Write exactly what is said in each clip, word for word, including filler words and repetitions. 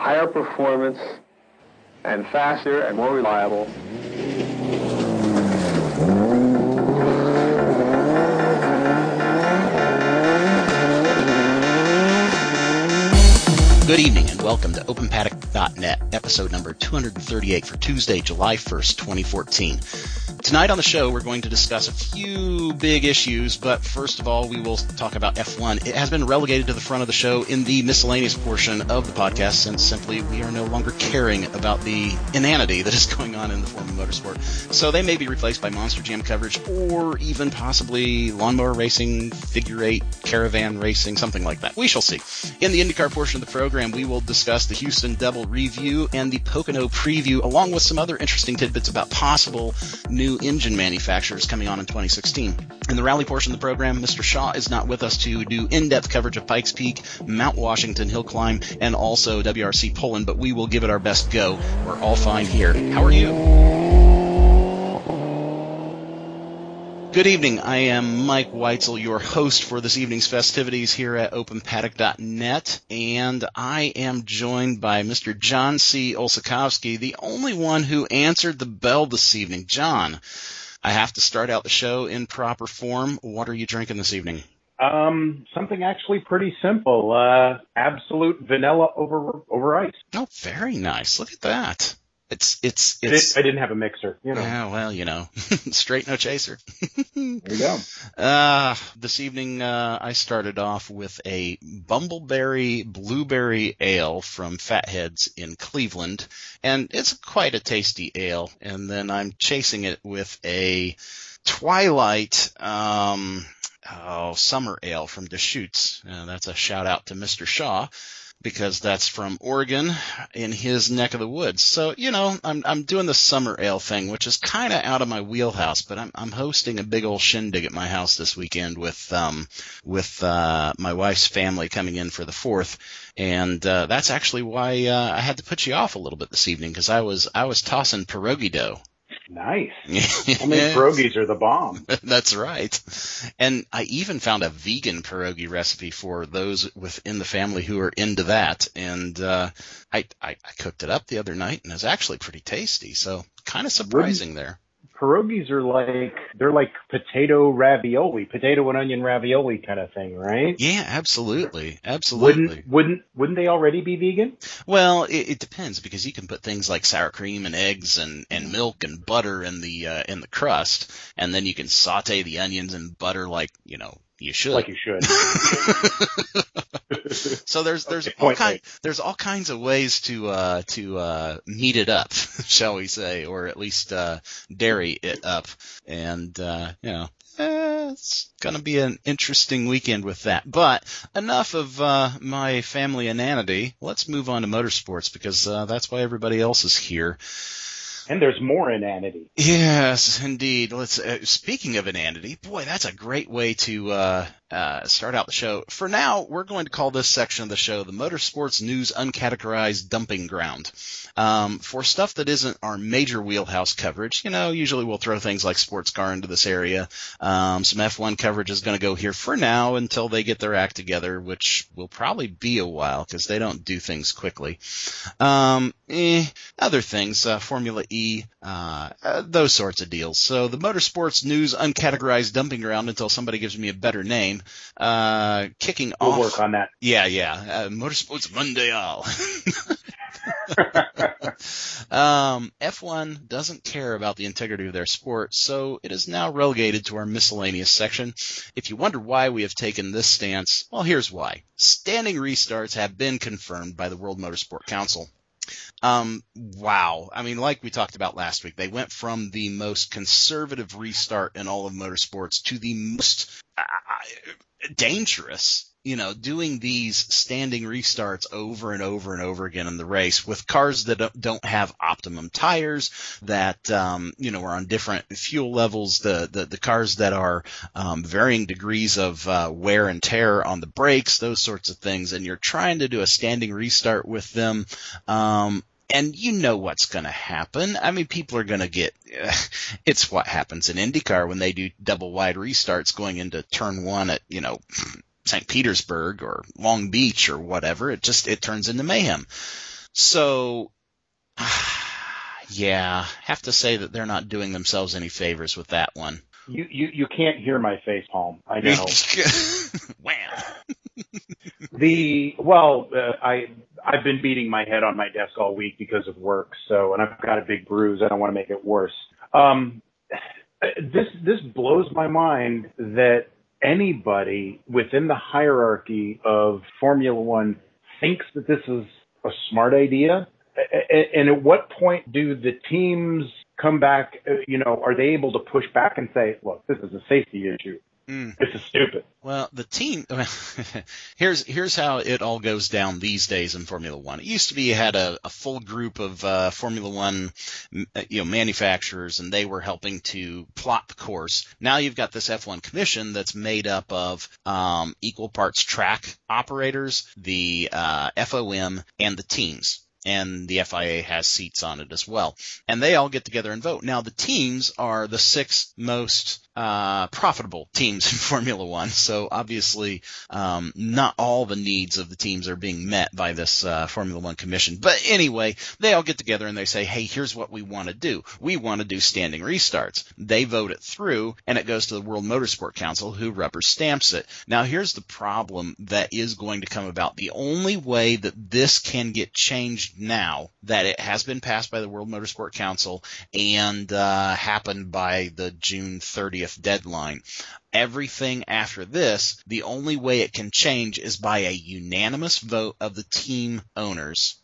higher performance and faster and more reliable. Good evening and welcome to Open Paddock dot net, episode number two hundred thirty-eight for Tuesday, July first, twenty fourteen. Tonight on the show, we're going to discuss a few big issues, but first of all, we will talk about F one. It has been relegated to the front of the show in the miscellaneous portion of the podcast since simply we are no longer caring about the inanity that is going on in the form of motorsport. So they may be replaced by Monster Jam coverage or even possibly lawnmower racing, figure eight, caravan racing, something like that. We shall see. In the IndyCar portion of the program, we will discuss the Houston Double review and the Pocono preview, along with some other interesting tidbits about possible new engine manufacturers coming on in twenty sixteen. In the rally portion of the program, Mister Shaw is not with us to do in-depth coverage of Pikes Peak, Mount Washington Hill Climb, and also W R C Poland, but we will give it our best go. We're all fine here. How are you? Good evening. I am Mike Weitzel, your host for this evening's festivities here at Open Paddock dot net, and I am joined by Mister John C. Olszakowski, the only one who answered the bell this evening. John, I have to start out the show in proper form. What are you drinking this evening? Um, something actually pretty simple. Uh, absolute vanilla over over ice. Oh, very nice. Look at that. It's, it's, it's. I didn't have a mixer, you know. Yeah, well, you know, straight no chaser. There you go. Uh, this evening, uh, I started off with a Bumbleberry Blueberry Ale from Fatheads in Cleveland, and it's quite a tasty ale. And then I'm chasing it with a Twilight, um, oh, Summer Ale from Deschutes. Uh, that's a shout out to Mister Shaw, because that's from Oregon in his neck of the woods. So, you know, I'm I'm doing the summer ale thing, which is kind of out of my wheelhouse, but I'm I'm hosting a big old shindig at my house this weekend with um with uh my wife's family coming in for the fourth, and uh that's actually why uh, I had to put you off a little bit this evening, because I was I was tossing pierogi dough. Nice. I mean, pierogies are the bomb. That's right. And I even found a vegan pierogi recipe for those within the family who are into that. And uh, I, I, I cooked it up the other night, and it was actually pretty tasty. So kind of surprising there. Pierogies are like, they're like potato ravioli, potato and onion ravioli kind of thing, right? Yeah, absolutely. Absolutely. Wouldn't, wouldn't, wouldn't they already be vegan? Well, it, it depends, because you can put things like sour cream and eggs and, and milk and butter in the, uh, in the crust, and then you can saute the onions and butter like, you know, you should. Like you should. So there's there's all kind there's all kinds of ways to uh to uh meat it up, shall we say, or at least uh dairy it up. And uh you know, eh, it's gonna be an interesting weekend with that. But enough of uh my family inanity. Let's move on to motorsports, because uh that's why everybody else is here. And there's more inanity. Yes, indeed. Let's. Uh, speaking of inanity, boy, that's a great way to uh, uh, start out the show. For now, we're going to call this section of the show the Motorsports News Uncategorized Dumping Ground. Um, for stuff that isn't our major wheelhouse coverage, you know, usually we'll throw things like sports car into this area. Um, some F one coverage is going to go here for now until they get their act together, which will probably be a while because they don't do things quickly. Um, eh, other things, uh, Formula E, uh, uh, those sorts of deals. So the Motorsports News Uncategorized Dumping Ground, until somebody gives me a better name, uh, kicking we'll off. We'll work on that. Yeah, yeah. Uh, Motorsports Mondial. um, F one doesn't care about the integrity of their sport, so it is now relegated to our miscellaneous section. If you wonder why we have taken this stance, well, here's why. Standing restarts have been confirmed by the World Motorsport Council. Um, wow. I mean, like we talked about last week, they went from the most conservative restart in all of motorsports to the most uh, dangerous, you know, doing these standing restarts over and over and over again in the race with cars that don't have optimum tires, that, um, you know, are on different fuel levels, the, the, the cars that are, um, varying degrees of, uh, wear and tear on the brakes, those sorts of things. And you're trying to do a standing restart with them. Um, And you know what's going to happen. I mean, people are going to get uh, – it's what happens in IndyCar when they do double-wide restarts going into turn one at, you know, Saint Petersburg or Long Beach or whatever. It just – it turns into mayhem. So, yeah, have to say that they're not doing themselves any favors with that one. You you, you can't hear my face palm. I know. Wham. The well, uh, I I've been beating my head on my desk all week because of work. So, and I've got a big bruise. I don't want to make it worse. Um, this this blows my mind that anybody within the hierarchy of Formula One thinks that this is a smart idea. And at what point do the teams come back? You know, are they able to push back and say, "Look, this is a safety issue. Mm. This is stupid." Well, the team, here's here's how it all goes down these days in Formula One. It used to be you had a, a full group of uh, Formula One, you know, manufacturers, and they were helping to plot the course. Now you've got this F one commission that's made up of um, equal parts track operators, the uh, F O M, and the teams. And the F I A has seats on it as well. And they all get together and vote. Now, the teams are the six most uh profitable teams in Formula One. So, obviously, um not all the needs of the teams are being met by this uh Formula One commission. But anyway, they all get together and they say, hey, here's what we want to do. We want to do standing restarts. They vote it through, and it goes to the World Motorsport Council, who rubber stamps it. Now, here's the problem that is going to come about. The only way that this can get changed now that it has been passed by the World Motorsport Council and uh, happened by the June thirtieth deadline. Everything after this, the only way it can change is by a unanimous vote of the team owners,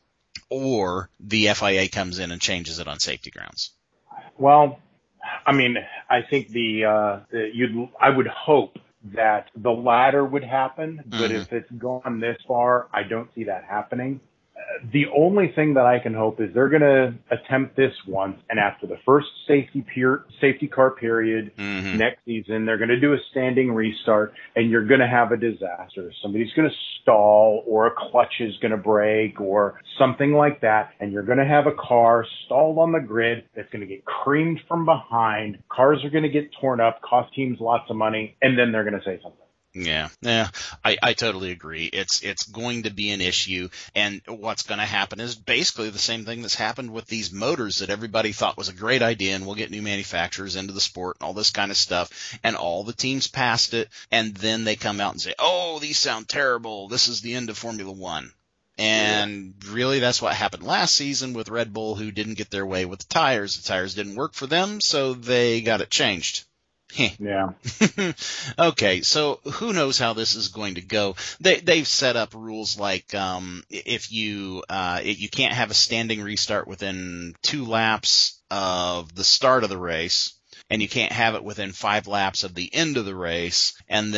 or the F I A comes in and changes it on safety grounds. Well, I mean, I think the, uh, the you'd I would hope that the latter would happen, but mm-hmm. if it's gone this far, I don't see that happening. The only thing that I can hope is they're going to attempt this once, and after the first safety peer, safety car period mm-hmm. next season, they're going to do a standing restart, and you're going to have a disaster. Somebody's going to stall, or a clutch is going to break, or something like that, and you're going to have a car stalled on the grid that's going to get creamed from behind. Cars are going to get torn up, cost teams lots of money, and then they're going to say something. Yeah, yeah, I, I totally agree. It's it's going to be an issue, and what's going to happen is basically the same thing that's happened with these motors that everybody thought was a great idea, and we'll get new manufacturers into the sport and all this kind of stuff, and all the teams passed it, and then they come out and say, oh, these sound terrible, this is the end of Formula One. And really, that's what happened last season with Red Bull, who didn't get their way with the tires. The tires didn't work for them, so they got it changed. Yeah. Okay, so who knows how this is going to go? They they've set up rules like um, if you uh, you can't have a standing restart within two laps of the start of the race, and you can't have it within five laps of the end of the race, and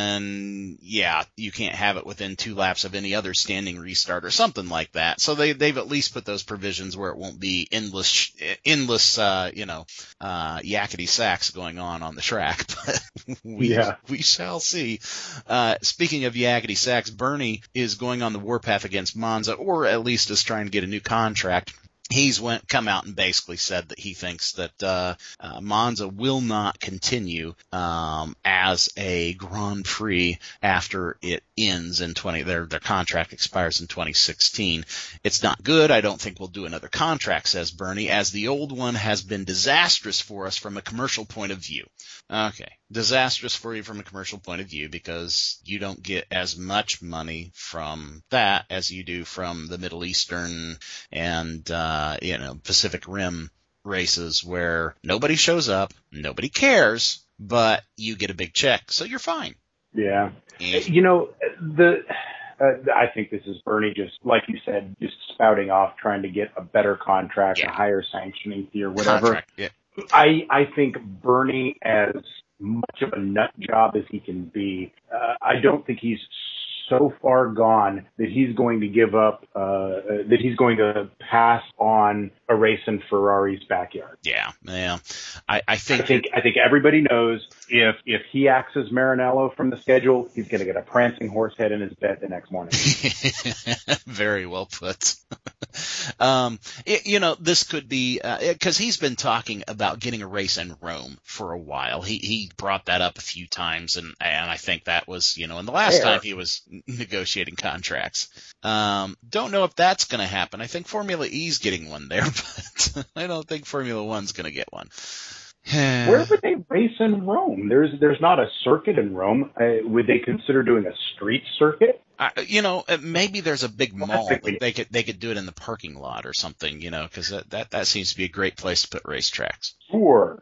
then yeah, you can't have it within two laps of any other standing restart or something like that. So they they've at least put those provisions where it won't be endless endless uh, you know uh, yakety sacks going on on the track. But we yeah. we shall see. Uh, speaking of yakety sacks, Bernie is going on the warpath against Monza, or at least is trying to get a new contract. He's went come out and basically said that he thinks that uh, uh, Monza will not continue um, as a Grand Prix after it ends in twenty. Their their contract expires in twenty sixteen. It's not good. I don't think we'll do another contract, says Bernie, as the old one has been disastrous for us from a commercial point of view. Okay, disastrous for you from a commercial point of view because you don't get as much money from that as you do from the Middle Eastern and uh, you know Pacific Rim races where nobody shows up, nobody cares, but you get a big check, so you're fine. Yeah, and, you know the. Uh, I think this is Bernie just, like you said, just spouting off, trying to get a better contract, yeah. a higher sanctioning fee or whatever. Contract, yeah. I, I think Bernie, as much of a nut job as he can be, uh, I don't think he's so far gone that he's going to give up, uh, that he's going to pass on a race in Ferrari's backyard. Yeah, yeah. I, I think I think I think everybody knows if if he axes Maranello from the schedule, he's going to get a prancing horse head in his bed the next morning. Very well put. um, it, you know, this could be because uh, he's been talking about getting a race in Rome for a while. He he brought that up a few times, and and I think that was, you know, and the last Fair. time he was negotiating contracts. Um, don't know if that's going to happen. I think Formula E's getting one there, but I don't think Formula One's going to get one. Where would they race in Rome? There's there's not a circuit in Rome. Uh, would they consider doing a street circuit? Uh, you know, maybe there's a big mall that they could they could do it in the parking lot or something. You know, because that, that that seems to be a great place to put racetracks. Sure.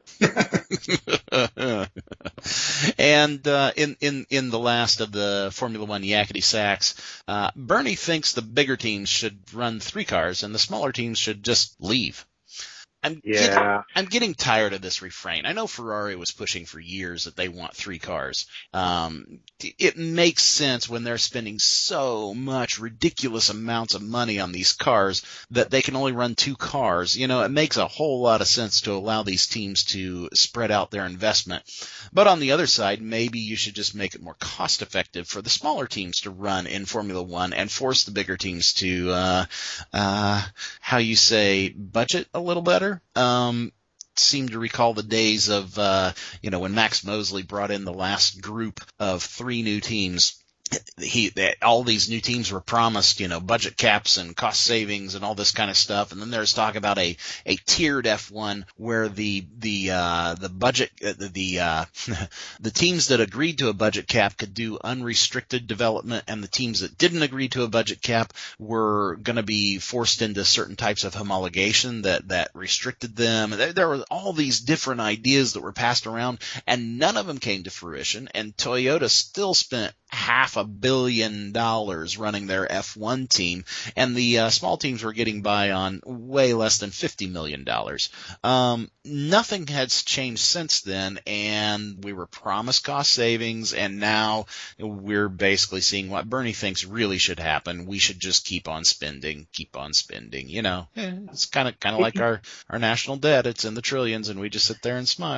And uh, in in in the last of the Formula One yakety sacks, uh, Bernie thinks the bigger teams should run three cars and the smaller teams should just leave. I'm yeah. Getting, I'm getting tired of this refrain. I know Ferrari was pushing for years that they want three cars. Um, it makes sense when they're spending so much ridiculous amounts of money on these cars that they can only run two cars. You know, it makes a whole lot of sense to allow these teams to spread out their investment. But on the other side, maybe you should just make it more cost effective for the smaller teams to run in Formula One and force the bigger teams to, uh, uh, how you say, budget a little better. Um, seem to recall the days of, uh, you know, when Max Mosley brought in the last group of three new teams. He, that all these new teams were promised, you know, budget caps and cost savings and all this kind of stuff. And then there's talk about a, a tiered F one where the, the, uh, the budget, uh, the, the, uh, the teams that agreed to a budget cap could do unrestricted development, and the teams that didn't agree to a budget cap were going to be forced into certain types of homologation that, that restricted them. There, there were all these different ideas that were passed around, and none of them came to fruition. And Toyota still spent half a billion dollars running their F one team, and the uh, small teams were getting by on way less than fifty million dollars. Um, nothing has changed since then, and we were promised cost savings, and now we're basically seeing what Bernie thinks really should happen. We should just keep on spending, keep on spending. You know, eh, it's kind of kind of like our, our national debt. It's in the trillions, and we just sit there and smile.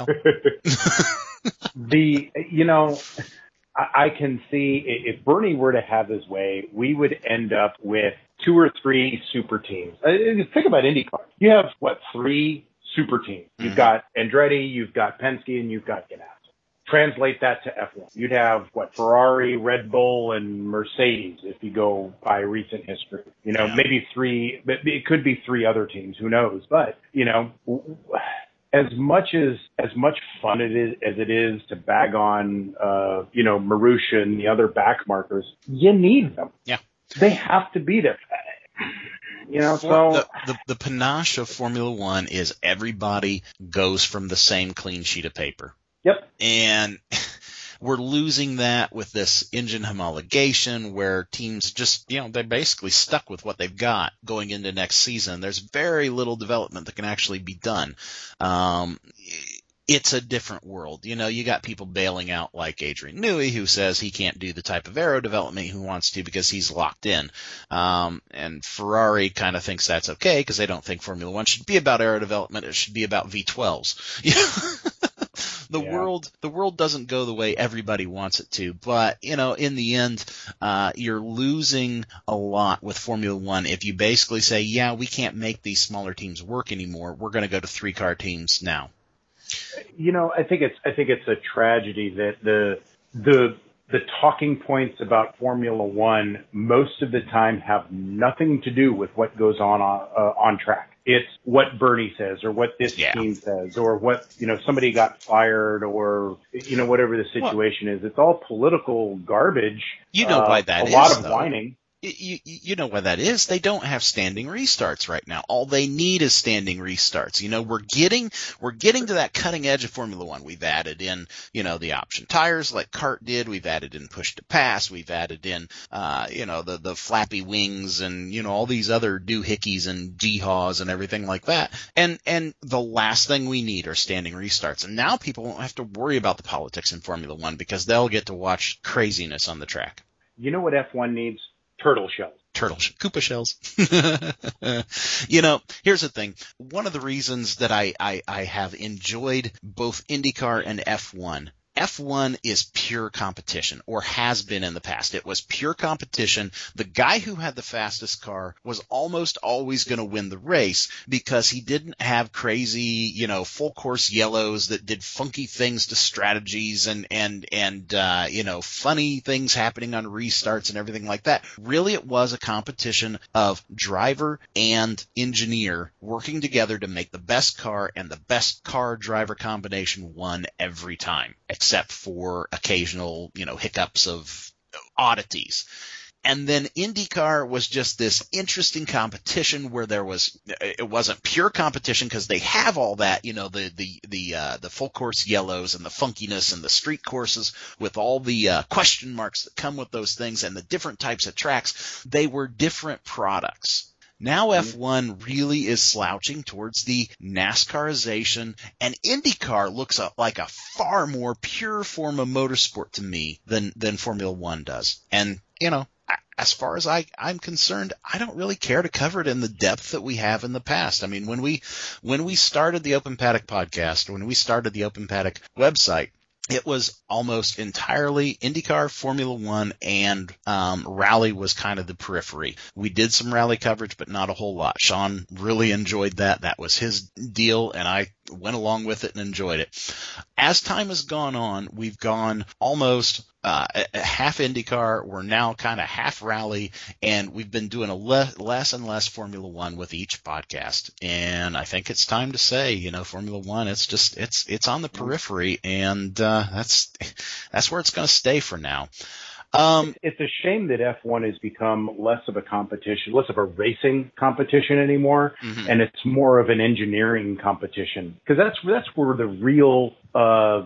the, you know... I can see if Bernie were to have his way, we would end up with two or three super teams. Think about IndyCar. You have, what, three super teams. You've got Andretti, you've got Penske, and you've got Ganassi. Translate that to F one. You'd have, what, Ferrari, Red Bull, and Mercedes if you go by recent history. You know, yeah. maybe three, it could be three other teams, who knows. But, you know... As much as as much fun it is as it is to bag on, uh, you know, Marussia and the other back markers, you need them. Yeah, they have to be there. You know, For, so the, the the panache of Formula One is everybody goes from the same clean sheet of paper. Yep, and we're losing that with this engine homologation where teams just, you know, they're basically stuck with what they've got going into next season. There's very little development that can actually be done. Um, it's a different world. You know, you got people bailing out like Adrian Newey, who says he can't do the type of aero development he wants to because he's locked in. Um, and Ferrari kind of thinks that's okay because they don't think Formula One should be about aero development. It should be about V twelves. You know? The yeah. world, the world doesn't go the way everybody wants it to, but you know, in the end, uh, you're losing a lot with Formula One if you basically say, yeah, we can't make these smaller teams work anymore. We're going to go to three car teams now. You know, I think it's, I think it's a tragedy that the, the, the talking points about Formula One most of the time have nothing to do with what goes on, on, uh, on track. It's what Bernie says or what this yeah. team says or what, you know, somebody got fired or, you know, whatever the situation well, is. It's all political garbage. You know uh, why that a is, A lot of though. whining. You, you know why that is. They don't have standing restarts right now. All they need is standing restarts. You know, we're getting, we're getting to that cutting edge of Formula One. We've added in, you know, the option tires like Kart did. We've added in push to pass. We've added in, uh, you know, the, the flappy wings and, you know, all these other doohickeys and G-haws and everything like that. And, and the last thing we need are standing restarts. And now people won't have to worry about the politics in Formula One because they'll get to watch craziness on the track. You know what F one needs? Turtle shells. Turtle shells. Koopa shells. You know, here's the thing. One of the reasons that I, I, I have enjoyed both IndyCar and F one F one is pure competition, or has been in the past. It was pure competition. The guy who had the fastest car was almost always going to win the race because he didn't have crazy, you know, full course yellows that did funky things to strategies and, and, and, uh, you know, funny things happening on restarts and everything like that. Really, it was a competition of driver and engineer working together to make the best car, and the best car driver combination won every time, except for occasional, you know, hiccups of oddities. And then IndyCar was just this interesting competition where there was, it wasn't pure competition because they have all that, you know, the, the, the, uh, the full course yellows and the funkiness and the street courses with all the, uh, question marks that come with those things and the different types of tracks. They were different products. Now F one really is slouching towards the NASCARization, and IndyCar looks like a far more pure form of motorsport to me than, than Formula One does. And, you know, as far as I, I'm concerned, I don't really care to cover it in the depth that we have in the past. I mean, when we, when we started the Open Paddock podcast, when we started the Open Paddock website, it was almost entirely IndyCar, Formula One, and um, rally was kind of the periphery. We did some rally coverage, but not a whole lot. Sean really enjoyed that. That was his deal, and I went along with it and enjoyed it. As time has gone on, we've gone almost uh, a half IndyCar. We're now kind of half rally, and we've been doing a le- less and less Formula One with each podcast. And I think it's time to say, you know, Formula One, it's just it's it's on the periphery, and uh, that's that's where it's going to stay for now. Um, it's a shame that F one has become less of a competition, less of a racing competition anymore, mm-hmm. and it's more of an engineering competition, because that's that's where the real uh,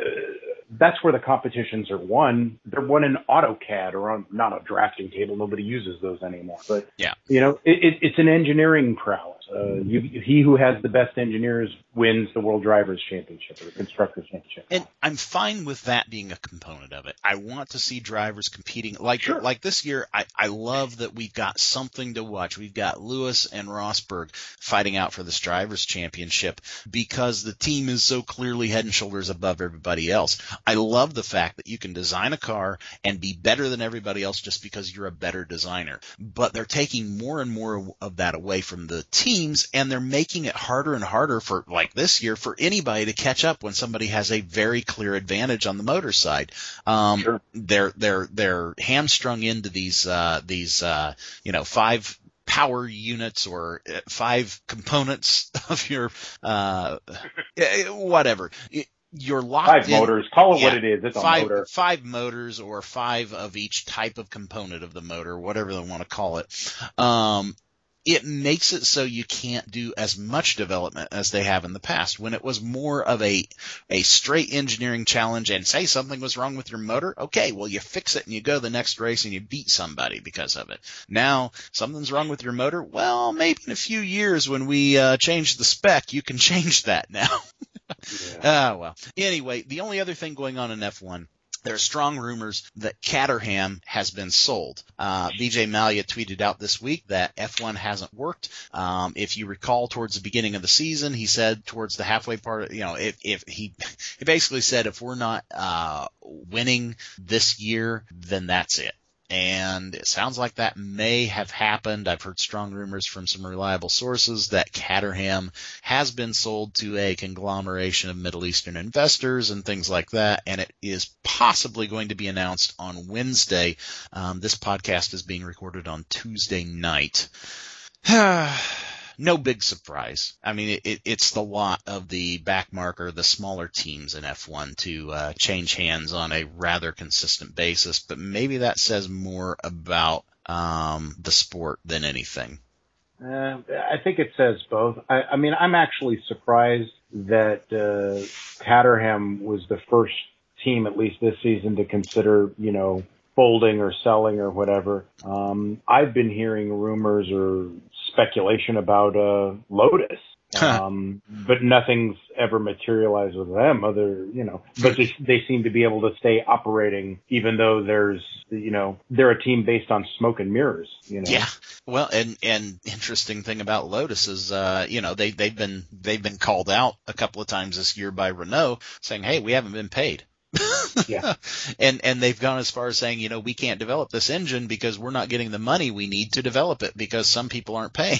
that's where the competitions are won. They're won in AutoCAD or on not a drafting table. Nobody uses those anymore. But yeah, you know, it, it, it's an engineering prowess. Uh, you, he who has the best engineers wins the World Drivers' Championship or the Constructors' Championship. And I'm fine with that being a component of it. I want to see drivers competing. Like sure. like this year, I, I love that we've got something to watch. We've got Lewis and Rosberg fighting out for this Drivers' Championship because the team is so clearly head and shoulders above everybody else. I love the fact that you can design a car and be better than everybody else just because you're a better designer. But they're taking more and more of that away from the team. And they're making it harder and harder for, like this year, for anybody to catch up when somebody has a very clear advantage on the motor side. Um, sure. They're they're they're hamstrung into these uh, these uh, you know five power units or five components of your uh, whatever. You're locked five in. motors. Call it yeah, what it is. It's five, a motor. Five motors or five of each type of component of the motor, whatever they want to call it. Um, It makes it so you can't do as much development as they have in the past. When it was more of a a straight engineering challenge and say something was wrong with your motor, okay, well, you fix it and you go the next race and you beat somebody because of it. Now, something's wrong with your motor, well, maybe in a few years when we uh, change the spec, you can change that now. yeah. Ah, well. Anyway, the only other thing going on in F one, there are strong rumors that Caterham has been sold. Uh, B J Malia tweeted out this week that F one hasn't worked. Um, if you recall, towards the beginning of the season, he said towards the halfway part, you know, if, if he, he basically said if we're not uh, winning this year, then that's it. And it sounds like that may have happened. I've heard strong rumors from some reliable sources that Caterham has been sold to a conglomeration of Middle Eastern investors and things like that, and it is possibly going to be announced on Wednesday. Um, this podcast is being recorded on Tuesday night. No big surprise. I mean, it, it, it's the lot of the back marker, the smaller teams in F one to uh, change hands on a rather consistent basis, but maybe that says more about um, the sport than anything. Uh, I think it says both. I, I mean, I'm actually surprised that uh, Caterham was the first team, at least this season, to consider, you know, folding or selling or whatever. Um, I've been hearing rumors or speculation about uh, Lotus, um, but nothing's ever materialized with them. Other, you know, but they, they seem to be able to stay operating, even though there's, you know, they're a team based on smoke and mirrors. You know. Yeah. Well, and and interesting thing about Lotus is, uh, you know, they they've been they've been called out a couple of times this year by Renault, saying, "Hey, we haven't been paid." Yeah. and and they've gone as far as saying, you know, we can't develop this engine because we're not getting the money we need to develop it because some people aren't paying.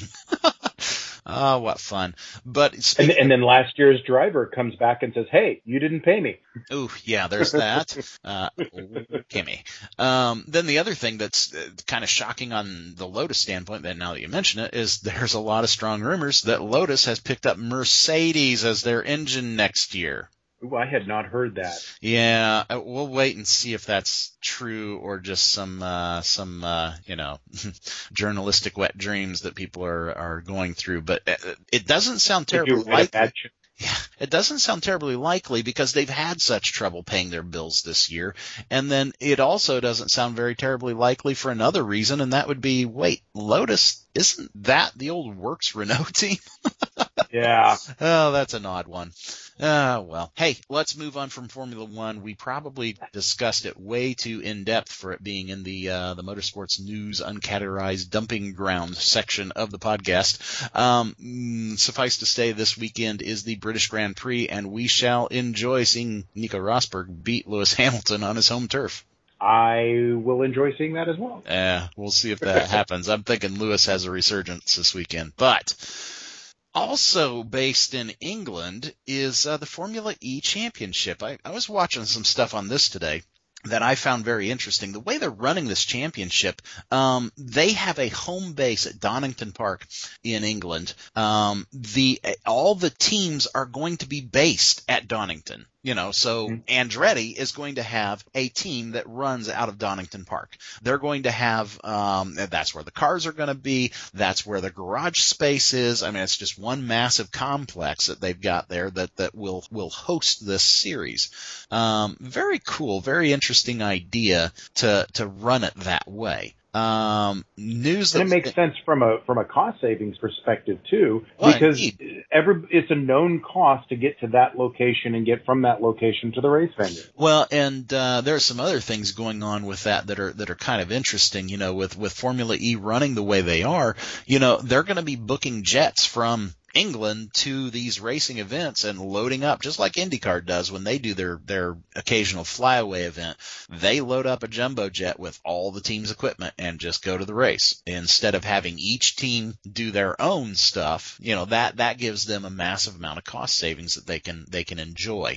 Oh, what fun. But and, and then last year's driver comes back and says, hey, you didn't pay me. Ooh, yeah, there's that. Uh, gimme. Um, then the other thing that's kind of shocking on the Lotus standpoint, then now that you mention it, is there's a lot of strong rumors that Lotus has picked up Mercedes as their engine next year. Ooh, I had not heard that. Yeah, we'll wait and see if that's true or just some, uh, some, uh, you know, journalistic wet dreams that people are, are going through. But it doesn't sound terribly likely. Yeah, it doesn't sound terribly likely because they've had such trouble paying their bills this year. And then it also doesn't sound very terribly likely for another reason, and that would be, wait, Lotus, isn't that the old Works Renault team? Yeah. Oh, that's an odd one. Uh, well, hey, let's move on from Formula One. We probably discussed it way too in depth for it being in the uh, the motorsports news uncategorized dumping ground section of the podcast. Um, mm, suffice to say, this weekend is the British Grand Prix, and we shall enjoy seeing Nico Rosberg beat Lewis Hamilton on his home turf. I will enjoy seeing that as well. Yeah, we'll see if that happens. I'm thinking Lewis has a resurgence this weekend, but. Also based in England is uh, the Formula E Championship. I, I was watching some stuff on this today that I found very interesting. The way they're running this championship, um, they have a home base at Donington Park in England. Um, the all the teams are going to be based at Donington. You know, so Andretti is going to have a team that runs out of Donington Park. They're going to have, um, that's where the cars are going to be. That's where the garage space is. I mean, it's just one massive complex that they've got there that, that will, will host this series. Um, very cool, very interesting idea to, to run it that way. Um, news that and it makes sense from a from a cost savings perspective too, well, because indeed. every it's a known cost to get to that location and get from that location to the race venue. Well, and uh, there are some other things going on with that that are that are kind of interesting. You know, with with Formula E running the way they are, you know, they're going to be booking jets from England to these racing events and loading up, just like IndyCar does when they do their, their occasional flyaway event. They load up a jumbo jet with all the team's equipment and just go to the race. Instead of having each team do their own stuff, you know, that, that gives them a massive amount of cost savings that they can, they can enjoy.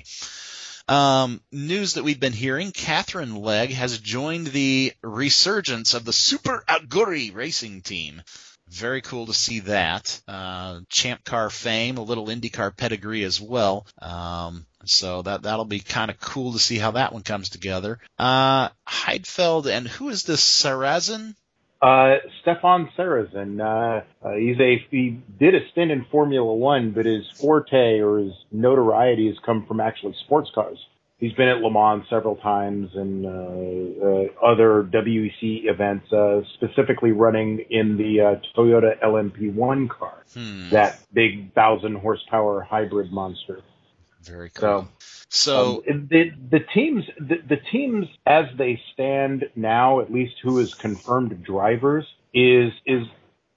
Um, news that we've been hearing, Catherine Legg has joined the resurgence of the Super Aguri racing team. Very cool to see that. Uh, Champ Car fame, a little IndyCar pedigree as well. Um, so that, that'll be kind of cool to see how that one comes together. Uh, Heidfeld, and who is this, Sarrazin? Uh, Stefan Sarrazin. Uh, uh, he's a, he did a stint in Formula One, but his forte or his notoriety has come from actually sports cars. He's been at Le Mans several times and uh, uh, other W E C events, uh, specifically running in the uh, Toyota L M P one car, Hmm. that big thousand horsepower hybrid monster. Very cool. So, So, um, the the teams the, the teams as they stand now, at least who is confirmed drivers, is is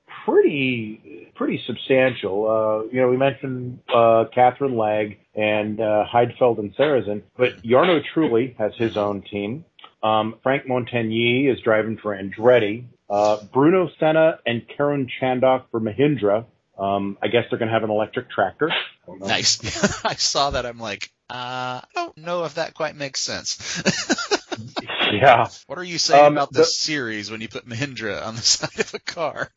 pretty pretty substantial. Uh, you know, we mentioned uh, Catherine Legg and uh, Heidfeld and Sarrazin, but Jarno Trulli has his own team. Um, Frank Montagny is driving for Andretti. Uh, Bruno Senna and Karun Chandhok for Mahindra. Um, I guess they're going to have an electric tractor. nice. I saw that. I'm like, uh, I don't know if that quite makes sense. Yeah. What are you saying Um, about this the- series when you put Mahindra on the side of a car?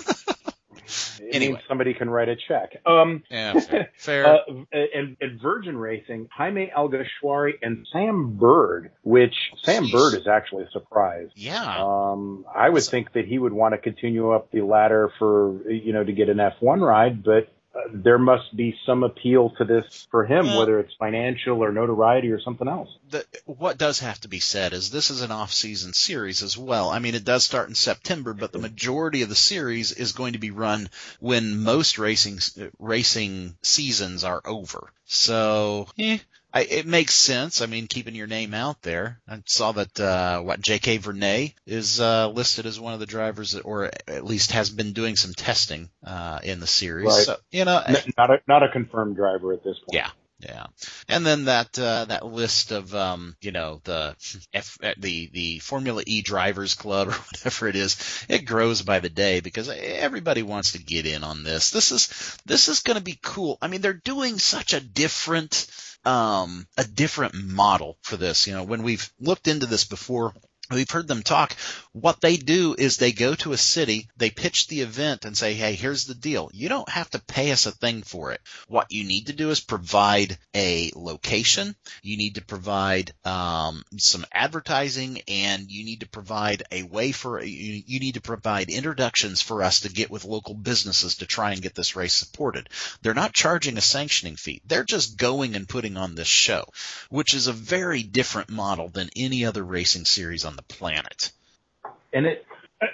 It Anyway. means somebody can write a check. Um, Yeah, fair. fair. Uh, and, and Virgin Racing, Jaime Alguersuari and Sam Bird, which Sam Jeez. Bird is actually a surprise. yeah. Um, I would think that he would want to continue up the ladder for, you know, to get an F one ride, but uh, there must be some appeal to this for him, Well- whether it's financial or notoriety or something else. The, what does have to be said is this is an off-season series as well. I mean, it does start in September, but the majority of the series is going to be run when most racing racing seasons are over. So, eh, I, it makes sense. I mean, keeping your name out there. I saw that uh, what J K Vernet is uh, listed as one of the drivers, that, or at least has been doing some testing uh, in the series. Right. So, you know, N- not a not a confirmed driver at this point. yeah. Yeah, and then that uh, that list of um, you know the F, the the Formula E Drivers Club or whatever it is, it grows by the day because everybody wants to get in on this. This is this is going to be cool. I mean, they're doing such a different um, a different model for this. You know, when we've looked into this before, we've heard them talk. What they do is they go to a city, they pitch the event and say, hey, here's the deal. You don't have to pay us a thing for it. What you need to do is provide a location. You need to provide um, some advertising, and you need to provide a way for you, you need to provide introductions for us to get with local businesses to try and get this race supported. They're not charging a sanctioning fee. They're just going and putting on this show, which is a very different model than any other racing series on the planet. And it,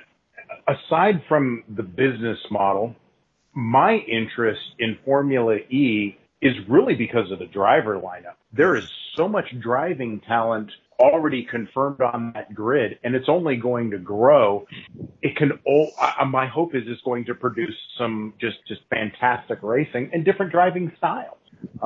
aside from the business model, my interest in Formula E is really because of the driver lineup. There is so much driving talent already confirmed on that grid, and it's only going to grow. It can. All, uh, my hope is it's going to produce some just just fantastic racing and different driving styles.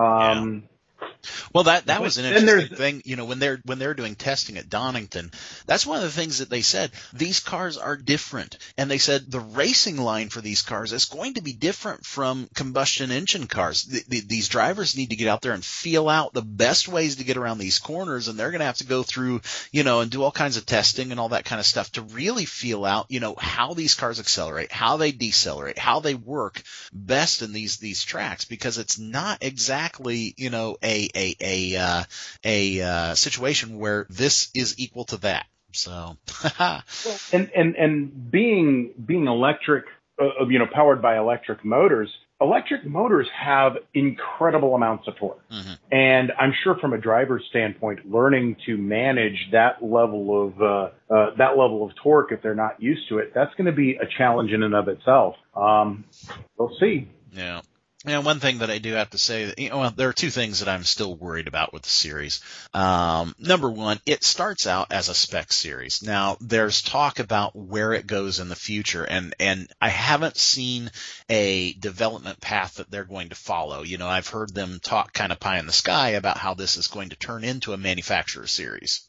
Um, yeah. Well, that, that was an interesting thing. You know, when they're, when they're doing testing at Donington, that's one of the things that they said. These cars are different. And they said the racing line for these cars is going to be different from combustion engine cars. The, the, these drivers need to get out there and feel out the best ways to get around these corners. And they're going to have to go through, you know, and do all kinds of testing and all that kind of stuff to really feel out, you know, how these cars accelerate, how they decelerate, how they work best in these, these tracks, because it's not exactly, you know, a, a, a, uh, a, uh, situation where this is equal to that. So, and, and, and being, being electric, uh, you know, powered by electric motors, electric motors have incredible amounts of torque. Mm-hmm. And I'm sure from a driver's standpoint, learning to manage that level of, uh, uh, that level of torque, if they're not used to it, that's going to be a challenge in and of itself. Um, we'll see. Yeah. You know, one thing that I do have to say, that, you know, well, there are two things that I'm still worried about with the series. Um, number one, it starts out as a spec series. Now, there's talk about where it goes in the future, and, and I haven't seen a development path that they're going to follow. You know, I've heard them talk kind of pie in the sky about how this is going to turn into a manufacturer series.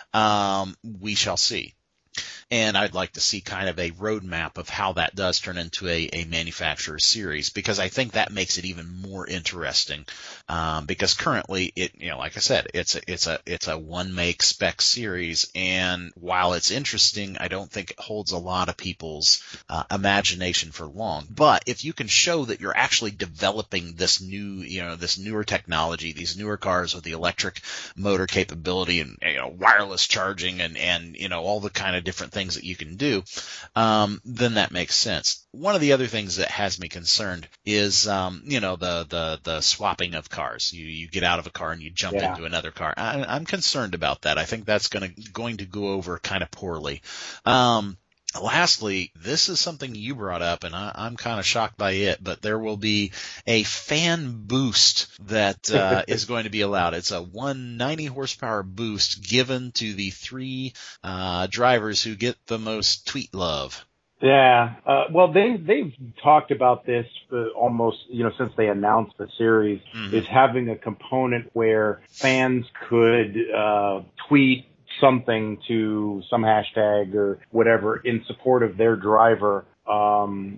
Um, we shall see. And I'd like to see kind of a roadmap of how that does turn into a, a manufacturer series, because I think that makes it even more interesting. Um, because currently it, you know, like I said, it's a, it's a, it's a one make spec series. And while it's interesting, I don't think it holds a lot of people's uh, imagination for long. But if you can show that you're actually developing this new, you know, this newer technology, these newer cars with the electric motor capability and, you know, wireless charging and, and, you know, all the kind of different things that you can do, um, then that makes sense. One of the other things that has me concerned is, um, you know, the, the, the swapping of cars. You, you get out of a car and you jump yeah. into another car. I, I'm concerned about that. I think that's going to, going to go over kind of poorly. Um, Lastly, this is something you brought up, and I, I'm kind of shocked by it, but there will be a fan boost that uh, is going to be allowed. It's a one hundred ninety horsepower boost given to the three uh, drivers who get the most tweet love. Yeah, uh, well, they, they've talked about this uh, almost, you know, since they announced the series, mm-hmm. is having a component where fans could uh, tweet something to some hashtag or whatever in support of their driver. Um,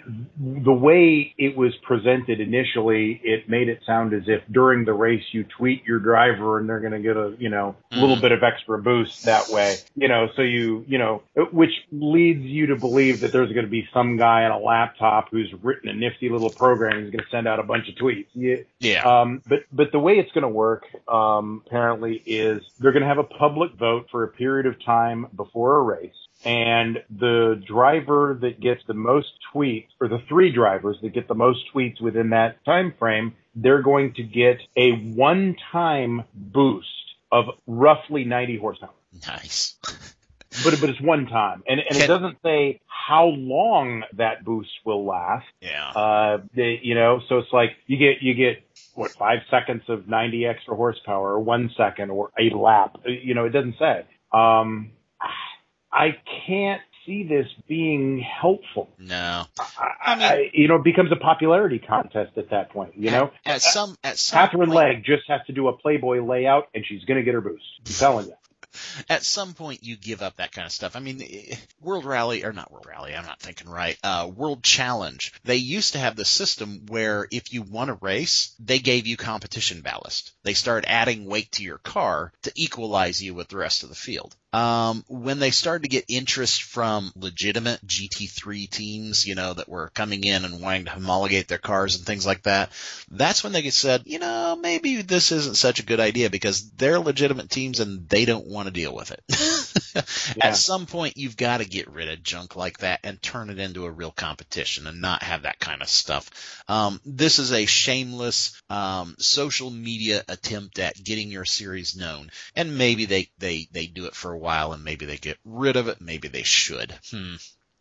the way it was presented initially, it made it sound as if during the race you tweet your driver and they're going to get a, you know, mm-hmm. little bit of extra boost that way. You know, so you, you know, which leads you to believe that there's going to be some guy on a laptop who's written a nifty little program who's going to send out a bunch of tweets. Yeah. yeah. Um, but, but the way it's going to work, um, apparently is they're going to have a public vote for a period of time before a race. And the driver that gets the most tweets, or the three drivers that get the most tweets within that time frame, they're going to get a one-time boost of roughly ninety horsepower. Nice. But but it's one time, and and Can, it doesn't say how long that boost will last. Yeah. Uh, they, you know, so it's like you get you get what five seconds of ninety extra horsepower, or one second, or a lap. You know, it doesn't say. Um. I can't see this being helpful. No. I, I mean, I, you know, it becomes a popularity contest at that point, you at, know? At some, at some Catherine point, Legg just has to do a Playboy layout, and she's going to get her boost. I'm telling you. At some point, you give up that kind of stuff. I mean, World Rally, or not World Rally, I'm not thinking right, uh, World Challenge, they used to have the system where if you won a race, they gave you competition ballast. They started adding weight to your car to equalize you with the rest of the field. Um, when they started to get interest from legitimate G T three teams, you know, that were coming in and wanting to homologate their cars and things like that, that's when they said, you know, maybe this isn't such a good idea because they're legitimate teams and they don't want to deal with it. Yeah. At some point, you've got to get rid of junk like that and turn it into a real competition and not have that kind of stuff. Um, this is a shameless um, social media attempt at getting your series known, and maybe they, they, they do it for a while and maybe they get rid of it. Maybe they should. Hmm.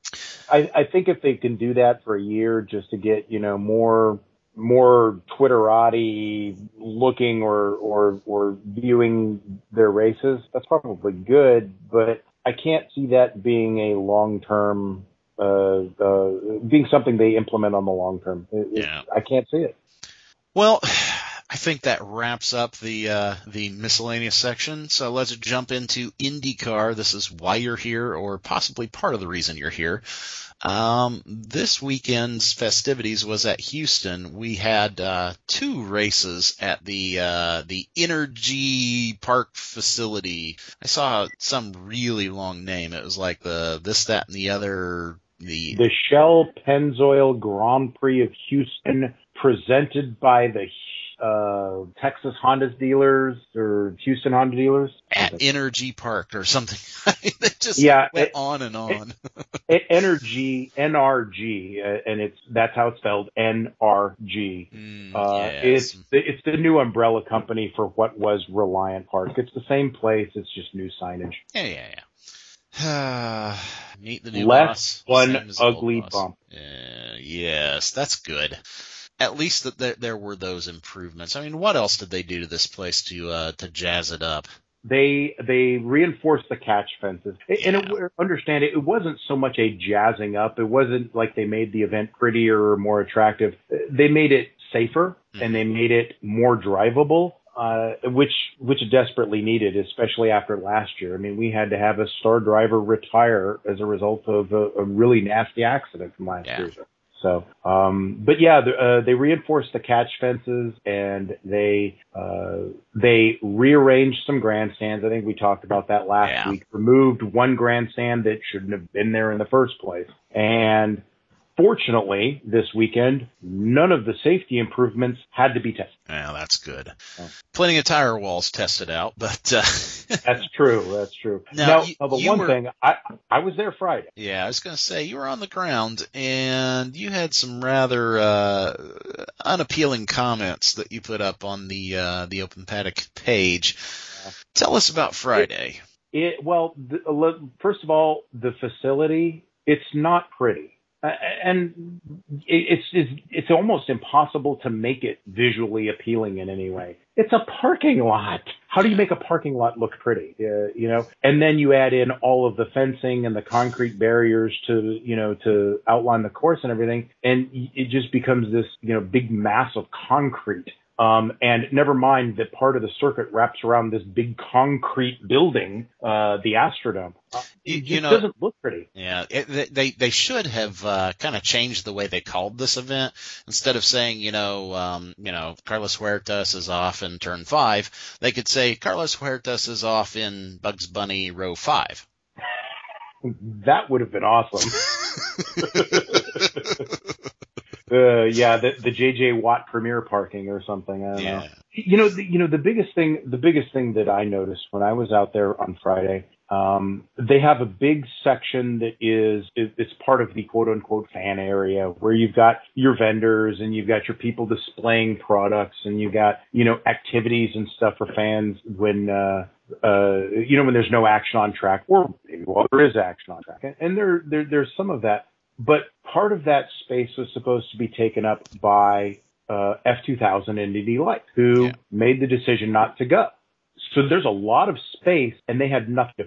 I, I think if they can do that for a year just to get, you know, more more Twitterati looking or, or or viewing their races, that's probably good. But I can't see that being a long term, uh, uh, being something they implement on the long term. It, Yeah. it, I can't see it. Well, I think that wraps up the uh, the miscellaneous section. So let's jump into IndyCar. This is why you're here, or possibly part of the reason you're here. Um, this weekend's festivities was at Houston. We had uh, two races at the uh, the Energy Park facility. I saw some really long name. It was like the this, that, and the other. The The Shell Pennzoil Grand Prix of Houston, presented by the uh, Texas Honda dealers or Houston Honda dealers at Energy Park or something. I mean, they just yeah, went it, on and on. it, Energy, N R G, uh, and it's that's how it's spelled, N R G. Mm, uh, yes. It's the, it's the new umbrella company for what was Reliant Park. It's the same place. It's just new signage. Yeah, yeah, yeah. Meet the new Less boss. one same as the old ugly boss. bump. Uh, yes, that's good. At least that there, there were those improvements. I mean, what else did they do to this place to uh, to jazz it up? They they reinforced the catch fences, and it, understand it, it wasn't so much a jazzing up. It wasn't like they made the event prettier or more attractive. They made it safer, mm-hmm. and they made it more drivable, uh, which which desperately needed, especially after last year. I mean, we had to have a star driver retire as a result of a, a really nasty accident from last yeah. year. So, um, but yeah, uh, they reinforced the catch fences and they, uh, they rearranged some grandstands. I think we talked about that last yeah. week. Removed one grandstand that shouldn't have been there in the first place. And fortunately, this weekend, none of the safety improvements had to be tested. Yeah, that's good. Oh. Plenty of tire walls tested out, but uh, that's true. That's true. Now, now, you, now the you one were, thing I I was there Friday. Yeah, I was going to say you were on the ground and you had some rather uh, unappealing comments that you put up on the uh, the Open Paddock page. Yeah. Tell us about Friday. It, it well, the, first of all, the facility, it's not pretty. Uh, and it's, it's it's almost impossible to make it visually appealing in any way. It's a parking lot. How do you make a parking lot look pretty? Uh, you know, and then you add in all of the fencing and the concrete barriers to, you know, to outline the course and everything, and it just becomes this, you know, big mass of concrete. Um, and never mind that part of the circuit wraps around this big concrete building, uh, the Astrodome. Uh, it you, just you know, doesn't look pretty. Yeah, it, they they should have uh, kind of changed the way they called this event. Instead of saying, you know, um, you know, Carlos Huertas is off in turn five, they could say Carlos Huertas is off in Bugs Bunny row five. That would have been awesome. Uh, yeah, the, the J J Watt Premier parking or something. I don't yeah. know. You know, the, you know, the biggest thing, the biggest thing that I noticed when I was out there on Friday, um, they have a big section that is, is, it's part of the quote unquote fan area where you've got your vendors and you've got your people displaying products and you've got, you know, activities and stuff for fans when, uh, uh, you know, when there's no action on track, or maybe, well, there is action on track. And there, there, there's some of that. But part of that space was supposed to be taken up by uh, F two thousand Indy Lights, who yeah. made the decision not to go. So there's a lot of space, and they had nothing to fill.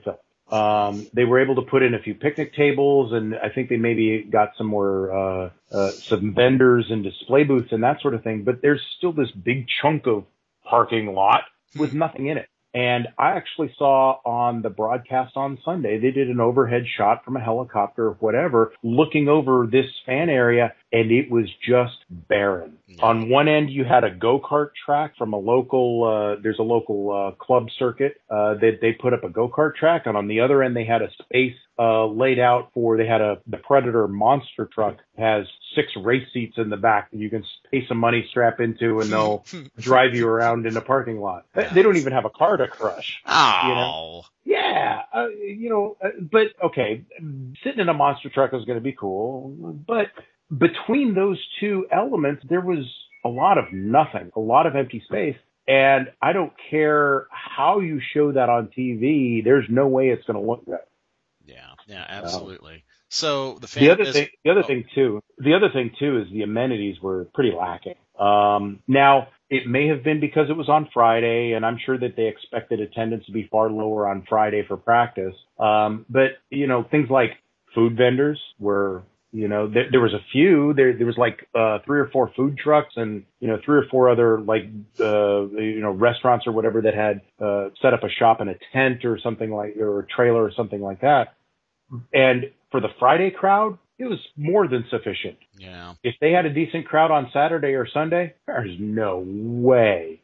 Um, they were able to put in a few picnic tables, and I think they maybe got some more, uh, uh, some vendors and display booths and that sort of thing. But there's still this big chunk of parking lot with nothing in it. And I actually saw on the broadcast on Sunday, they did an overhead shot from a helicopter or whatever, looking over this fan area, and it was just barren. Yeah. On one end, you had a go-kart track from a local, uh, there's a local uh, club circuit uh, that they put up a go-kart track, and on the other end, they had a space uh, laid out for, they had a, the Predator monster truck has six race seats in the back that you can pay some money, strap into, and they'll drive you around in the parking lot. They don't even have a car to crush. Oh. You know? Yeah. Uh, you know, uh, but okay, sitting in a monster truck is going to be cool. But between those two elements, there was a lot of nothing, a lot of empty space. And I don't care how you show that on T V. There's no way it's going to look good. Yeah. Yeah, absolutely. Um, So the, the other is, thing, the other oh. thing too, the other thing too is the amenities were pretty lacking. Um, now it may have been because it was on Friday, and I'm sure that they expected attendance to be far lower on Friday for practice. Um, but you know, things like food vendors were, you know, there, there was a few, there, there was like, uh, three or four food trucks and, you know, three or four other like, uh, you know, restaurants or whatever that had, uh, set up a shop in a tent or something like, or a trailer or something like that. And for the Friday crowd, it was more than sufficient. Yeah. If they had a decent crowd on Saturday or Sunday, there's no way.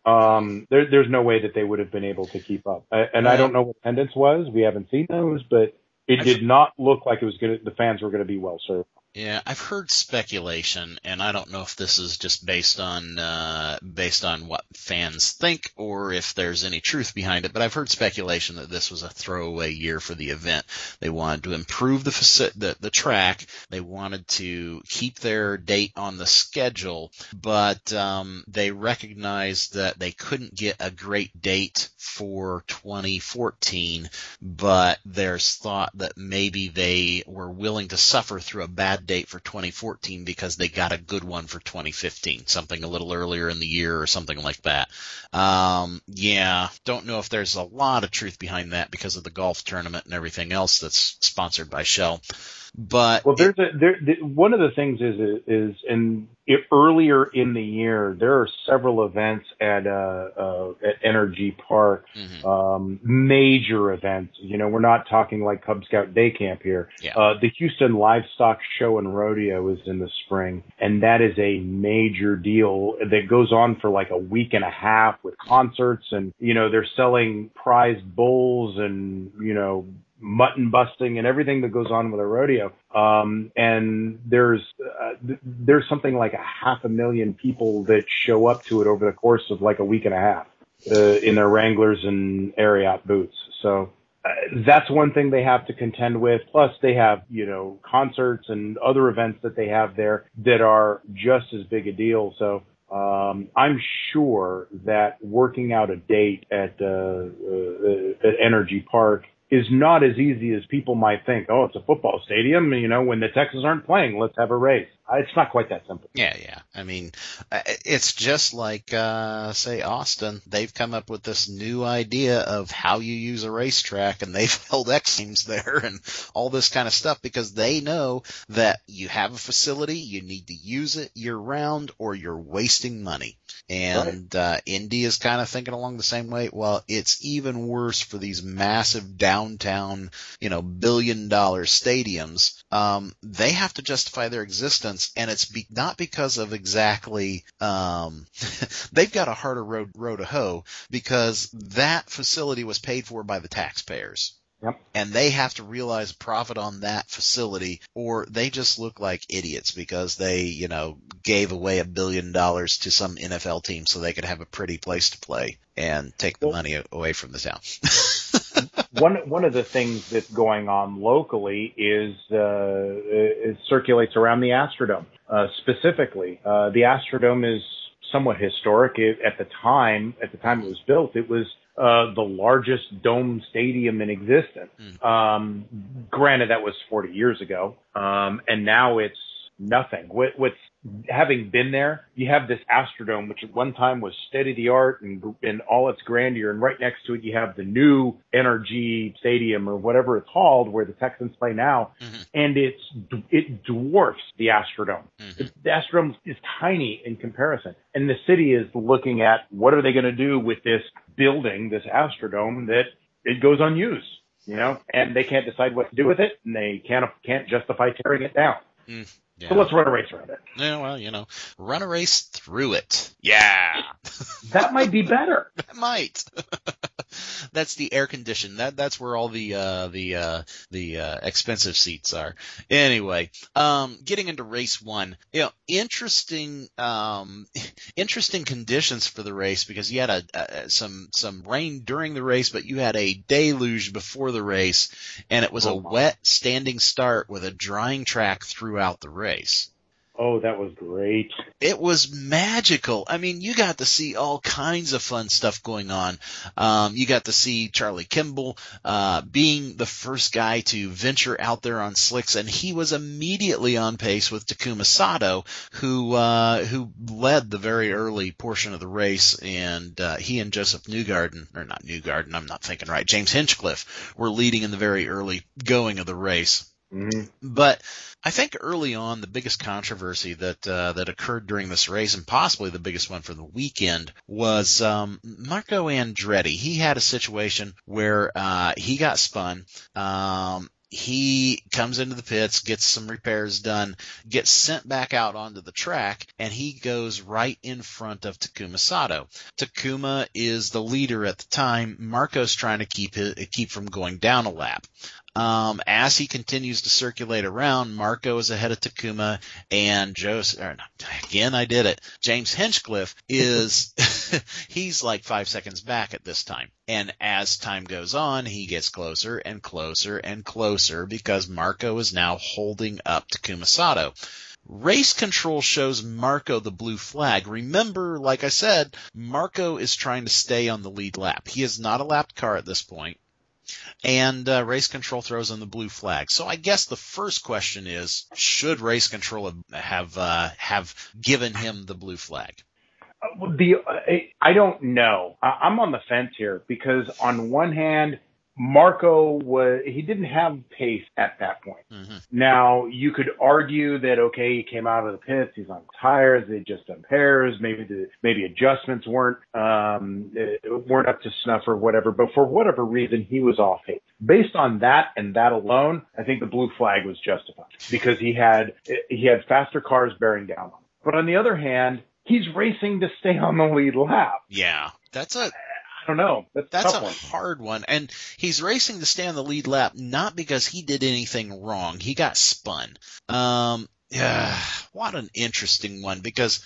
Um, there, there's no way that they would have been able to keep up. I, and well, I don't know what attendance was. We haven't seen those, but it I've, did not look like it was going to, the fans were going to be well served. Yeah, I've heard speculation, and I don't know if this is just based on uh, based on what fans think or if there's any truth behind it, but I've heard speculation that this was a throwaway year for the event. They wanted to improve the faci- the, the track. They wanted to keep their date on the schedule, but um, they recognized that they couldn't get a great date for twenty fourteen, but there's thought that maybe they were willing to suffer through a bad date for twenty fourteen because they got a good one for twenty fifteen, something a little earlier in the year or something like that. Um, yeah, don't know if there's a lot of truth behind that because of the golf tournament and everything else that's sponsored by Shell. But well, there's it, a, there, the, one of the things is is in it, earlier in the year there are several events at uh, uh at Energy Park, mm-hmm. um, major events. You know, we're not talking like Cub Scout Day Camp here. Yeah. Uh, the Houston Livestock Show and Rodeo is in the spring, and that is a major deal that goes on for like a week and a half with concerts, and you know they're selling prized bulls and you know. mutton busting and everything that goes on with a rodeo. Um, and there's, uh, th- there's something like a half a million people that show up to it over the course of like a week and a half, uh, in their Wranglers and Ariat boots. So, uh, that's one thing they have to contend with. Plus they have, you know, concerts and other events that they have there that are just as big a deal. So, Um, I'm sure that working out a date at, uh, uh, at Energy Park is not as easy as people might think. Oh, it's a football stadium. You know, when the Texans aren't playing, let's have a race. It's not quite that simple. Yeah, yeah. I mean, it's just like, uh, say, Austin. They've come up with this new idea of how you use a racetrack, and they've held X Games there and all this kind of stuff because they know that you have a facility, you need to use it year round, or you're wasting money. And right. uh, Indy is kind of thinking along the same way. Well, it's even worse for these massive downtown, you know, billion dollar stadiums. Um, they have to justify their existence, and it's be- not because of exactly, um, they've got a harder road, road to hoe because that facility was paid for by the taxpayers. Yep. And they have to realize profit on that facility, or they just look like idiots because they, you know, gave away a billion dollars to some N F L team so they could have a pretty place to play and take the well, money away from the town. one one of the things that's going on locally is uh, it circulates around the Astrodome. Uh, specifically, uh, the Astrodome is somewhat historic. It, at the time, at the time it was built, it was Uh, the largest dome stadium in existence. Mm. Um, granted, that was forty years ago, um, and now it's nothing. What, what's having been there, you have this Astrodome, which at one time was state-of-the-art and in all its grandeur, and right next to it you have the new N R G Stadium or whatever it's called, where the Texans play now, mm-hmm. and it's it dwarfs the Astrodome. Mm-hmm. The Astrodome is tiny in comparison, and the city is looking at what are they going to do with this building, this Astrodome, that it goes unused, you know, and they can't decide what to do with it, and they can't can't justify tearing it down. Mm. Yeah. So let's run a race around it. Yeah, well, you know, run a race through it. Yeah. That might be better. That might. That's the air condition. That that's where all the uh, the uh, the uh, expensive seats are. Anyway, um, getting into race one, you know, interesting um, interesting conditions for the race because you had a, a some some rain during the race, but you had a deluge before the race, and it was oh, a wet standing start with a drying track throughout the race. Oh, that was great. It was magical. I mean, you got to see all kinds of fun stuff going on. Um, you got to see Charlie Kimball uh, being the first guy to venture out there on slicks, and he was immediately on pace with Takuma Sato, who uh, who led the very early portion of the race, and uh, he and Joseph Newgarden, or not Newgarden, I'm not thinking right, James Hinchcliffe were leading in the very early going of the race. Mm-hmm. But I think early on, the biggest controversy that uh, that occurred during this race, and possibly the biggest one for the weekend, was um, Marco Andretti. He had a situation where uh, he got spun. Um, he comes into the pits, gets some repairs done, gets sent back out onto the track, and he goes right in front of Takuma Sato. Takuma is the leader at the time. Marco's trying to keep his, keep from going down a lap. Um, as he continues to circulate around, Marco is ahead of Takuma, and Joseph, or not, again, I did it. James Hinchcliffe is, he's like five seconds back at this time. And as time goes on, he gets closer and closer and closer because Marco is now holding up Takuma Sato. Race control shows Marco the blue flag. Remember, like I said, Marco is trying to stay on the lead lap. He is not a lapped car at this point. And uh, race control throws on the blue flag. So I guess the first question is, should race control have have, uh, have given him the blue flag? Uh, the uh, I don't know. I'm on the fence here because on one hand, Marco was he didn't have pace at that point. Mm-hmm. Now you could argue that okay, he came out of the pits, he's on tires, they just done pairs, maybe the maybe adjustments weren't um weren't up to snuff or whatever, but for whatever reason he was off pace. Based on that and that alone, I think the blue flag was justified because he had he had faster cars bearing down on him. But on the other hand, he's racing to stay on the lead lap. Yeah, that's a I don't know. That's, That's a a one. hard one. And he's racing to stay on the lead lap, not because he did anything wrong. He got spun. Um, yeah, what an interesting one because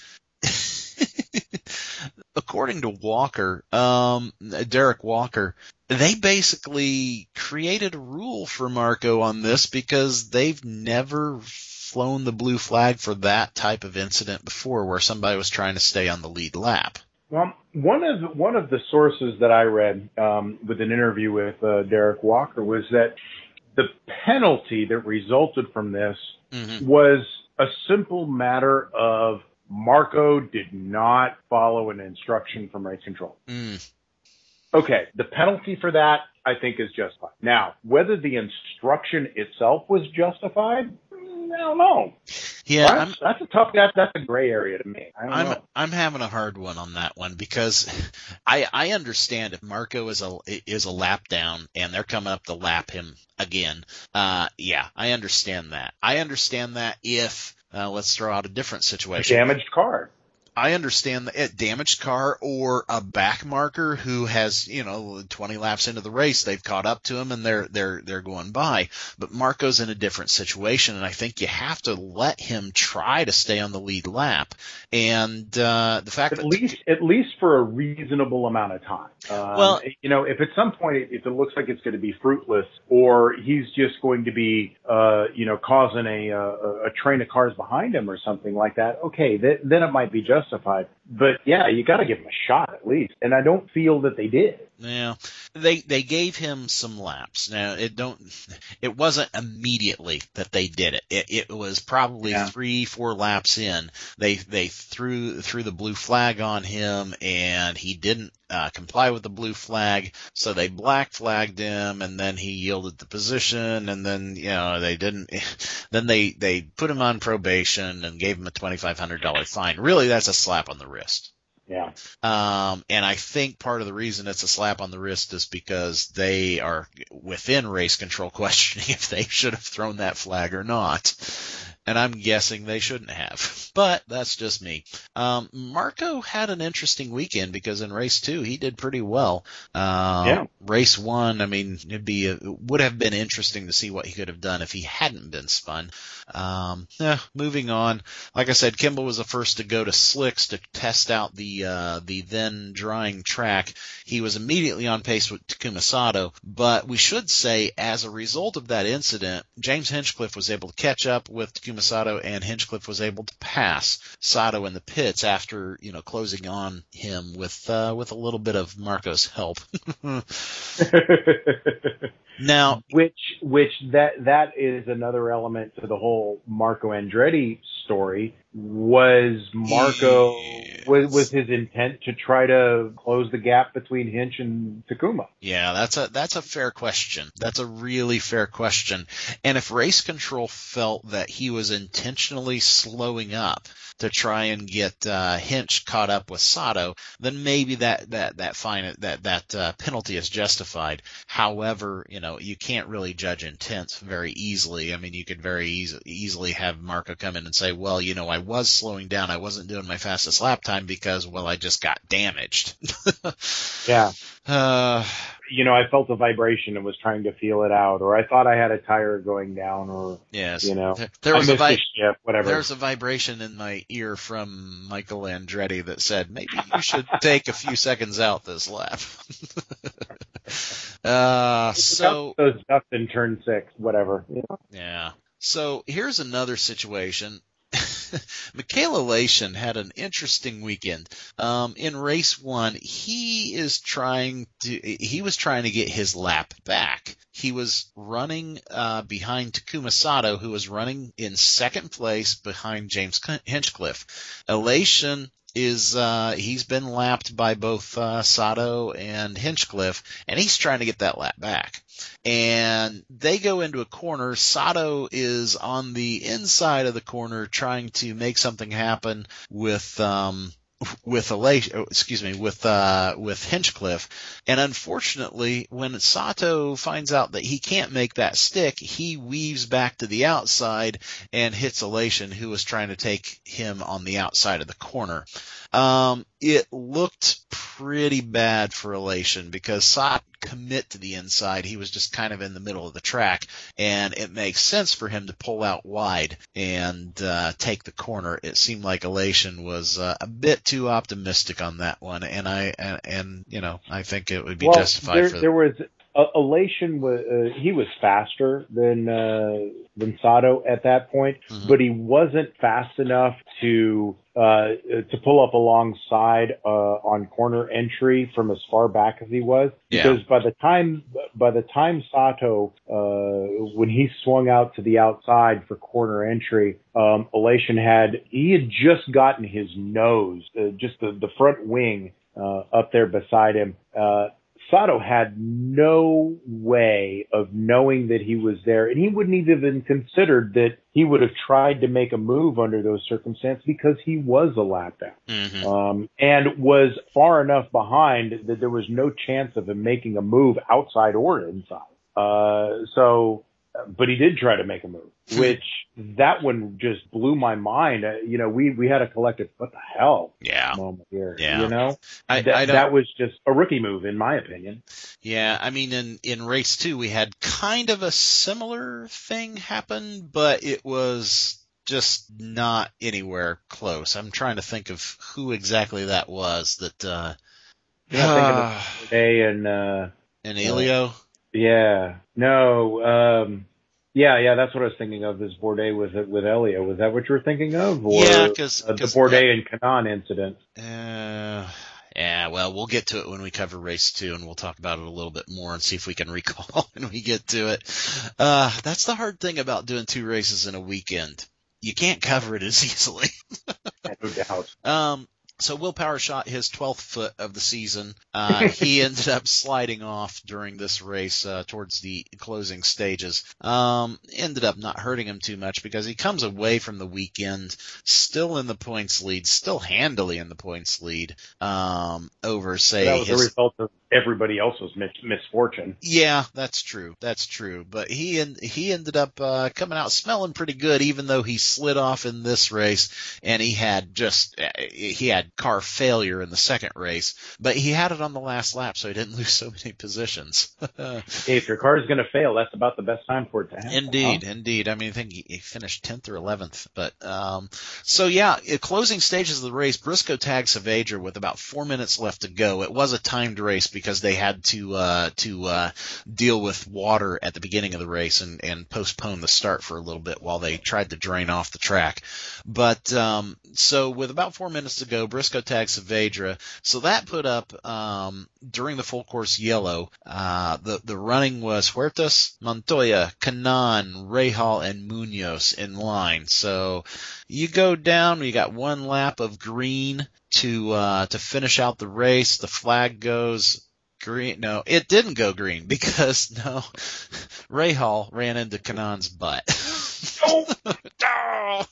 according to Walker, um, Derek Walker, they basically created a rule for Marco on this because they've never flown the blue flag for that type of incident before where somebody was trying to stay on the lead lap. Well, one of one of the sources that I read um, with an interview with uh, Derek Walker was that the penalty that resulted from this mm-hmm. was a simple matter of Marco did not follow an instruction from race control. Mm. Okay, the penalty for that I think is justified. Now, whether the instruction itself was justified, I don't know. Yeah, that's, I'm, that's a tough. That, that's a gray area to me. I don't I'm know. I'm having a hard one on that one because I I understand if Marco is a is a lap down and they're coming up to lap him again. Uh, yeah, I understand that. I understand that if uh, let's throw out a different situation. A damaged car. I understand that a damaged car or a back marker who has, you know, twenty laps into the race, they've caught up to him and they're, they're, they're going by. But Marco's in a different situation. And I think you have to let him try to stay on the lead lap. And, uh, the fact at that. At least, at least for a reasonable amount of time. Um, well, you know, if at some point, if it looks like it's going to be fruitless or he's just going to be, uh, you know, causing a, a, a train of cars behind him or something like that, okay, th- then it might be just justified. But yeah, you got to give them a shot at least. And I don't feel that they did. Yeah, they they gave him some laps. Now it don't it wasn't immediately that they did it. It, it was probably Yeah. three four laps in. They they threw threw the blue flag on him, and he didn't uh, comply with the blue flag. So they black flagged him, and then he yielded the position, and then you know they didn't. Then they they put him on probation and gave him a twenty-five hundred dollars fine. Really, that's a slap on the wrist. Yeah. Um, and I think part of the reason it's a slap on the wrist is because they are within race control questioning if they should have thrown that flag or not. And I'm guessing they shouldn't have. But that's just me. Um, Marco had an interesting weekend because in race two, he did pretty well. Um, Yeah. Race one, I mean, it'd be, a, it would have been interesting to see what he could have done if he hadn't been spun. Um, yeah, moving on. Like I said, Kimball was the first to go to slicks to test out the, uh, the then drying track. He was immediately on pace with Takuma Sato, but we should say as a result of that incident, James Hinchcliffe was able to catch up with Takuma Sato, and Hinchcliffe was able to pass Sato in the pits after, you know, closing on him with, uh, with a little bit of Marco's help. Now, which which that that is another element to the whole Marco Andretti story. Was Marco yes. was was his intent to try to close the gap between Hinch and Takuma? Yeah, that's a that's a fair question. That's a really fair question. And if race control felt that he was intentionally slowing up to try and get uh, Hinch caught up with Sato, then maybe that that that fine that that uh, penalty is justified. However, you know, you can't really judge intent very easily. I mean, you could very easy, easily have Marco come in and say, well, you know, I was slowing down. I wasn't doing my fastest lap time because, well, I just got damaged. Yeah. Uh, you know, I felt a vibration and was trying to feel it out, or I thought I had a tire going down, or, yes. you know, there, there was I a missed a vi- shift, whatever. There's a vibration in my ear from Michael Andretti that said, maybe you should take a few seconds out this lap. uh, so, those ducks in turn six, whatever. You know? Yeah. So here's another situation. Michael Elation had an interesting weekend. Um, in race one, he is trying to, he was trying to get his lap back. He was running, uh, behind Takuma Sato, who was running in second place behind James Hinchcliffe. Elation is, uh, he's been lapped by both, uh, Sato and Hinchcliffe, and he's trying to get that lap back. And they go into a corner. Sato is on the inside of the corner trying to make something happen with, um, with Elation, excuse me, with, uh, with Hinchcliffe. And unfortunately, when Sato finds out that he can't make that stick, he weaves back to the outside and hits Elation, who was trying to take him on the outside of the corner. Um, it looked pretty bad for Elation because Sato commit to the inside. He was just kind of in the middle of the track, and it makes sense for him to pull out wide and uh, take the corner. It seemed like Elation was uh, a bit too optimistic on that one, and I and, and you know I think it would be well, justified there, for. There was uh, Elation was uh, he was faster than uh, than Sato at that point, mm-hmm. but he wasn't fast enough to. Uh, to pull up alongside, uh, on corner entry from as far back as he was. Because yeah. by the time, by the time Sato, uh, when he swung out to the outside for corner entry, um, Elation had, he had just gotten his nose, uh, just the, the front wing, uh, up there beside him. Uh, Sato had no way of knowing that he was there, and he wouldn't even considered that he would have tried to make a move under those circumstances because he was a lap down, mm-hmm. um, and was far enough behind that there was no chance of him making a move outside or inside. Uh, so, but he did try to make a move, which that one just blew my mind. Uh, you know, we, we had a collective, what the hell yeah. moment here, yeah. you know, I, that, I that was just a rookie move in my opinion. Yeah. I mean, in, in race two, we had kind of a similar thing happen, but it was just not anywhere close. I'm trying to think of who exactly that was that, uh, You're not thinking of Day and, uh, and Elio? Uh, Yeah, no, um, yeah, yeah, that's what I was thinking of. Is Bourdais with with Elio? Was that what you were thinking of? Or, yeah, because uh, the Bourdais and Kanaan incident. Uh, Yeah, well, we'll get to it when we cover race two, and we'll talk about it a little bit more and see if we can recall when we get to it. Uh, that's the hard thing about doing two races in a weekend. You can't cover it as easily. No doubt. Um, so Will Power shot his twelfth foot of the season. Uh, he ended up sliding off during this race uh, towards the closing stages. Um, ended up not hurting him too much because he comes away from the weekend still in the points lead, still handily in the points lead um, over, say, that was his... a result of everybody else's mis- misfortune. Yeah, that's true. That's true. But he en- he ended up uh, coming out smelling pretty good, even though he slid off in this race, and he had just uh, he had car failure in the second race. But he had it on the last lap, so he didn't lose so many positions. Hey, if your car is going to fail, that's about the best time for it to happen. Indeed, huh? indeed. I mean, I think he, he finished tenth or eleventh. But um, so yeah, at closing stages of the race, Briscoe tagged Saavedra with about four minutes left to go. It was a timed race because they had to uh, to uh, deal with water at the beginning of the race and, and postpone the start for a little bit while they tried to drain off the track. But um, so with about four minutes to go, Briscoe tagged Saavedra. So that put up um, during the full course yellow. Uh, the the running was Huertas, Montoya, Canan, Rahal, and Munoz in line. So you go down. You got one lap of green to uh, to finish out the race. The flag goes green. No, it didn't go green because no, Rahal ran into Canan's butt. Oh.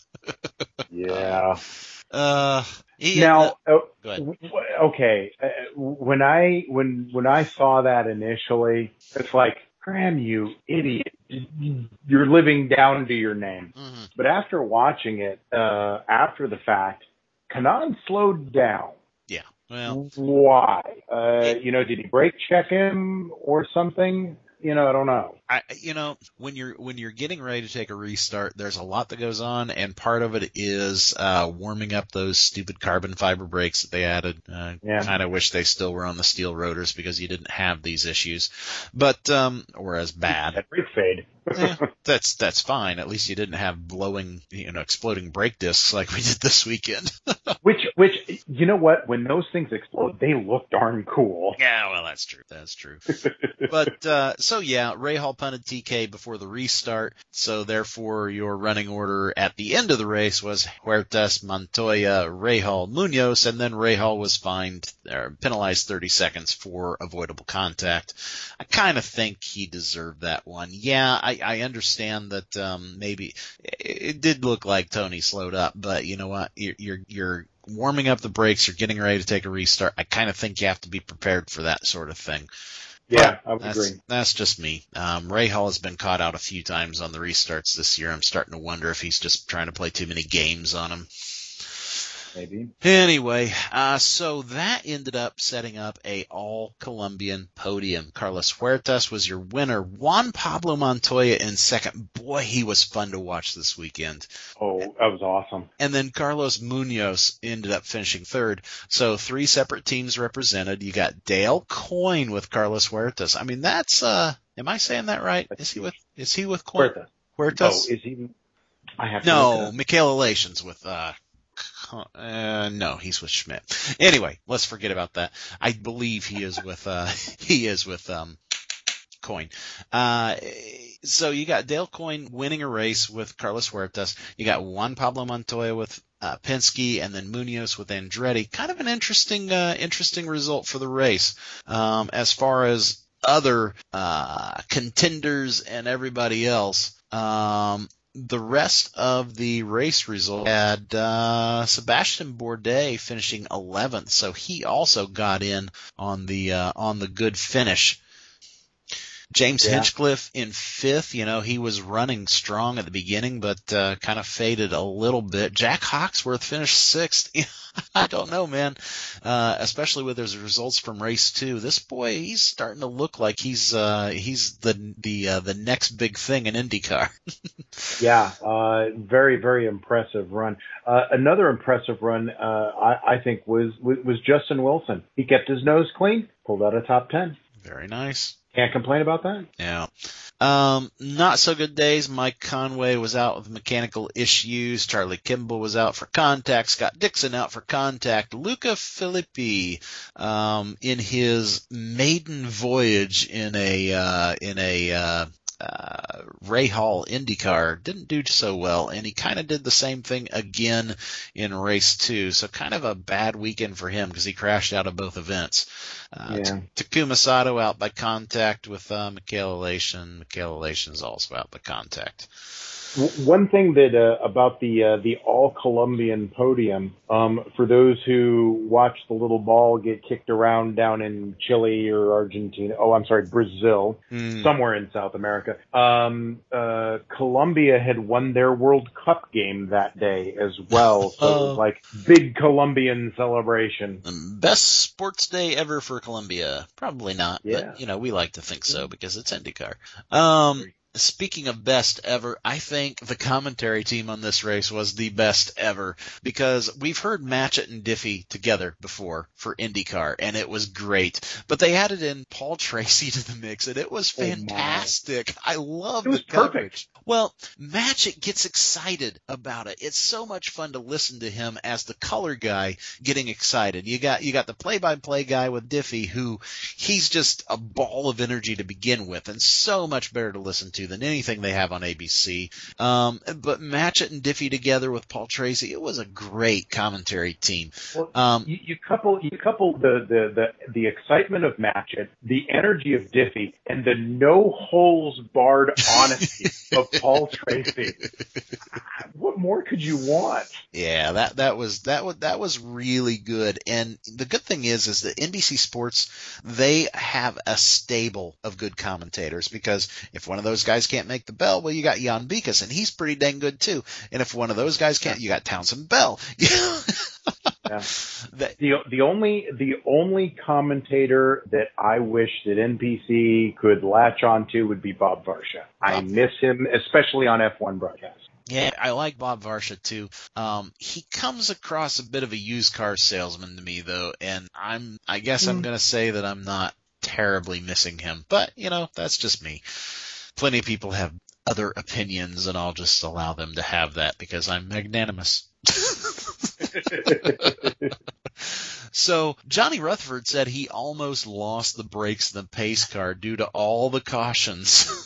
Yeah. Uh, he now, uh, uh, okay. Uh, when I when when I saw that initially, it's like, Graham, you idiot! You're living down to your name. Mm-hmm. But after watching it, uh, after the fact, Canan slowed down. Yeah. Well, why? Uh, it, you know, did he brake check him or something? You know, I don't know. I, you know, when you're when you're getting ready to take a restart, there's a lot that goes on, and part of it is uh, warming up those stupid carbon fiber brakes that they added. I yeah. kind of wish they still were on the steel rotors because you didn't have these issues, but um, or as bad. That brake fade. yeah, that's that's fine. At least you didn't have blowing, you know, exploding brake discs like we did this weekend. which, which, you know what? When those things explode, they look darn cool. Yeah, well, that's true. That's true. But uh, so yeah, Rahal punted T K before the restart. So therefore, your running order at the end of the race was Huertas, Montoya, Rahal, Munoz, and then Rahal was fined or penalized thirty seconds for avoidable contact. I kind of think he deserved that one. Yeah, I, I understand that um, maybe it did look like Tony slowed up, but you know what? You're you're, you're warming up the brakes. You're getting ready to take a restart. I kind of think you have to be prepared for that sort of thing. Yeah, I would that's, agree. That's just me. Um, Rahal has been caught out a few times on the restarts this year. I'm starting to wonder if he's just trying to play too many games on him. Maybe. Anyway, uh, so that ended up setting up a all-Colombian podium. Carlos Huertas was your winner. Juan Pablo Montoya in second. Boy, he was fun to watch this weekend. Oh, that was awesome. And then Carlos Munoz ended up finishing third. So three separate teams represented. You got Dale Coyne with Carlos Huertas. I mean, that's, uh, am I saying that right? Is he with, is he with Coyne? Huertas. Huertas? Oh, is he? I have to No, Michael Elations with, uh, Uh, no, he's with Schmidt. Anyway, let's forget about that. I believe he is with, uh, he is with, um, Coyne. Uh, so you got Dale Coyne winning a race with Carlos Huertas. You got Juan Pablo Montoya with, uh, Penske, and then Munoz with Andretti. Kind of an interesting, uh, interesting result for the race. Um, as far as other, uh, contenders and everybody else, um, the rest of the race result had uh, Sebastian Bourdais finishing eleventh, so he also got in on the uh, on the good finish. James yeah. Hinchcliffe in fifth. You know, he was running strong at the beginning, but uh, kind of faded a little bit. Jack Hawksworth finished sixth. I don't know, man. Uh, especially with his results from race two. This boy, he's starting to look like he's uh, he's the the uh, the next big thing in IndyCar. yeah, uh, very very impressive run. Uh, another impressive run, uh, I, I think, was was Justin Wilson. He kept his nose clean, pulled out a top ten. Very nice. Can't complain about that. Yeah. Um, not so good days. Mike Conway was out with mechanical issues. Charlie Kimball was out for contact. Scott Dixon out for contact. Luca Filippi, um, in his maiden voyage in a, uh, in a, uh, Uh, Ray Hall IndyCar didn't do so well, and he kind of did the same thing again in race two. So kind of a bad weekend for him because he crashed out of both events. Uh, yeah. T- Takuma Sato out by contact with uh, Michael Elation. Michael Elation is also out by contact. One thing that uh, about the uh, the all Colombian podium, um, for those who watch the little ball get kicked around down in Chile or Argentina, oh, I'm sorry, Brazil, mm. somewhere in South America, um, uh, Colombia had won their World Cup game that day as well. So uh, it was like big Colombian celebration. Best sports day ever for Colombia? Probably not, yeah. but you know we like to think so because it's IndyCar. Um, Speaking of best ever, I think the commentary team on this race was the best ever because we've heard Matchett and Diffie together before for IndyCar, and it was great. But they added in Paul Tracy to the mix, and it was fantastic. Oh I love it was the coverage. Perfect. Well, Matchett gets excited about it. It's so much fun to listen to him as the color guy getting excited. You got you got the play-by-play guy with Diffie, who he's just a ball of energy to begin with, and so much better to listen to than anything they have on A B C. Um, but Matchett and Diffie together with Paul Tracy, it was a great commentary team. Well, um, you, you couple you couple the, the, the, the excitement of Matchett, the energy of Diffie, and the no holes barred honesty of Paul Tracy. What more could you want? Yeah, that that was that was that was really good. And the good thing is, is that N B C Sports, they have a stable of good commentators because if one of those guys can't make the bell, well, you got Jan Beekes, and he's pretty dang good too. And if one of those guys can't, you got Townsend Bell. yeah. The the only the only commentator that I wish that N B C could latch onto would be Bob Varsha. I miss him, especially on F one broadcasts. Yeah, I like Bob Varsha too. Um, he comes across a bit of a used car salesman to me though, and I'm I guess mm. I'm gonna say that I'm not terribly missing him. But, you know, that's just me. Plenty of people have other opinions, and I'll just allow them to have that because I'm magnanimous. So Johnny Rutherford said he almost lost the brakes in the pace car due to all the cautions.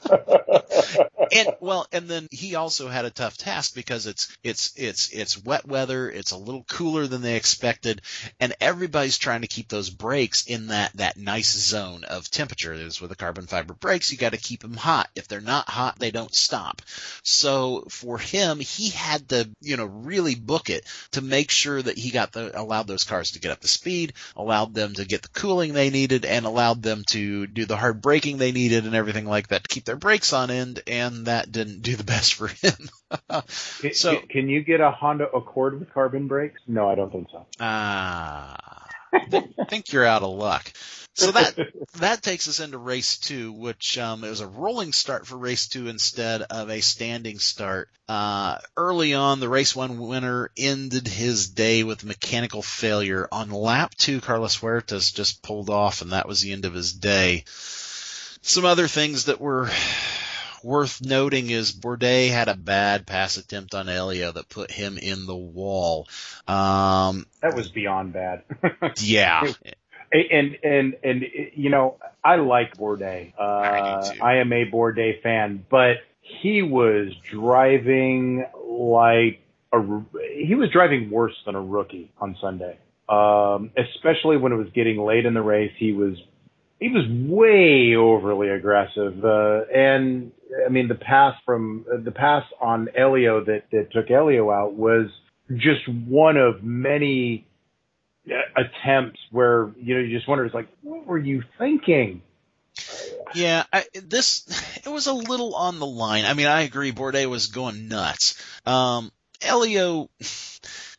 And well, and then he also had a tough task because it's it's it's it's wet weather, it's a little cooler than they expected, and everybody's trying to keep those brakes in that that nice zone of temperature. Is with the carbon fiber brakes, you got to keep them hot. If they're not hot, they don't stop. So for him, he had to, you know, really book it to make sure that he got the allowed those cars to get up to speed, allowed them to get the cooling they needed, and allowed them to do the hard braking they needed and everything like that to keep their brakes on end, and that didn't do the best for him. So, can, can you get a Honda Accord with carbon brakes? No, I don't think so. Ah, I think you're out of luck. So that that takes us into race two, which um, it was a rolling start for race two instead of a standing start. Uh, early on, the race one winner ended his day with mechanical failure. On lap two, Carlos Huertas just pulled off, and that was the end of his day. Some other things that were worth noting is Bourdais had a bad pass attempt on Elio that put him in the wall. Um, that was beyond bad. Yeah. And, and, and, you know, I like Bourdais. Uh, I, I am a Bourdais fan, but he was driving like a, he was driving worse than a rookie on Sunday. Um, especially when it was getting late in the race, he was, he was way overly aggressive. Uh, and I mean, the pass from uh, the pass on Elio that, that took Elio out was just one of many attempts where, you know, you just wonder, it's like, what were you thinking? Yeah, I, this, it was a little on the line. I mean, I agree, Bourdais was going nuts. Um, Elio,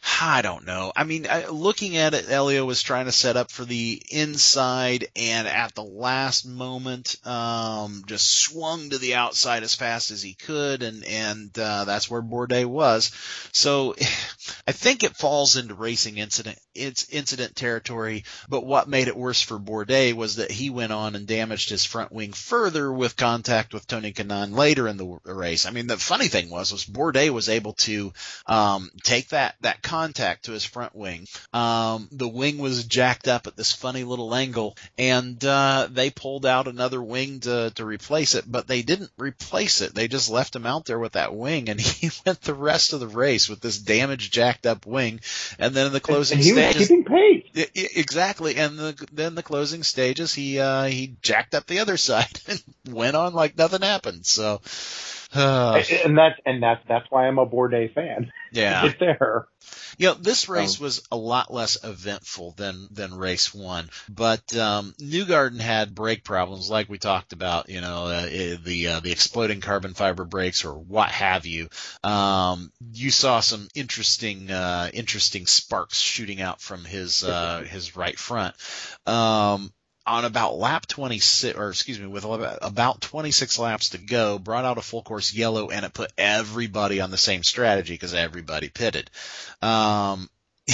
I don't know. I mean, I, looking at it, Elio was trying to set up for the inside, and at the last moment, um, just swung to the outside as fast as he could, and and uh, that's where Bourdais was. So, I think it falls into racing incident it's incident territory. But what made it worse for Bourdais was that he went on and damaged his front wing further with contact with Tony Kanaan later in the race. I mean, the funny thing was, was Bourdais was able to um, take that that contact to his front wing. Um, the wing was jacked up at this funny little angle, and uh, they pulled out another wing to, to replace it, but they didn't replace it. They just left him out there with that wing, and he went the rest of the race with this damaged, jacked up wing. And then in the closing and he stages, was keeping pace. I, I, exactly. And the, then the closing stages, he uh, he jacked up the other side and went on like nothing happened. So. Uh, and that's and that's that's why I'm a Bourdais fan. Yeah, it's there. You know, this race um, was a lot less eventful than than race one, but um, Newgarden had brake problems, like we talked about. You know, uh, the uh, the exploding carbon fiber brakes or what have you. Um, you saw some interesting uh, interesting sparks shooting out from his uh, his right front. Um, On about lap twenty-six, or excuse me, with about twenty-six laps to go, brought out a full course yellow, and it put everybody on the same strategy because everybody pitted. Um,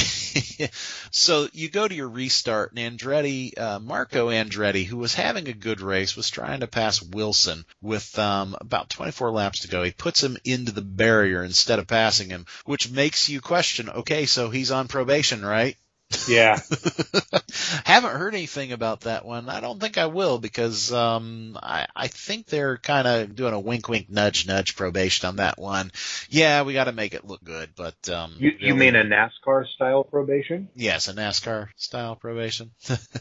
so you go to your restart, and Andretti, uh, Marco Andretti, who was having a good race, was trying to pass Wilson with um, about twenty-four laps to go. He puts him into the barrier instead of passing him, which makes you question, okay, so he's on probation, right? Yeah. Haven't heard anything about that one. I don't think I will because um, I, I think they're kind of doing a wink, wink, nudge, nudge probation on that one. Yeah, we got to make it look good, but um, you, you really, mean a NASCAR style probation? Yes, a NASCAR style probation.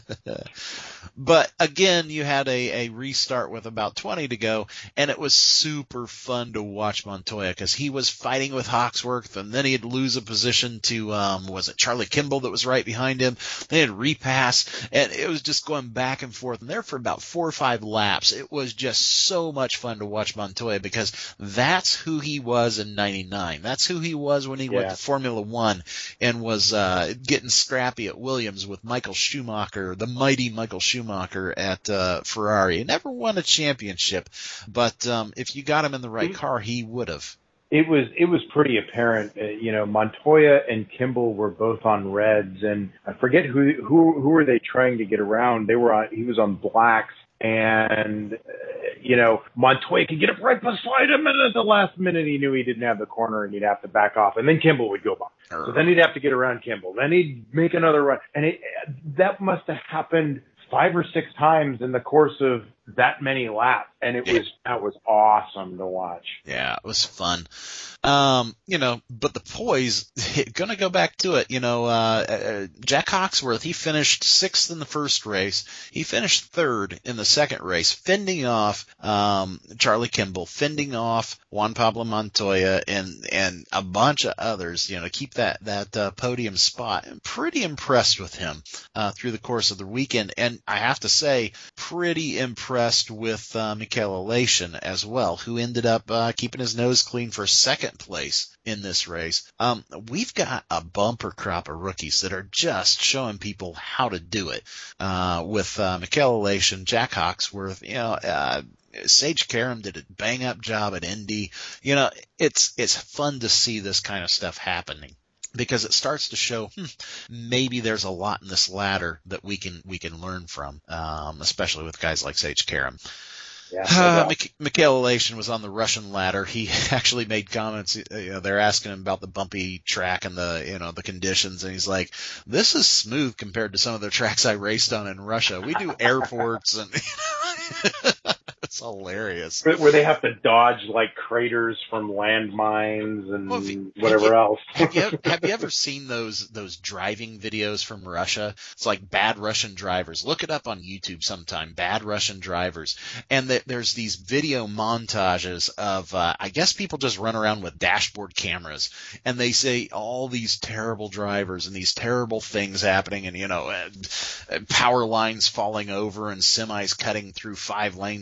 But again, you had a, a restart with about twenty to go, and it was super fun to watch Montoya because he was fighting with Hawksworth, and then he'd lose a position to um, was it Charlie Kimball that was right behind him. They had repass, and it was just going back and forth. And there for about four or five laps, it was just so much fun to watch Montoya because that's who he was in ninety-nine. That's who he was when he yeah. went to Formula One and was uh, getting scrappy at Williams with Michael Schumacher, the mighty Michael Schumacher at uh, Ferrari. He never won a championship, but um, if you got him in the right car, he would have. It was it was pretty apparent, uh, you know. Montoya and Kimball were both on reds, and I forget who who who were they trying to get around. They were on. He was on blacks, and uh, you know Montoya could get up right beside him, and at the last minute he knew he didn't have the corner, and he'd have to back off, and then Kimball would go by. So then he'd have to get around Kimball. Then he'd make another run, and it, that must have happened five or six times in the course of that many laps, and it was that was awesome to watch. Yeah, it was fun. Um, you know, but the poise, gonna go back to it, you know, uh, uh, Jack Hawksworth, he finished sixth in the first race. He finished third in the second race, fending off, um, Charlie Kimball, fending off Juan Pablo Montoya and, and a bunch of others, you know, to keep that, that, uh, podium spot. I'm pretty impressed with him, uh, through the course of the weekend. And I have to say, pretty impressed with, uh, Michael Elation as well, who ended up, uh, keeping his nose clean for second place in this race. Um, we've got a bumper crop of rookies that are just showing people how to do it. Uh, with, uh, Michael Elation, Jack Hawksworth, you know, uh, Sage Karam did a bang up job at Indy. You know, it's, it's fun to see this kind of stuff happening, because it starts to show hmm, maybe there's a lot in this ladder that we can we can learn from, um, especially with guys like Sage Karam. Yeah, uh, Mich- Michael Elation was on the Russian ladder. He actually made comments. You know, they're asking him about the bumpy track and the you know the conditions, and he's like, "This is smooth compared to some of the tracks I raced on in Russia. We do airports and." It's hilarious. Where they have to dodge like craters from landmines and well, you, whatever have you, else. have, you, have you ever seen those those driving videos from Russia? It's like bad Russian drivers. Look it up on YouTube sometime. Bad Russian drivers, and the, there's these video montages of uh, I guess people just run around with dashboard cameras, and they say all these terrible drivers and these terrible things happening, and you know, uh, power lines falling over and semis cutting through five lanes of traffic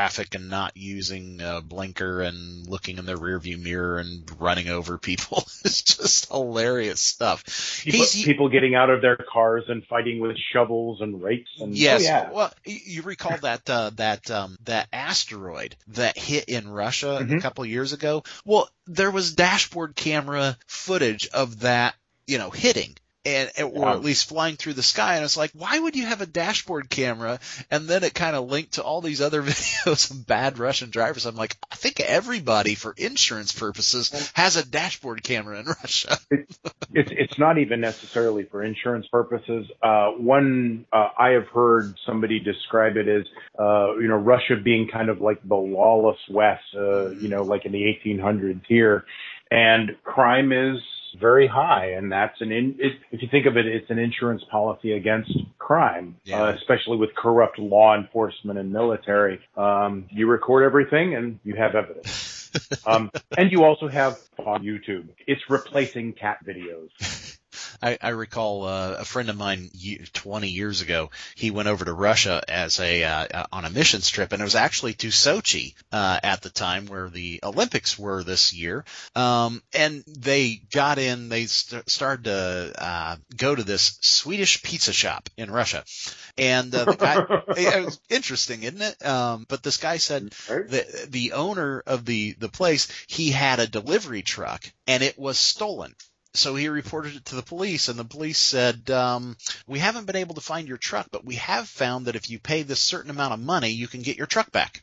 traffic and not using a blinker and looking in their rearview mirror and running over people. It's just hilarious stuff. People, He's, people getting out of their cars and fighting with shovels and rakes. And, yes. Oh, yeah. Well, you recall that uh, that um, that asteroid that hit in Russia Mm-hmm. a couple of years ago? Well, there was dashboard camera footage of that, you know, hitting. And, or at least flying through the sky. And it's like, why would you have a dashboard camera? And then it kind of linked to all these other videos of bad Russian drivers. I'm like, I think everybody, for insurance purposes, has a dashboard camera in Russia. it, it's it's not even necessarily for insurance purposes. Uh, one, uh, I have heard somebody describe it as, uh, you know, Russia being kind of like the lawless West, uh, you know, like in the eighteen hundreds here. And crime is very high, and that's an in, it, if you think of it, it's an insurance policy against crime, Yeah. uh, especially with corrupt law enforcement and military. Um, you record everything, and you have evidence. um, and you also have on YouTube. It's replacing cat videos. I, I recall uh, a friend of mine twenty years ago. He went over to Russia as a uh, on a missions trip, and it was actually to Sochi uh, at the time where the Olympics were this year. Um, and they got in. They st- started to uh, go to this Swedish pizza shop in Russia, and uh, the guy. It was interesting, isn't it? Um, but this guy said that the owner of the the place, he had a delivery truck, and it was stolen. So he reported it to the police, and the police said, um, we haven't been able to find your truck, but we have found that if you pay this certain amount of money, you can get your truck back.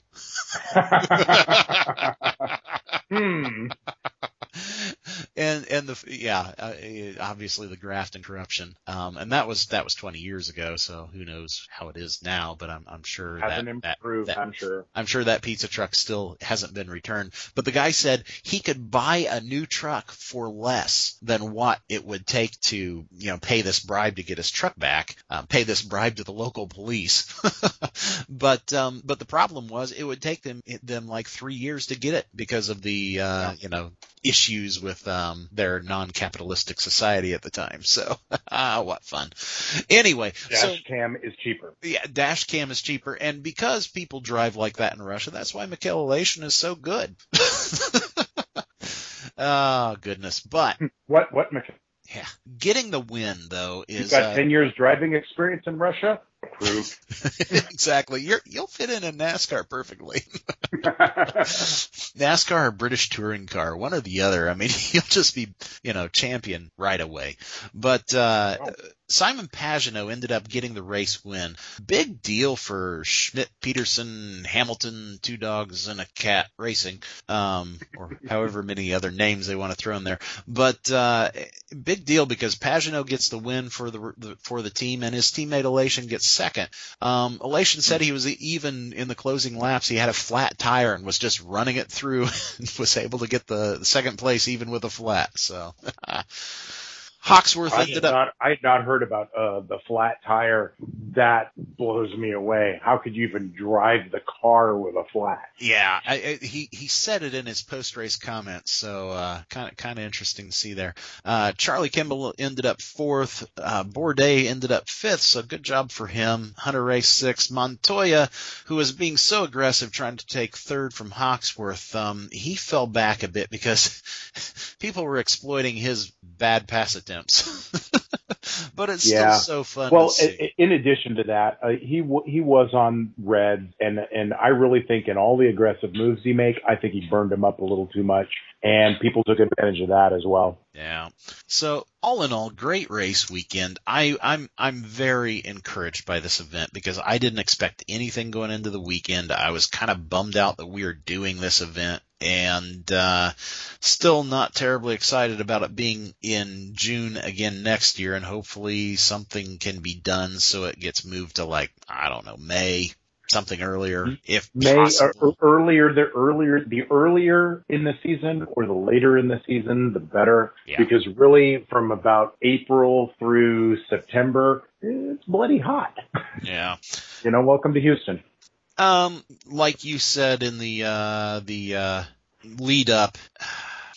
hmm. And, and the, yeah, uh, obviously the graft and corruption. Um, and that was, that was twenty years ago. So who knows how it is now, but I'm, I'm sure hasn't that, improved, that, that, I'm sure. I'm sure that pizza truck still hasn't been returned. But the guy said he could buy a new truck for less than what it would take to, you know, pay this bribe to get his truck back, uh, pay this bribe to the local police. but, um, but the problem was it would take them, them like three years to get it because of the, uh, you know, issues with um, their non-capitalistic society at the time. So, what fun. Anyway. Dash so, cam is cheaper. Yeah, dash cam is cheaper. And because people drive like that in Russia, that's why Mikhail Elation is so good. Oh, goodness. But. What, what, Mikhail? Yeah. Getting the win, though, is. You've got uh, ten years driving experience in Russia? Proof. Exactly. You're, you'll fit in in NASCAR perfectly. NASCAR or British touring car, one or the other. I mean, you'll just be, you know, champion right away. But uh, oh. Simon Pagenaud ended up getting the race win. Big deal for Schmidt, Peterson, Hamilton, Two Dogs and a Cat Racing, um, or however many other names they want to throw in there. But uh, big deal because Pagenaud gets the win for the, the for the team, and his teammate Elation gets second. Um, Elation said he was even in the closing laps. He had a flat tire and was just running it through and was able to get the, the second place even with a flat. So Hawksworth I ended had up. Not, I had not heard about uh, the flat tire. That blows me away. How could you even drive the car with a flat? Yeah, I, I, he he said it in his post race comments, so kind of kind of interesting to see there. Uh, Charlie Kimball ended up fourth. Uh, Bourdais ended up fifth, so good job for him. Hunter raced sixth. Montoya, who was being so aggressive trying to take third from Hawksworth, um, he fell back a bit because people were exploiting his bad pass attempts. But it's yeah. still so fun well, to see. In addition to that, uh, he w- he was on red, and and I really think in all the aggressive moves he make, I think he burned him up a little too much, and people took advantage of that as well. Yeah. So all in all, great race weekend. I, I'm I'm very encouraged by this event because I didn't expect anything going into the weekend. I was kind of bummed out that we were doing this event, and uh, still not terribly excited about it being in June again next year, and hopefully something can be done so it gets moved to, like, I don't know, May. Something earlier, if May possible. or earlier, the earlier, the earlier in the season or the later in the season, the better. Yeah. Because really, from about April through September, it's bloody hot. Yeah. You know, welcome to Houston. Um, like you said in the uh, the uh, lead up,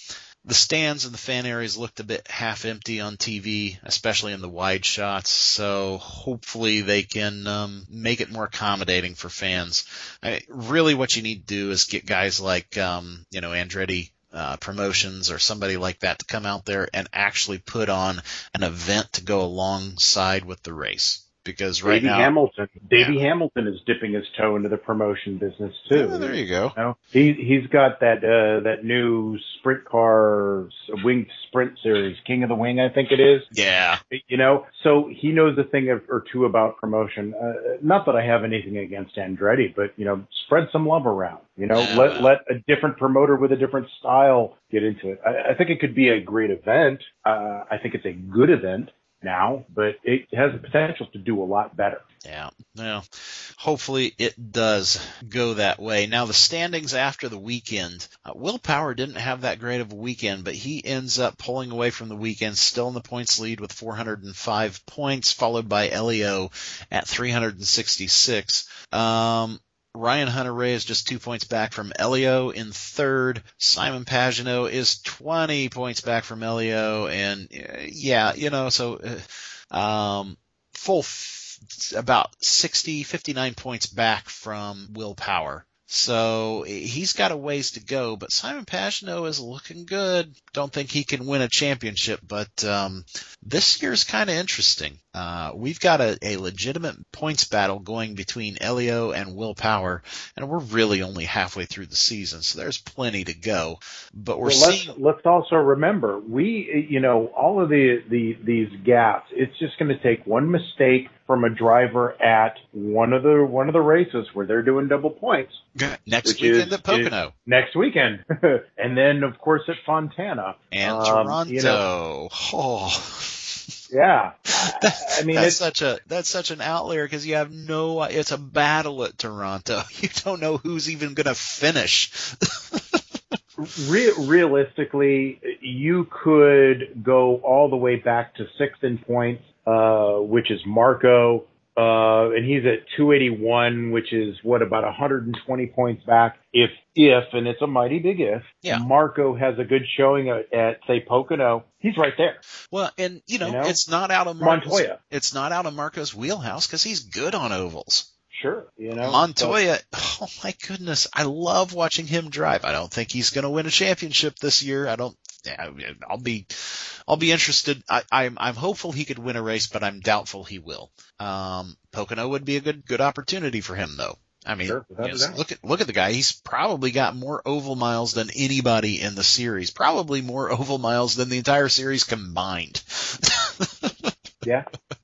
the stands and the fan areas looked a bit half empty on T V, especially in the wide shots. So hopefully they can um, make it more accommodating for fans. I, really, what you need to do is get guys like um, you know Andretti uh, Promotions or somebody like that to come out there and actually put on an event to go alongside with the race. Because right Davey now, Hamilton, Davey yeah. Hamilton is dipping his toe into the promotion business too. Oh, there you go. You know, he he's got that uh, that new sprint car winged sprint series, King of the Wing, I think it is. Yeah. You know, so he knows a thing or two about promotion. Uh, not that I have anything against Andretti, but you know, spread some love around. You know, Yeah, let well. let a different promoter with a different style get into it. I, I think it could be a great event. Uh, I think it's a good event now, but it has the potential to do a lot better. Yeah, well, hopefully it does go that way. Now, the standings after the weekend, uh, Will Power didn't have that great of a weekend, but he ends up pulling away from the weekend, still in the points lead with four hundred five points, followed by Elio at three hundred sixty-six. Um, Ryan Hunter-Reay is just two points back from Elio in third. Simon Pagenaud is twenty points back from Elio. And, uh, yeah, you know, so uh, um, full f- about sixty, fifty-nine points back from Will Power. So he's got a ways to go, but Simon Pagenaud is looking good. Don't think he can win a championship, but um, this year's kind of interesting. Uh, we've got a, a legitimate points battle going between Elio and Will Power, and we're really only halfway through the season, so there's plenty to go. But we're well, seeing. Let's, let's also remember, we, you know, all of the, the these gaps. It's just going to take one mistake from a driver at one of the one of the races where they're doing double points. Next weekend is, at Pocono. Next weekend. And then, of course, at Fontana. And um, Toronto. You know, oh. Yeah. That, I mean, that's it's such a that's such an outlier because you have no. It's a battle at Toronto. You don't know who's even going to finish. Re- realistically, you could go all the way back to sixth in points, uh, which is Marco. Uh, and he's at two eighty-one, which is what, about one hundred twenty points back. If, if, and it's a mighty big if, Yeah. Marco has a good showing at, at, say, Pocono, he's right there. Well, and you know, You know? it's not out of Marco's, Montoya. It's not out of Marco's wheelhouse because he's good on ovals. Sure, you know. Montoya, oh my goodness, I love watching him drive. I don't think he's going to win a championship this year. I don't. I'll be, I'll be interested. I, I'm, I'm hopeful he could win a race, but I'm doubtful he will. Um, Pocono would be a good, good opportunity for him, though. I mean, Sure, without a yes, doubt. look at look at the guy. He's probably got more oval miles than anybody in the series. Probably more oval miles than the entire series combined. Yeah.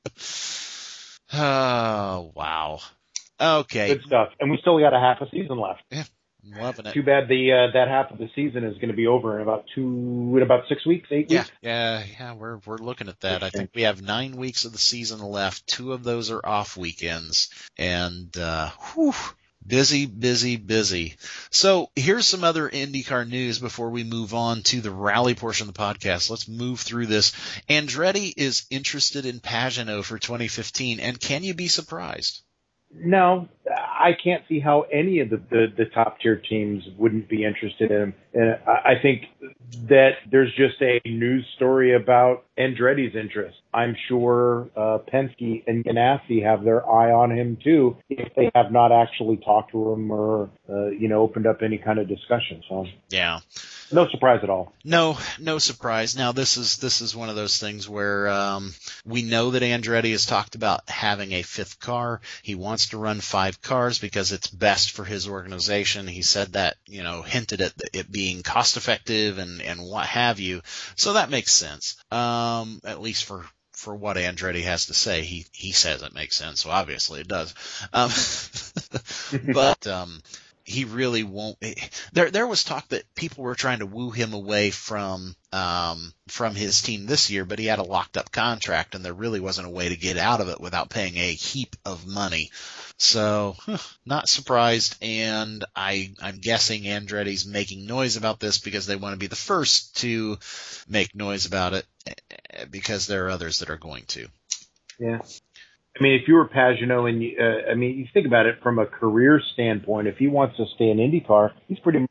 Oh, wow. Okay. Good stuff. And we still got a half a season left. Yeah, I'm loving it. Too bad the uh, that half of the season is going to be over in about two, in about six weeks, eight Yeah, weeks. yeah, yeah. We're we're looking at that. I think we have nine weeks of the season left. Two of those are off weekends, and uh, whew, busy, busy, busy. So here's some other IndyCar news before we move on to the rally portion of the podcast. Let's move through this. Andretti is interested in Pagenaud for twenty fifteen, and can you be surprised? No, I can't see how any of the, the, the top tier teams wouldn't be interested in him. And I think that there's just a news story about Andretti's interest. I'm sure uh, Penske and Ganassi have their eye on him too, if they have not actually talked to him or uh, you know opened up any kind of discussion. So Yeah. no surprise at all. No, no surprise. Now this is this is one of those things where um, we know that Andretti has talked about having a fifth car. He wants to run five cars because it's best for his organization. He said that, you know, hinted at it being cost effective and and what have you. So that makes sense. Um, at least for. For what Andretti has to say, he he says it makes sense, so obviously it does. Um, but um, he really won't. There there was talk that people were trying to woo him away from um, from his team this year, but he had a locked up contract, and there really wasn't a way to get out of it without paying a heap of money. So, not surprised, and I, I'm guessing Andretti's making noise about this because they want to be the first to make noise about it, because there are others that are going to. Yeah. I mean, if you were Pagenaud, and you, uh, I mean, you think about it from a career standpoint, if he wants to stay in IndyCar, he's pretty much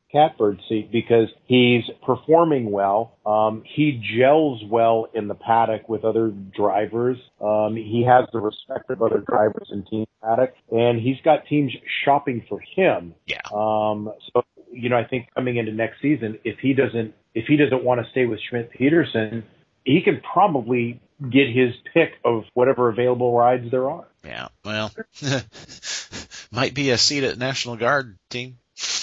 catbird seat because he's performing well. Um, he gels well in the paddock with other drivers. Um, he has the respect of other drivers in team paddock, and he's got teams shopping for him. Yeah. Um, so, you know, I think coming into next season, if he doesn't, if he doesn't want to stay with Schmidt-Peterson, he can probably get his pick of whatever available rides there are. Yeah. Well, might be a seat at National Guard team.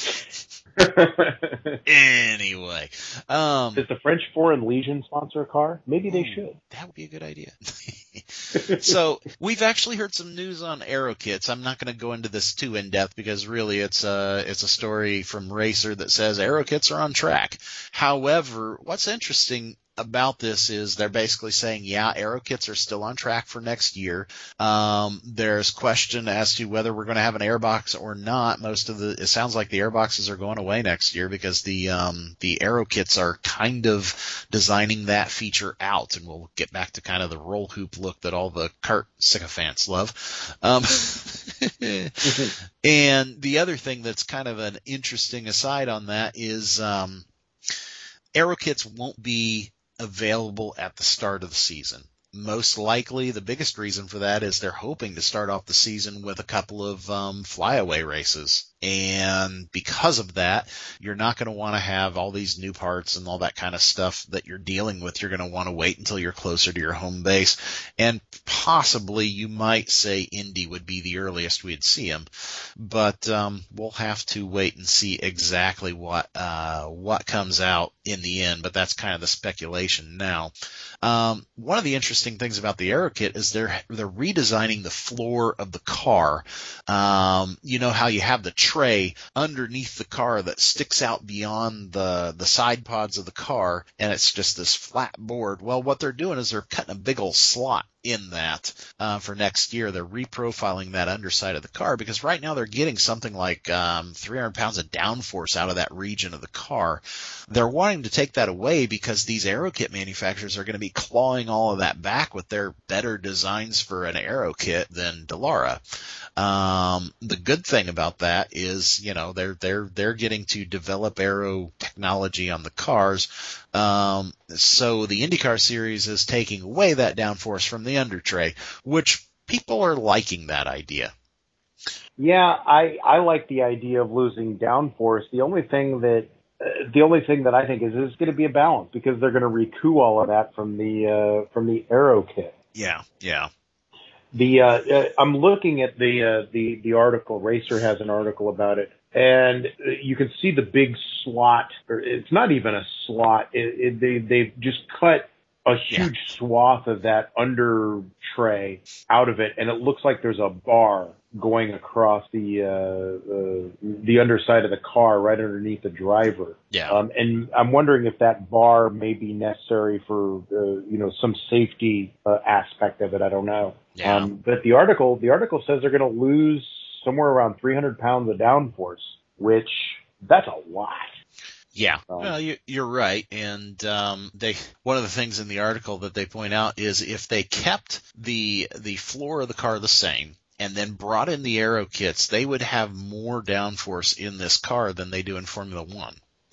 Anyway, um, does the French Foreign Legion sponsor a car? Maybe they should. That would be a good idea. So we've actually heard some news on Aero Kits. I'm not going to go into this too in depth because really it's a it's a story from Racer that says Aero Kits are on track. However, what's interesting about this is they're basically saying, yeah, Aero Kits are still on track for next year. Um, there's question as to whether we're going to have an airbox or not. Most of the, it sounds like the airboxes are going away next year because the, um, the Aero Kits are kind of designing that feature out. And we'll get back to kind of the roll hoop look that all the kart sycophants love. Um, and the other thing that's kind of an interesting aside on that is, um, Aero Kits won't be available at the start of the season. Most likely, the biggest reason for that is they're hoping to start off the season with a couple of um, flyaway races. And because of that, you're not going to want to have all these new parts and all that kind of stuff that you're dealing with. You're going to want to wait until you're closer to your home base. And possibly you might say Indy would be the earliest we'd see them. But um, we'll have to wait and see exactly what uh, what comes out in the end. But that's kind of the speculation now. Um, one of the interesting things about the Aero Kit is they're they're redesigning the floor of the car. Um, you know how you have the tray underneath the car that sticks out beyond the the side pods of the car, and it's just this flat board. Well, what they're doing is they're cutting a big old slot in that uh, for next year. They're reprofiling that underside of the car because right now they're getting something like um, three hundred pounds of downforce out of that region of the car. They're wanting to take that away because these Aero Kit manufacturers are going to be clawing all of that back with their better designs for an Aero Kit than Dallara. Um, the good thing about that is, you know, they're, they're, they're getting to develop aero technology on the cars. Um, so the IndyCar series is taking away that downforce from the under tray, which people are liking that idea. Yeah, I, I like the idea of losing downforce. The only thing that, uh, the only thing that I think is it's going to be a balance because they're going to recoup all of that from the, uh, from the Aero Kit. Yeah. Yeah. The, uh, uh, I'm looking at the, uh, the, the article. Racer has an article about it, and you can see the big slot, or it's not even a slot. It, it, they, they've just cut a huge yeah. swath of that under tray out of it, and it looks like there's a bar going across the, uh, uh, the underside of the car right underneath the driver. Yeah. Um, and I'm wondering if that bar may be necessary for, uh, you know, some safety uh, aspect of it. I don't know. Yeah. Um, but the article, the article says they're going to lose somewhere around three hundred pounds of downforce, which that's a lot. Yeah, um, well, you, you're right, and um, they one of the things in the article that they point out is if they kept the the floor of the car the same and then brought in the Aero Kits, they would have more downforce in this car than they do in Formula One.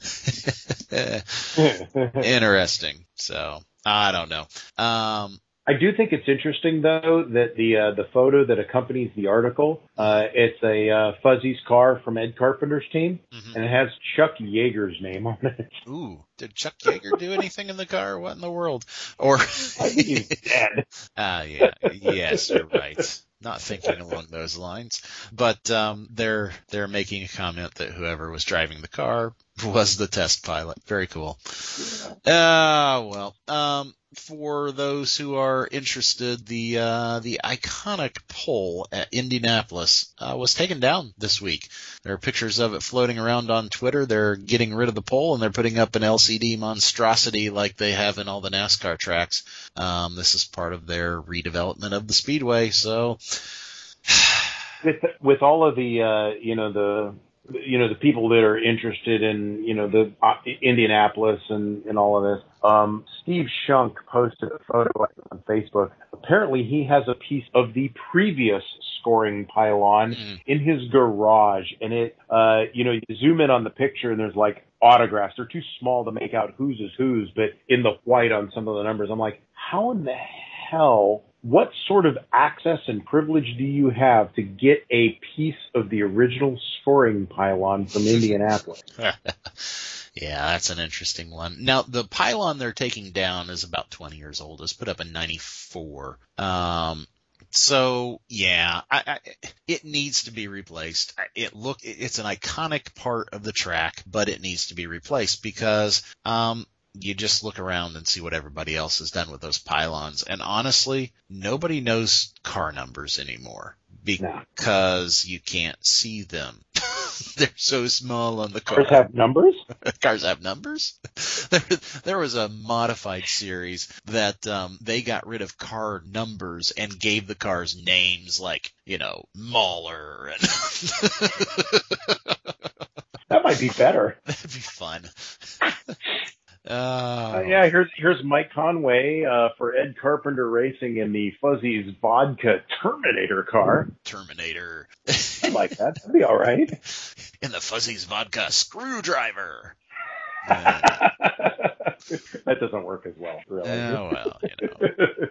Interesting. So I don't know. Um, I do think it's interesting, though, that the uh, the photo that accompanies the article, uh, it's a uh, Fuzzy's car from Ed Carpenter's team, mm-hmm. and it has Chuck Yeager's name on it. Ooh, did Chuck Yeager do anything in the car? What in the world? Or I think he's dead. Ah, uh, yeah, yes, you're right. Not thinking along those lines, but um, they're they're making a comment that whoever was driving the car was the test pilot. Very cool. Ah, uh, well. Um, For those who are interested, the uh, the iconic pole at Indianapolis uh, was taken down this week. There are pictures of it floating around on Twitter. They're getting rid of the pole and they're putting up an L C D monstrosity like they have in all the NASCAR tracks. Um, this is part of their redevelopment of the speedway. So, with with all of the uh, you know the. you know, the people that are interested in, you know, the uh, Indianapolis and, and all of this, Um, Steve Shunk posted a photo on Facebook. Apparently, he has a piece of the previous scoring pylon mm. in his garage, and it, uh, you know, you zoom in on the picture, and there's like autographs. They're too small to make out whose is whose, but in the white on some of the numbers, I'm like, how in the hell? What sort of access and privilege do you have to get a piece of the original scoring pylon from Indianapolis? Yeah, that's an interesting one. Now, the pylon they're taking down is about twenty years old. It was put up in ninety-four. Um, so, yeah, I, I, it needs to be replaced. It look, it's an iconic part of the track, but it needs to be replaced because um, you just look around and see what everybody else has done with those pylons. And honestly, nobody knows car numbers anymore because you can't see them. They're so small on the car. Cars have numbers? Cars have numbers? There, there was a modified series that um, they got rid of car numbers and gave the cars names like, you know, Mahler. And that might be better. That'd be fun. Uh, uh, yeah, here's here's Mike Conway uh, for Ed Carpenter Racing in the Fuzzy's Vodka Terminator car. Terminator. I like that. That'd be all right. In the Fuzzy's Vodka Screwdriver. Uh, that doesn't work as well, really. Oh, well, you know.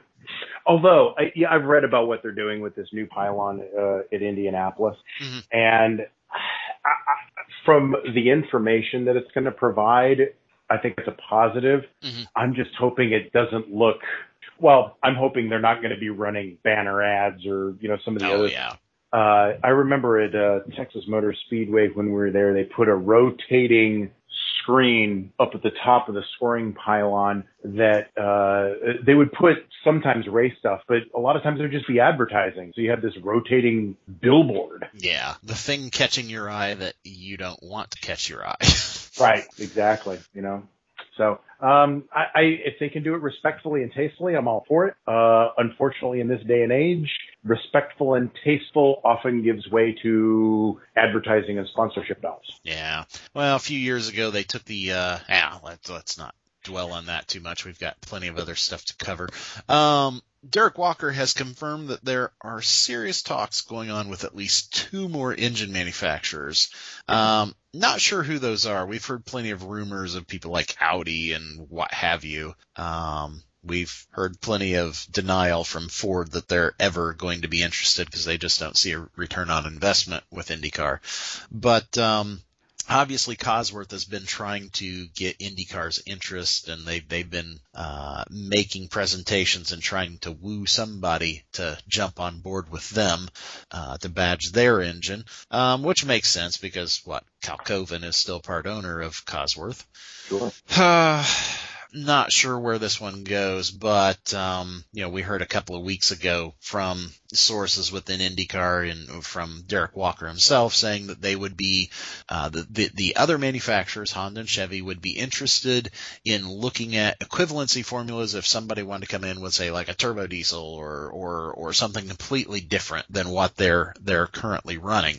Although, I, yeah, I've read about what they're doing with this new pylon uh, at Indianapolis, mm-hmm. and I, I, from the information that it's going to provide, I think it's a positive. Mm-hmm. I'm just hoping it doesn't look, well, I'm hoping they're not going to be running banner ads or, you know, some of the oh, other. Yeah. Uh, I remember at uh, Texas Motor Speedway when we were there, they put a rotating screen up at the top of the scoring pylon that uh, they would put sometimes race stuff, but a lot of times it would just be advertising. So you have this rotating billboard. Yeah, the thing catching your eye that you don't want to catch your eye. Right, exactly, you know. So um, I, I, if they can do it respectfully and tastefully, I'm all for it. Uh, unfortunately, in this day and age, respectful and tasteful often gives way to advertising and sponsorship dollars. Yeah. Well, a few years ago, they took the, uh, yeah, let's, let's not dwell on that too much. We've got plenty of other stuff to cover. Um, Derek Walker has confirmed that there are serious talks going on with at least two more engine manufacturers. Um, not sure who those are. We've heard plenty of rumors of people like Audi and what have you. Um, we've heard plenty of denial from Ford that they're ever going to be interested because they just don't see a return on investment with IndyCar. But, um, obviously, Cosworth has been trying to get IndyCar's interest, and they've, they've been uh, making presentations and trying to woo somebody to jump on board with them uh, to badge their engine, um, which makes sense because, what, Cal Coven is still part owner of Cosworth. Sure. Uh, not sure where this one goes, but, um, you know, we heard a couple of weeks ago from sources within IndyCar and from Derek Walker himself saying that they would be, uh, the, the, the other manufacturers, Honda and Chevy, would be interested in looking at equivalency formulas if somebody wanted to come in with, say, like a turbo diesel or, or, or something completely different than what they're, they're currently running,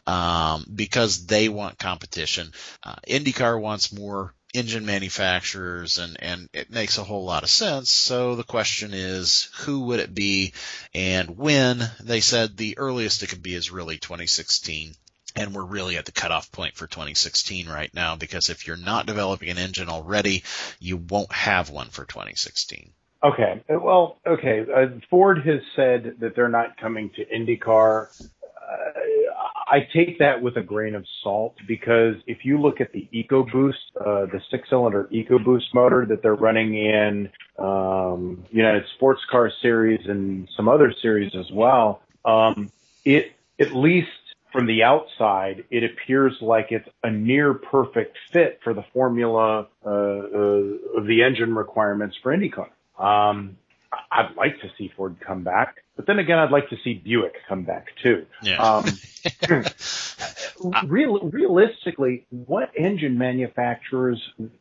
um, because they want competition. Uh, IndyCar wants more engine manufacturers, and, and it makes a whole lot of sense. So the question is, who would it be and when? They said the earliest it could be is really twenty sixteen. And we're really at the cutoff point for twenty sixteen right now, because if you're not developing an engine already, you won't have one for twenty sixteen. Okay. Well, okay. Uh, Ford has said that they're not coming to IndyCar. Uh, I take that with a grain of salt, because if you look at the EcoBoost, uh, the six-cylinder EcoBoost motor that they're running in um, United Sports Car Series and some other series as well, um, it at least from the outside, it appears like it's a near perfect fit for the formula uh, uh, of the engine requirements for IndyCar. Um, I'd like to see Ford come back, but then again, I'd like to see Buick come back too. Yeah. Um, real, realistically, what engine manufacturers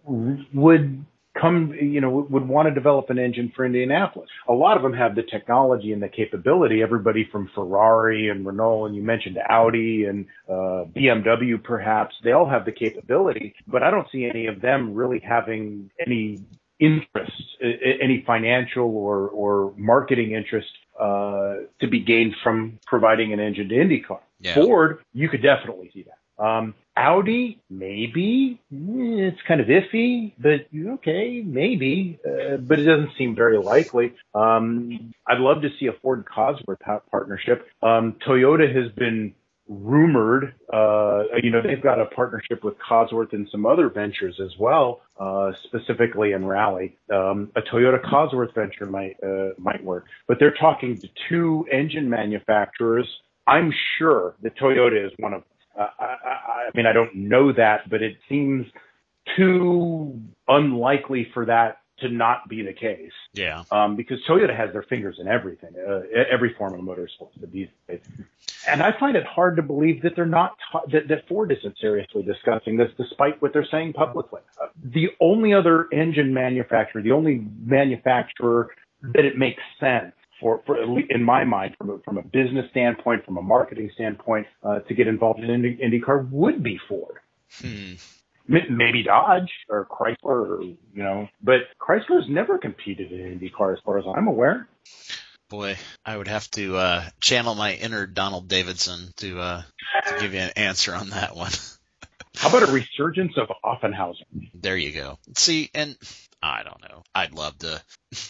would come, you know, would want to develop an engine for Indianapolis? A lot of them have the technology and the capability. Everybody from Ferrari and Renault, and you mentioned Audi and uh, B M W, perhaps, they all have the capability, but I don't see any of them really having any interest, any financial or, or marketing interest uh, to be gained from providing an engine to IndyCar. Yeah. Ford, you could definitely see that. Um, Audi, maybe. It's kind of iffy, but okay, maybe. Uh, but it doesn't seem very likely. Um, I'd love to see a Ford Cosworth partnership. Um, Toyota has been rumored, uh, you know, they've got a partnership with Cosworth and some other ventures as well, uh, specifically in rally. Um, a Toyota Cosworth venture might, uh, might work, but they're talking to two engine manufacturers. I'm sure that Toyota is one of, uh, I, I, I mean, I don't know that, but it seems too unlikely for that to not be the case. Yeah. Um, because Toyota has their fingers in everything, uh, every form of motorsports these days. And I find it hard to believe that they're not, t- that, that Ford isn't seriously discussing this, despite what they're saying publicly. Uh, the only other engine manufacturer, the only manufacturer that it makes sense for, for in my mind, from a, from a business standpoint, from a marketing standpoint, uh, to get involved in Indy, IndyCar would be Ford. Hmm. Maybe Dodge or Chrysler, or, you know, but Chrysler's never competed in IndyCar as far as I'm aware. Boy, I would have to uh, channel my inner Donald Davidson to, uh, to give you an answer on that one. How about a resurgence of Offenhausen? There you go. See, and I don't know. I'd love to.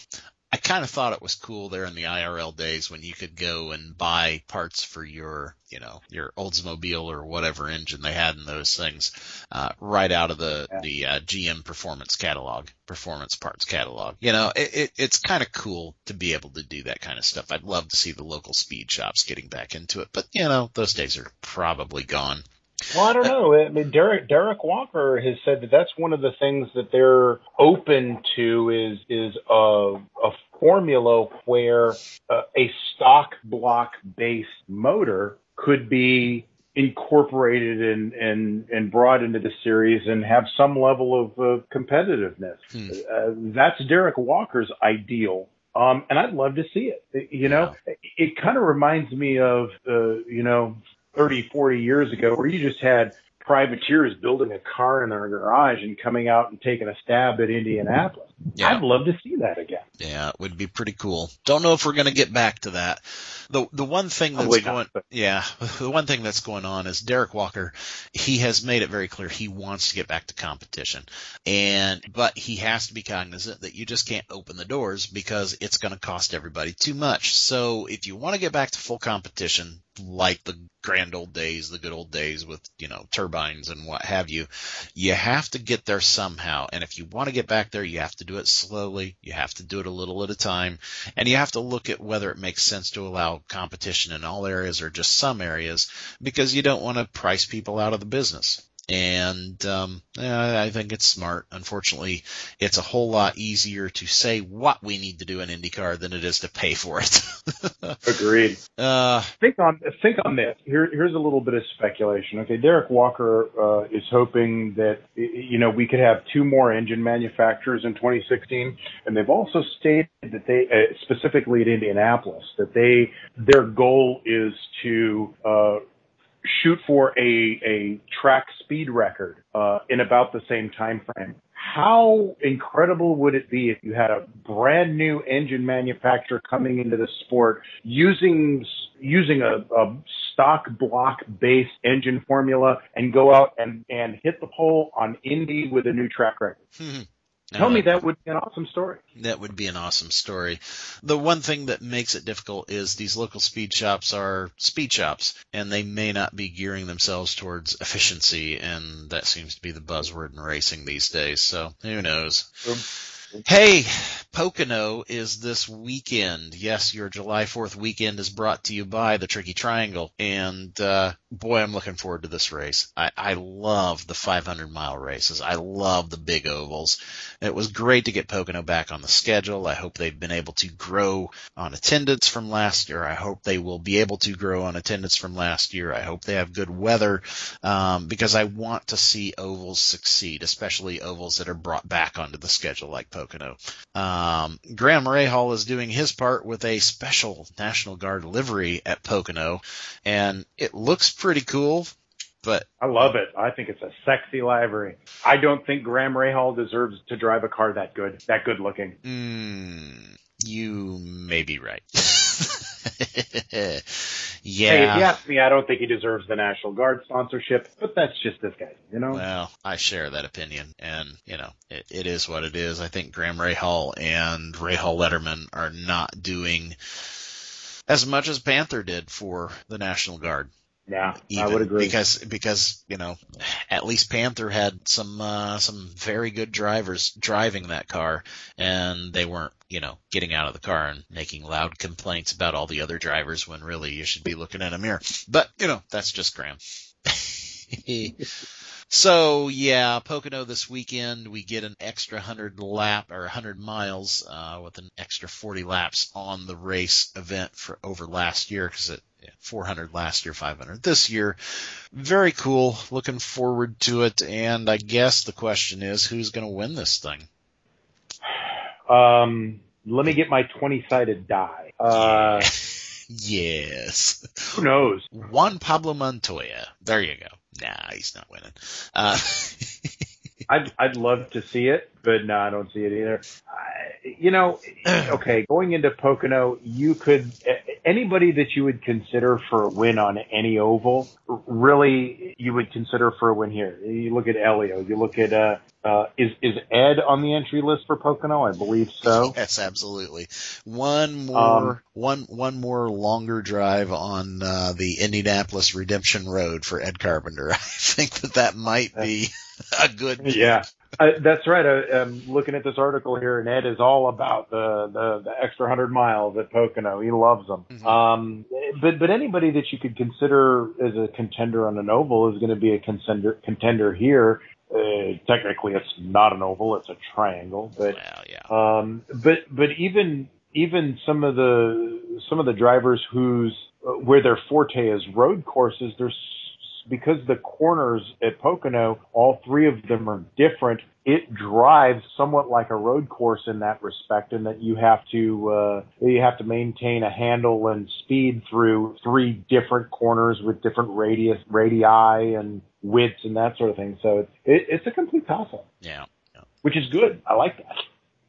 I kind of thought it was cool there in the I R L days when you could go and buy parts for your, you know, your Oldsmobile or whatever engine they had in those things, uh, right out of the, yeah. the, uh, G M performance catalog, performance parts catalog. You know, it, it it's kind of cool to be able to do that kind of stuff. I'd love to see the local speed shops getting back into it, but you know, those days are probably gone. Well, I don't know. I mean, Derek Derek Walker has said that that's one of the things that they're open to is is a, a formula where uh, a stock block based motor could be incorporated and, and, and brought into the series and have some level of uh, competitiveness. Hmm. Uh, that's Derek Walker's ideal. Um, and I'd love to see it. You know, yeah. it, it kind of reminds me of, uh, you know, thirty, forty years ago, where you just had privateers building a car in their garage and coming out and taking a stab at Indianapolis. Yeah. I'd love to see that again. Yeah, it would be pretty cool. Don't know if we're going to get back to that. The the one thing that's going, not, but... yeah, the one thing that's going on is Derek Walker. He has made it very clear he wants to get back to competition, and but he has to be cognizant that you just can't open the doors because it's going to cost everybody too much. So if you want to get back to full competition, like the grand old days, the good old days with, you know, turbines and what have you, you have to get there somehow. And if you want to get back there, you have to do it slowly. You have to do it a little at a time. And you have to look at whether it makes sense to allow competition in all areas or just some areas, because you don't want to price people out of the business. And um, I think it's smart. Unfortunately, it's a whole lot easier to say what we need to do in IndyCar than it is to pay for it. Agreed. Uh, think on think on this. Here, here's a little bit of speculation. Okay, Derek Walker uh, is hoping that, you know, we could have two more engine manufacturers in twenty sixteen, and they've also stated that they, uh, specifically at Indianapolis, that they their goal is to uh, shoot for a, a track speed record uh, in about the same time frame. How incredible would it be if you had a brand new engine manufacturer coming into the sport using using a, a stock block based engine formula and go out and, and hit the pole on Indy with a new track record? Tell me that would be an awesome story. That would be an awesome story. The one thing that makes it difficult is these local speed shops are speed shops, and they may not be gearing themselves towards efficiency, and that seems to be the buzzword in racing these days. So who knows? Um, Hey, Pocono is this weekend. Yes, your July fourth weekend is brought to you by the Tricky Triangle. And, uh, boy, I'm looking forward to this race. I, I love the five hundred mile races. I love the big ovals. It was great to get Pocono back on the schedule. I hope they've been able to grow on attendance from last year. I hope they will be able to grow on attendance from last year. I hope they have good weather, um, because I want to see ovals succeed, especially ovals that are brought back onto the schedule like Pocono. Pocono. Um, Graham Rahal is doing his part with a special National Guard livery at Pocono, and it looks pretty cool. But I love it. I think it's a sexy livery. I don't think Graham Rahal deserves to drive a car that good, that good looking. Mm, you may be right. Yeah. Hey, if you ask me, I don't think he deserves the National Guard sponsorship, but that's just this guy, you know? Well, I share that opinion, and, you know, it, it is what it is. I think Graham Rahal and Rahal Letterman are not doing as much as Panther did for the National Guard. Yeah, Even, I would agree. Because, because, you know, at least Panther had some, uh, some very good drivers driving that car, and they weren't, you know, getting out of the car and making loud complaints about all the other drivers when really you should be looking in a mirror. But, you know, that's just Graham. So, yeah, Pocono this weekend, we get an extra one hundred lap or one hundred miles, uh, with an extra forty laps on the race event for over last year, because it, four hundred last year, five hundred this year. Very cool. Looking forward to it. And I guess the question is, who's going to win this thing? Um, let me get my twenty-sided die. Uh, yes. Who knows? Juan Pablo Montoya. There you go. Nah, he's not winning. Uh, I'd, I'd love to see it, but no, I don't see it either. I, you know, okay, going into Pocono, you could, anybody that you would consider for a win on any oval, really, you would consider for a win here. You look at Elio, you look at, uh, uh, is, is Ed on the entry list for Pocono? I believe so. Yes, absolutely. One more, Um, one, one more longer drive on, uh, the Indianapolis Redemption Road for Ed Carpenter. I think that that might be a good. Yeah. Uh, that's right. I, I'm looking at this article here, and Ed is all about the, the, the extra hundred miles at Pocono. He loves them. Mm-hmm. Um, but, but anybody that you could consider as a contender on an oval is going to be a contender, contender here. Uh, technically it's not an oval, it's a triangle, but, well, yeah. um, but, but even, even some of the, some of the drivers whose, uh, where their forte is road courses, there's, because the corners at Pocono, all three of them are different. It drives somewhat like a road course in that respect, in that you have to uh, you have to maintain a handle and speed through three different corners with different radius, radii, and widths and that sort of thing. So it, it, it's a complete toss-up. Yeah, yeah, which is good. I like that.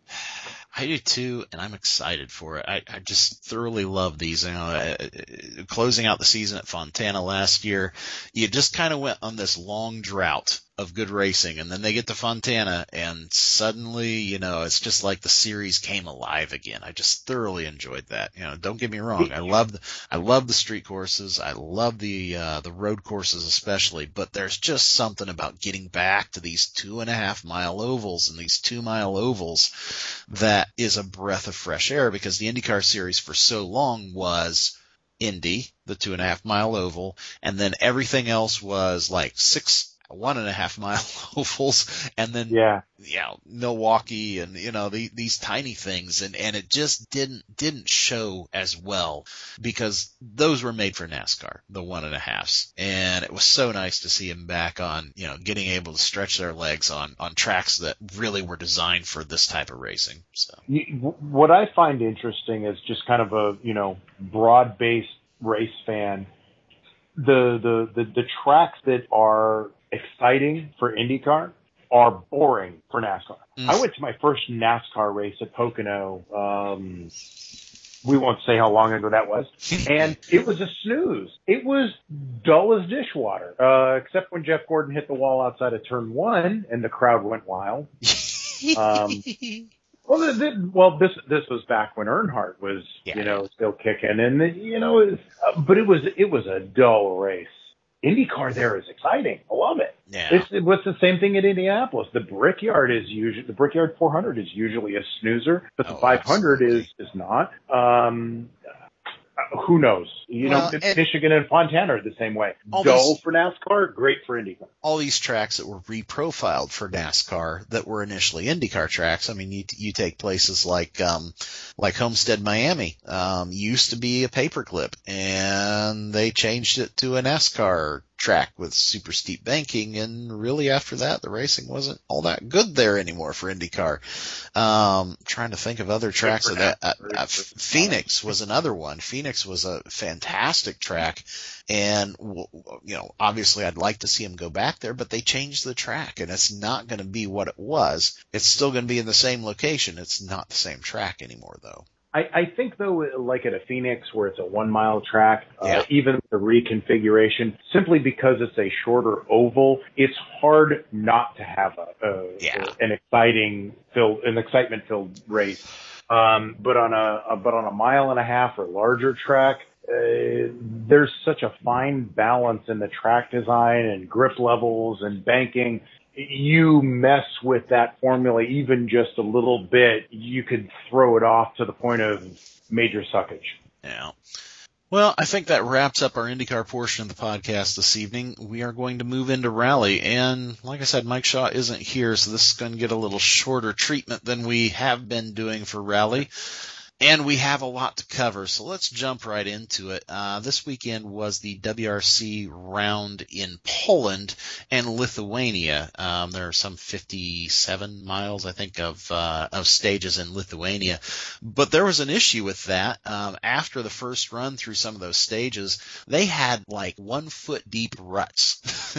I do too, and I'm excited for it. I, I just thoroughly love these. You know, uh, closing out the season at Fontana last year, you just kind of went on this long drought of good racing, and then they get to Fontana, and suddenly, you know, it's just like the series came alive again. I just thoroughly enjoyed that. You know, don't get me wrong, I love the, I love the street courses, I love the uh, the road courses especially, but there's just something about getting back to these two and a half mile ovals and these two mile ovals that is a breath of fresh air, because the IndyCar series for so long was Indy, the two and a half mile oval, and then everything else was like six one and a half mile ovals, and then yeah, yeah, Milwaukee, and you know the, these tiny things, and and it just didn't didn't show as well, because those were made for NASCAR, the one and a halves, and it was so nice to see them back on, you know, getting able to stretch their legs on on tracks that really were designed for this type of racing. So what I find interesting is just kind of a, you know, broad based race fan. The the the, the tracks that are exciting for IndyCar are boring for NASCAR. Mm. I went to my first NASCAR race at Pocono. Um, we won't say how long ago that was. And it was a snooze. It was dull as dishwater, uh, except when Jeff Gordon hit the wall outside of turn one and the crowd went wild. Um, well, the, the, well, this, this was back when Earnhardt was, yeah, you know, still kicking, and the, you know, it was, uh, but it was, it was a dull race. IndyCar there is exciting. I love it. Yeah. It's, it was the same thing at Indianapolis. The Brickyard is usually, the Brickyard four hundred is usually a snoozer, but the oh, five hundred is, is not. Um, uh, who knows? You well, know, and Michigan and Fontana are the same way. Dull these, for NASCAR, great for IndyCar. All these tracks that were reprofiled for NASCAR that were initially IndyCar tracks. I mean, you you take places like um like Homestead, Miami, um used to be a paperclip, and they changed it to a NASCAR track with super steep banking, and really after that, the racing wasn't all that good there anymore for IndyCar. Um, trying to think of other tracks of that. Uh, uh, Phoenix was another one. Phoenix was a fantastic track, and you know, obviously, I'd like to see them go back there, but they changed the track, and it's not going to be what it was. It's still going to be in the same location. It's not the same track anymore, though. I, I think, though, like at a Phoenix where it's a one-mile track, yeah. uh, even the reconfiguration, simply because it's a shorter oval, it's hard not to have a, a, yeah. a an exciting, filled, an excitement-filled race. Um, but on a, a but on a mile and a half or larger track, uh, there's such a fine balance in the track design and grip levels and banking. You mess with that formula even just a little bit, you could throw it off to the point of major suckage. Yeah. Well, I think that wraps up our IndyCar portion of the podcast this evening. We are going to move into Rally, and like I said, Mike Shaw isn't here, so this is going to get a little shorter treatment than we have been doing for Rally. And we have a lot to cover, so let's jump right into it. Uh, this weekend was the W R C round in Poland and Lithuania. Um, there are some fifty-seven miles, I think, of uh, of stages in Lithuania. But there was an issue with that. Um, after the first run through some of those stages, they had like one foot deep ruts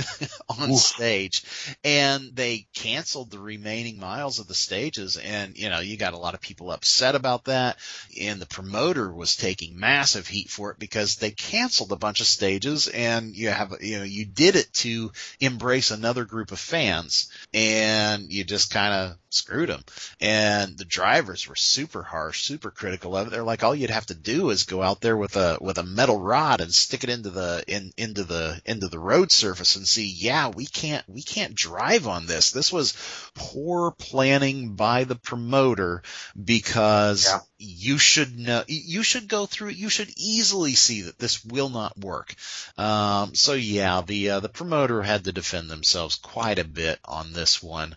on Oof. stage, and they canceled the remaining miles of the stages. And you know, you got a lot of people upset about that. And the promoter was taking massive heat for it because they canceled a bunch of stages, and you have, you know, you did it to embrace another group of fans, and you just kind of screwed them. And the drivers were super harsh, super critical of it. They're like, all you'd have to do is go out there with a with a metal rod and stick it into the in into the into the road surface and see, yeah, we can't we can't drive on this. This was poor planning by the promoter because yeah. you should know you should go through it. You should easily see that this will not work. Um, so yeah, the uh, the promoter had to defend themselves quite a bit on this one.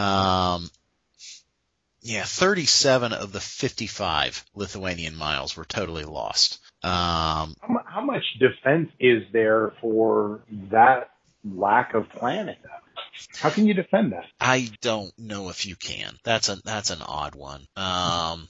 Um, Yeah, thirty-seven of the fifty-five Lithuanian miles were totally lost. Um, how, how much defense is there for that lack of planning? How can you defend that? I don't know if you can. That's a that's an odd one. Um,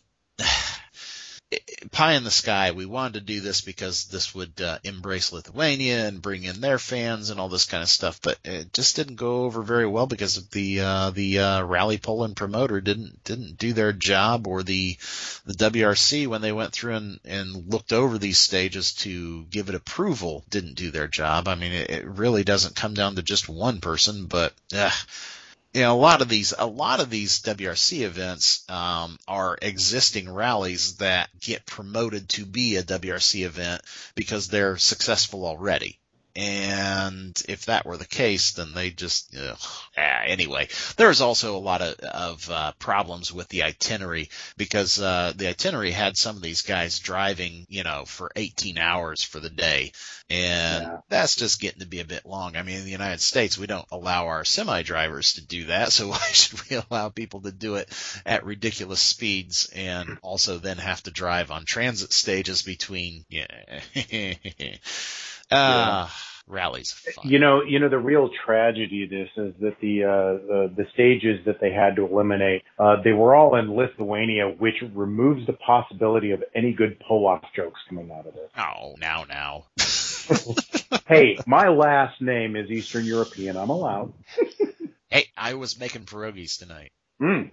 pie in the sky. We wanted to do this because this would uh, embrace Lithuania and bring in their fans and all this kind of stuff, but it just didn't go over very well because of the uh, the uh, Rally Poland promoter didn't didn't do their job, or the the W R C when they went through and, and looked over these stages to give it approval didn't do their job. I mean, it, it really doesn't come down to just one person, but. Uh, You know, a lot of these, a lot of these W R C events, um, are existing rallies that get promoted to be a W R C event because they're successful already. And if that were the case, then they just, ugh. Ah, anyway, there's also a lot of, of uh, problems with the itinerary because uh, the itinerary had some of these guys driving, you know, for eighteen hours for the day. And yeah. that's just getting to be a bit long. I mean, in the United States, we don't allow our semi-drivers to do that. So why should we allow people to do it at ridiculous speeds and also then have to drive on transit stages between, yeah. Uh, yeah. Rallies. Fun. You know, you know, the real tragedy of this is that the, uh, the, the stages that they had to eliminate, uh, they were all in Lithuania, which removes the possibility of any good Polak jokes coming out of it. Oh, now, now. Hey, my last name is Eastern European. I'm allowed. Hey, I was making pierogies tonight. Mm.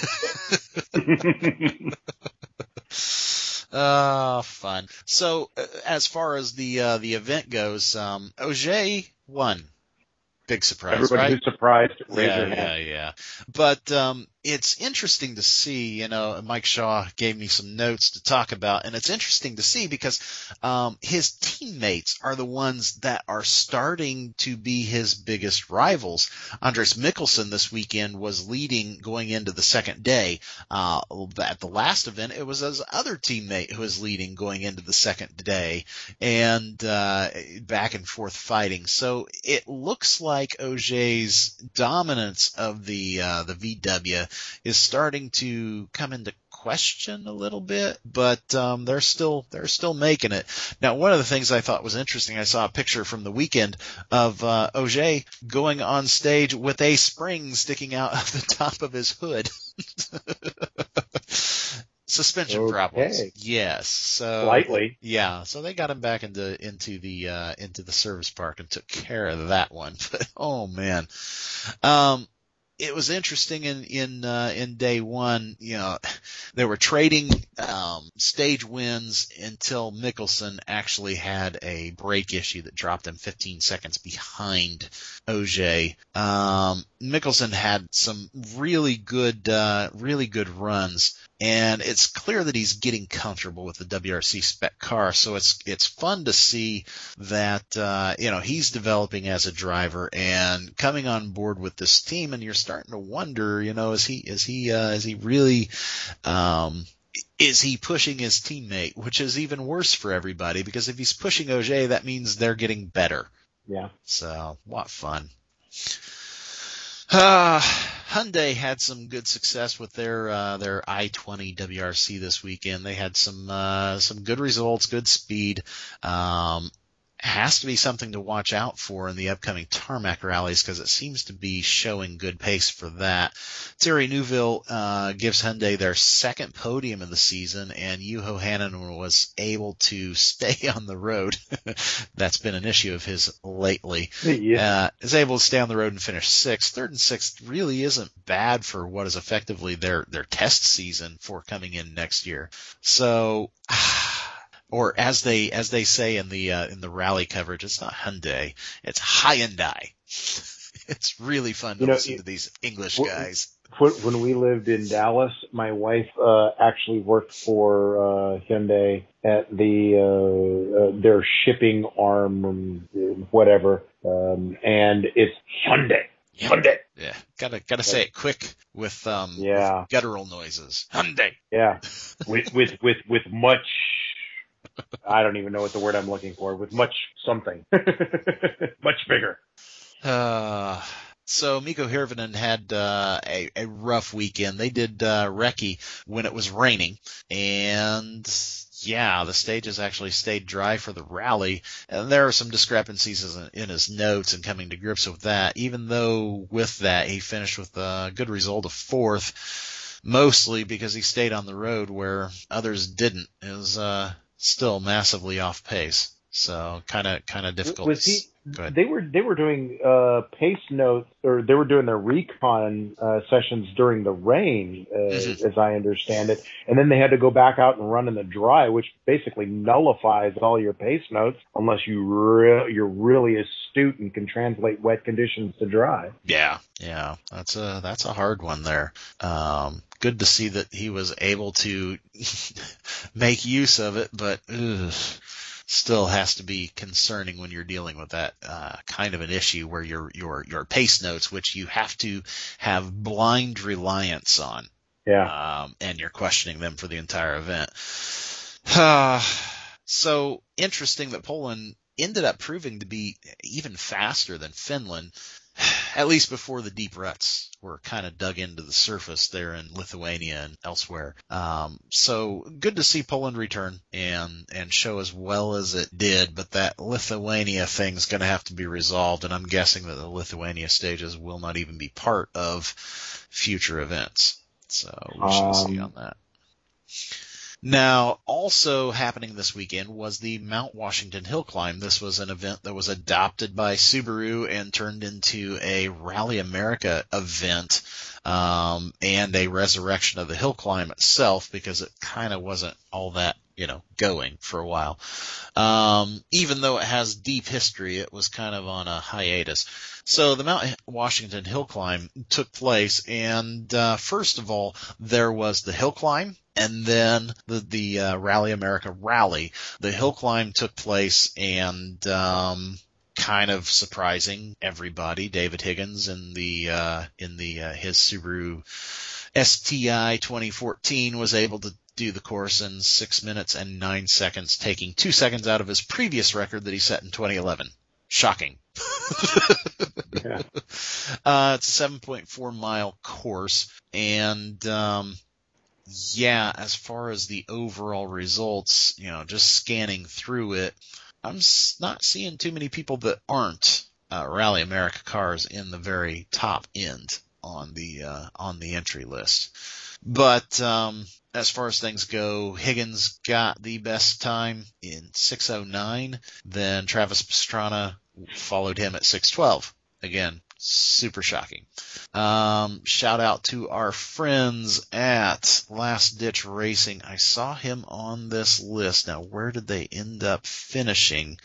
Uh, fun. So, uh, as far as the uh, the event goes, um, Ogier won. Big surprise, Everybody right? who's surprised, raise yeah, their hand. yeah, yeah. But um, it's interesting to see. You know, Mike Shaw gave me some notes to talk about, and it's interesting to see because um, his teammates are the ones that are starting to be his biggest rivals. Andres Mikkelsen this weekend was leading going into the second day. Uh, at the last event, it was his other teammate who was leading going into the second day, and uh, back and forth fighting. So it looks like like Ogier's dominance of the uh, the V W is starting to come into question a little bit, but um, they're still they're still making it. Now, one of the things I thought was interesting, I saw a picture from the weekend of uh, Ogier going on stage with a spring sticking out of the top of his hood. Suspension okay. problems. Yes. So Slightly. Yeah. So they got him back into into the uh, into the service park and took care of that one. But oh man. Um It was interesting in in uh, in day one. You know, they were trading um, stage wins until Mikkelsen actually had a brake issue that dropped him fifteen seconds behind Ogier. Um, Mikkelsen had some really good, uh, really good runs, and it's clear that he's getting comfortable with the W R C spec car. So it's it's fun to see that uh, you know he's developing as a driver and coming on board with this team, and you're starting to wonder, you know, is he is he uh, is he really um, is he pushing his teammate, which is even worse for everybody, because if he's pushing Ogier, that means they're getting better. Yeah. So what fun. Uh, Hyundai had some good success with their uh, their I twenty W R C this weekend. They had some uh, some good results, good speed. Um, has to be something to watch out for in the upcoming tarmac rallies, because it seems to be showing good pace for that. Thierry Neuville uh, gives Hyundai their second podium of the season, and Juho Hänninen was able to stay on the road. That's been an issue of his lately. Yeah. Uh, is able to stay on the road and finish sixth. Third and sixth really isn't bad for what is effectively their, their test season for coming in next year. So, or as they as they say in the uh, in the rally coverage, it's not Hyundai, it's Hyundai. It's really fun to You know, listen it, to these English w- guys. When we lived in Dallas, my wife uh, actually worked for uh, Hyundai at the uh, uh, their shipping arm, whatever, um, and it's Hyundai. Hyundai. Yeah, gotta gotta say it quick with um Yeah. with guttural noises. Hyundai. Yeah, with with with with much. I don't even know what the word I'm looking for. With much something, much bigger. Uh, so Mikko Hirvonen had uh, a, a rough weekend. They did uh, recce when it was raining, and yeah, the stages actually stayed dry for the rally. And there are some discrepancies in, in his notes and coming to grips with that. Even though with that he finished with a good result of fourth, mostly because he stayed on the road where others didn't. It was uh, still massively off pace, so kind of kind of difficult. Was he? Go ahead. They were they were doing uh, pace notes, or they were doing their recon uh, sessions during the rain, uh, Mm-hmm. as I understand it, and then they had to go back out and run in the dry, which basically nullifies all your pace notes unless you re- you're really astute and can translate wet conditions to dry. Yeah, yeah, that's a that's a hard one there. Um, good to see that he was able to make use of it, but ugh, still has to be concerning when you're dealing with that uh, kind of an issue where your your your pace notes, which you have to have blind reliance on, Yeah. um, and you're questioning them for the entire event. Uh, so interesting that Poland ended up proving to be even faster than Finland, at least before the deep ruts were kind of dug into the surface there in Lithuania and elsewhere. Um, so good to see Poland return and, and show as well as it did, but that Lithuania thing's going to have to be resolved, and I'm guessing that the Lithuania stages will not even be part of future events. So we shall Um, see on that. Now, also happening this weekend was the Mount Washington Hill Climb. This was an event that was adopted by Subaru and turned into a Rally America event, um, and a resurrection of the hill climb itself, because it kind of wasn't all that, you know, going for a while. Um, even though it has deep history, it was kind of on a hiatus. So the Mount Washington Hill Climb took place, and uh, first of all, there was the hill climb, and then the, the uh, Rally America Rally. The hill climb took place, and um, kind of surprising everybody, David Higgins in the uh, in the uh, his Subaru S T I twenty fourteen was able to do the course in six minutes and nine seconds, taking two seconds out of his previous record that he set in twenty eleven. Shocking. Yeah. Uh, it's a seven point four mile course, and um, yeah, as far as the overall results, you know, just scanning through it, I'm not seeing too many people that aren't uh, Rally America cars in the very top end on the uh, on the entry list. But um, as far as things go, Higgins got the best time in six oh nine. Then Travis Pastrana followed him at six twelve. Again, super shocking. Um, shout out to our friends at Last Ditch Racing. I saw him on this list. Now, where did they end up finishing?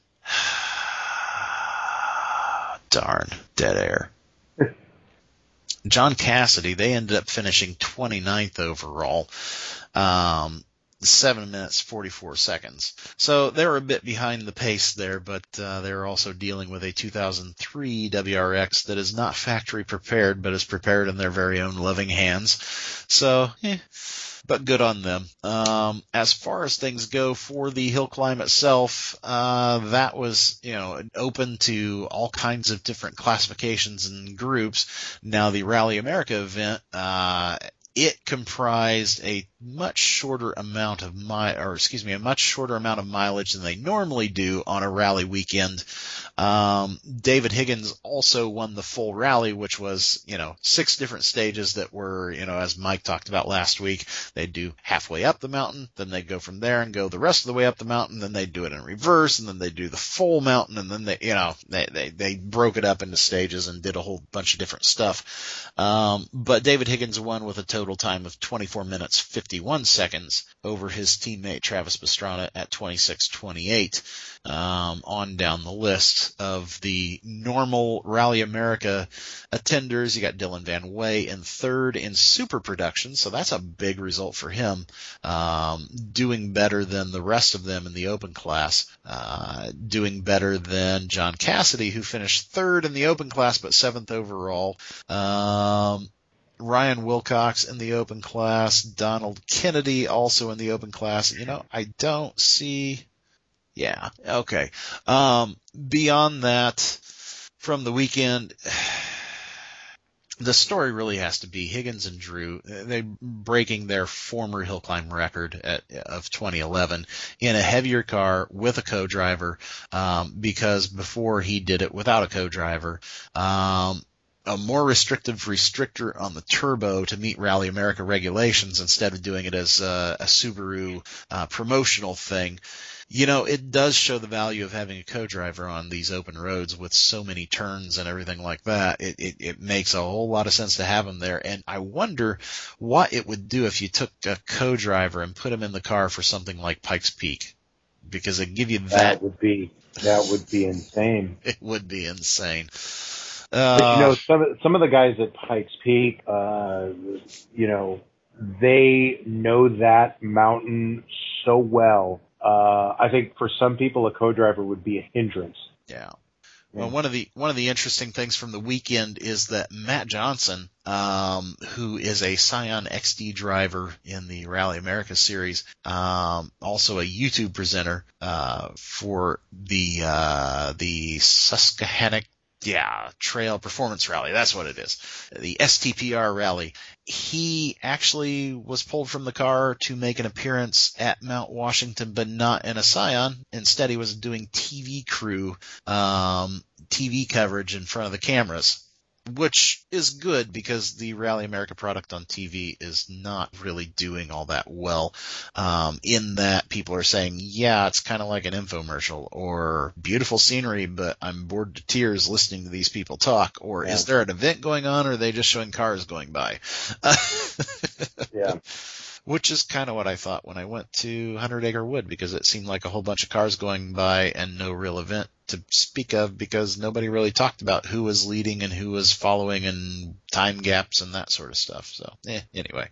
Darn, dead air. John Cassidy, they ended up finishing twenty-ninth overall. Um, seven minutes, forty-four seconds. So they were a bit behind the pace there, but uh, they were also dealing with a two thousand three W R X that is not factory prepared, but is prepared in their very own loving hands. So, eh, but good on them. Um, as far as things go for the hill climb itself, uh, that was, you know, open to all kinds of different classifications and groups. Now the Rally America event, uh, it comprised a much shorter amount of mi- or excuse me, a much shorter amount of mileage than they normally do on a rally weekend. Um, David Higgins also won the full rally, which was, you know, six different stages that were, you know, as Mike talked about last week, they'd do halfway up the mountain, then they'd go from there and go the rest of the way up the mountain, then they'd do it in reverse, and then they'd do the full mountain, and then they, you know, they, they, they broke it up into stages and did a whole bunch of different stuff. Um, but David Higgins won with a total time of twenty-four minutes, fifty-one seconds over his teammate Travis Pastrana at twenty-six twenty-eight. Um, on down the list of the normal Rally America attenders, you got Dylan Van Way in third in super production, so that's a big result for him, um, doing better than the rest of them in the open class, uh, doing better than John Cassidy, who finished third in the open class but seventh overall. Um, Ryan Wilcox in the open class, Donald Kennedy also in the open class. You know, I don't see... Yeah, okay. Um, beyond that, from the weekend, the story really has to be Higgins and Drew, they breaking their former hill climb record at, of twenty eleven in a heavier car with a co-driver, um, because before he did it without a co-driver. Um, a more restrictive restrictor on the turbo to meet Rally America regulations instead of doing it as a, a Subaru uh, promotional thing. You know, it does show the value of having a co-driver on these open roads with so many turns and everything like that. It, it, it makes a whole lot of sense to have him there. And I wonder what it would do if you took a co-driver and put him in the car for something like Pikes Peak. Because it'd give you that. That would be, that would be insane. It would be insane. Uh, but, you know, some, some of the guys at Pikes Peak, uh, you know, they know that mountain so well. Uh, I think for some people, a co-driver would be a hindrance. Yeah. Well, one of the one of the interesting things from the weekend is that Matt Johnson, um, who is a Scion X D driver in the Rally America series, um, also a YouTube presenter uh, for the uh, the Susquehannock. Yeah, Trail Performance Rally. That's what it is. The S T P R rally. He actually was pulled from the car to make an appearance at Mount Washington, but not in a Scion. Instead, he was doing T V crew, um, T V coverage in front of the cameras, which is good because the Rally America product on T V is not really doing all that well, um, in that people are saying, yeah, it's kind of like an infomercial, or beautiful scenery, but I'm bored to tears listening to these people talk, or yeah. Is there an event going on, or are they just showing cars going by? Yeah. Which is kind of what I thought when I went to Hundred Acre Wood, because it seemed like a whole bunch of cars going by and no real event to speak of, because nobody really talked about who was leading and who was following and time gaps and that sort of stuff. So, eh, anyway.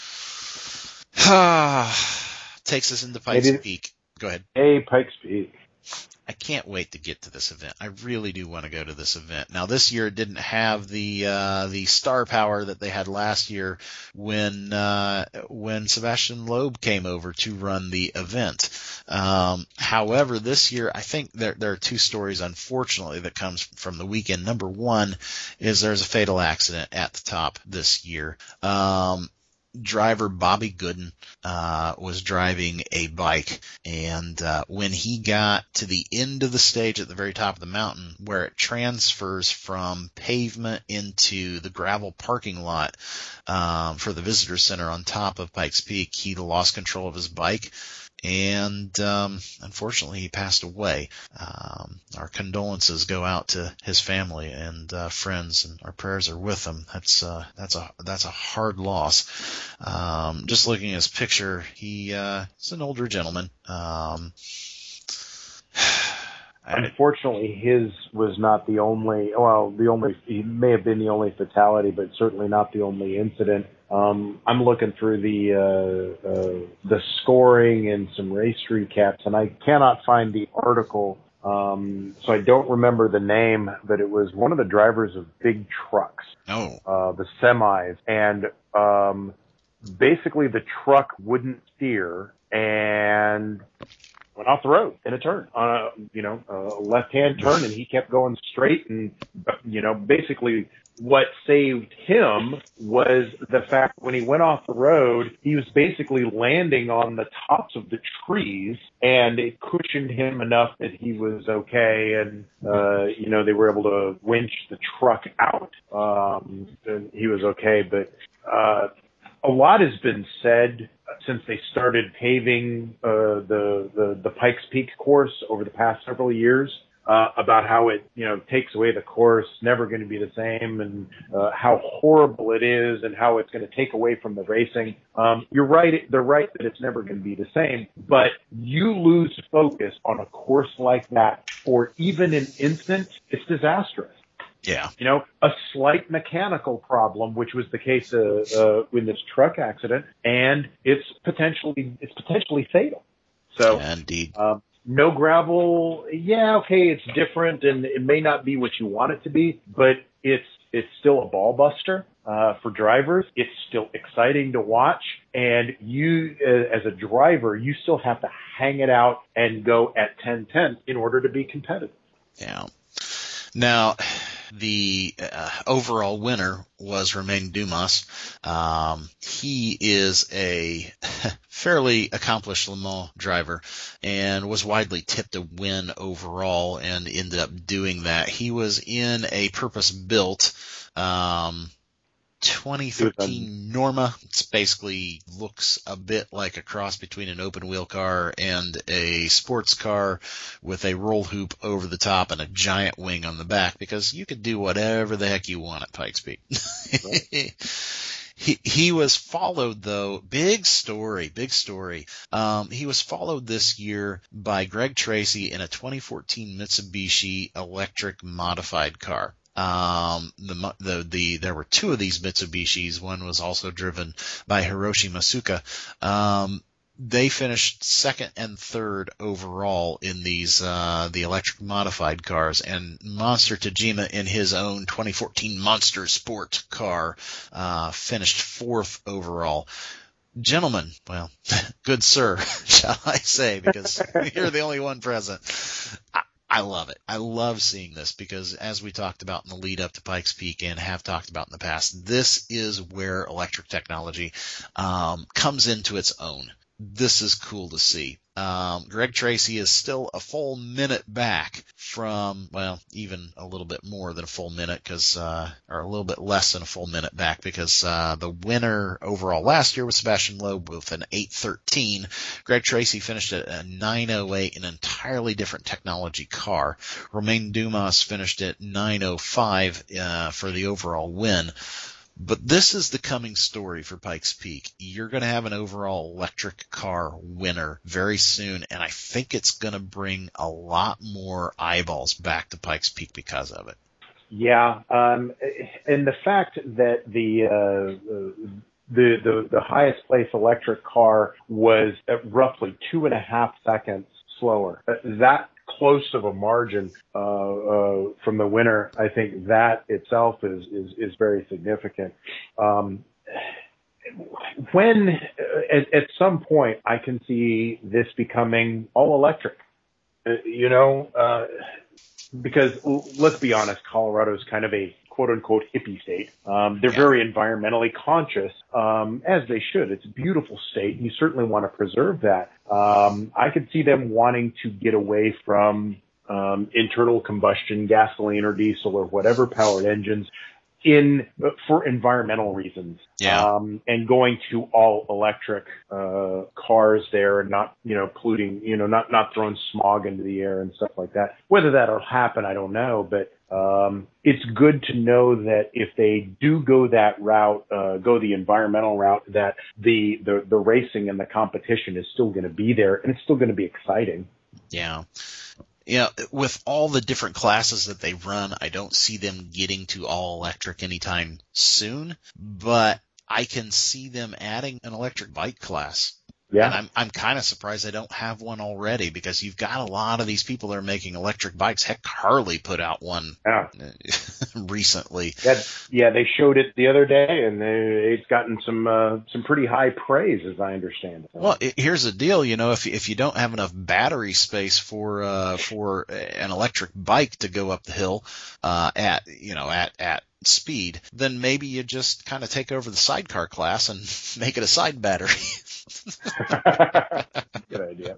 Takes us into Pikes Maybe. Peak. Go ahead. Hey, Pikes Peak. I can't wait to get to this event. I really do want to go to this event. Now, this year it didn't have the uh, the star power that they had last year when uh, when Sebastian Loeb came over to run the event. Um, however, this year I think there there are two stories, unfortunately, that comes from the weekend. Number one is there's a fatal accident at the top this year. Um, driver Bobby Gooden uh, was driving a bike, and uh, when he got to the end of the stage at the very top of the mountain, where it transfers from pavement into the gravel parking lot um, for the visitor center on top of Pikes Peak, he lost control of his bike. And um, unfortunately, he passed away. Um, our condolences go out to his family and uh, friends, and our prayers are with him. That's uh, that's a that's a hard loss. Um, just looking at his picture, he uh, he's an older gentleman. Um, Unfortunately, his was not the only. Well, the only he may have been the only fatality, but certainly not the only incident. Um, I'm looking through the uh, uh, the scoring and some race recaps, and I cannot find the article, um, so I don't remember the name. But it was one of the drivers of big trucks, oh, uh, the semis, and um, basically the truck wouldn't steer and went off the road in a turn on a you know a left-hand turn, and he kept going straight, and you know basically. What saved him was the fact when he went off the road, he was basically landing on the tops of the trees, and it cushioned him enough that he was okay. And, uh, you know, they were able to winch the truck out. Um, and he was okay. But, uh, a lot has been said since they started paving, uh, the, the, the Pikes Peak course over the past several years. Uh, about how it, you know, takes away the course, never going to be the same, and uh, how horrible it is, and how it's going to take away from the racing. Um, you're right; they're right that it's never going to be the same. But you lose focus on a course like that for even an instant, it's disastrous. Yeah. You know, a slight mechanical problem, which was the case uh, uh, in this truck accident, and it's potentially it's potentially fatal. So, yeah, indeed. Um, No gravel, yeah, okay, it's different, and it may not be what you want it to be, but it's it's still a ball buster uh, for drivers. It's still exciting to watch, and you, uh, as a driver, you still have to hang it out and go at ten tenths in order to be competitive. Yeah. Now, the uh, overall winner was Romain Dumas. Um, he is a fairly accomplished Le Mans driver and was widely tipped to win overall and ended up doing that. He was in a purpose-built um, twenty thirteen Norma. It's basically looks a bit like a cross between an open-wheel car and a sports car with a roll hoop over the top and a giant wing on the back, because you could do whatever the heck you want at Pikes Peak. Right. He he was followed, though, big story, big story. Um, he was followed this year by Greg Tracy in a twenty fourteen Mitsubishi electric modified car. Um, the, the, the, there were two of these Mitsubishis. One was also driven by Hiroshi Masuka. Um, they finished second and third overall in these, uh, the electric modified cars, and Monster Tajima in his own twenty fourteen Monster Sport car, uh, finished fourth overall. Gentlemen, well, good sir, shall I say, because you're the only one present. I, I love it. I love seeing this because, as we talked about in the lead up to Pikes Peak and have talked about in the past, this is where electric technology um, comes into its own. This is cool to see. Um, Greg Tracy is still a full minute back from, well, even a little bit more than a full minute because, uh, or a little bit less than a full minute back because, uh, the winner overall last year was Sebastian Loeb with an eight thirteen. Greg Tracy finished at a nine oh eight, an entirely different technology car. Romain Dumas finished at nine oh five, uh, for the overall win. But this is the coming story for Pikes Peak. You're going to have an overall electric car winner very soon, and I think it's going to bring a lot more eyeballs back to Pikes Peak because of it. Yeah, um, and the fact that the, uh, the the the highest place electric car was at roughly two and a half seconds slower. That close of a margin uh, uh, from the winner, I think that itself is is, is very significant. Um, when at, at some point I can see this becoming all electric, uh, you know, uh, because let's be honest, Colorado is kind of a quote unquote hippie state. Um, they're Yeah. very environmentally conscious, um, as they should. It's a beautiful state, and you certainly want to preserve that. Um, I could see them wanting to get away from um, internal combustion, gasoline or diesel or whatever powered engines in for environmental reasons. Yeah. Um, and going to all electric uh, cars there and not, you know, polluting, you know, not not throwing smog into the air and stuff like that. Whether that'll happen, I don't know, but um, it's good to know that if they do go that route, uh, go the environmental route, that the the the racing and the competition is still going to be there, and it's still going to be exciting. Yeah. Yeah, with all the different classes that they run, I don't see them getting to all electric anytime soon, but I can see them adding an electric bike class. Yeah. And I'm I'm kind of surprised they don't have one already, because you've got a lot of these people that are making electric bikes. Heck, Harley put out one Yeah. recently. That, yeah, they showed it the other day, and they, it's gotten some uh, some pretty high praise, as I understand it. Well, it, here's the deal, you know, if if you don't have enough battery space for uh, for an electric bike to go up the hill uh, at you know at at speed, then maybe you just kind of take over the sidecar class and make it a side battery. Good idea.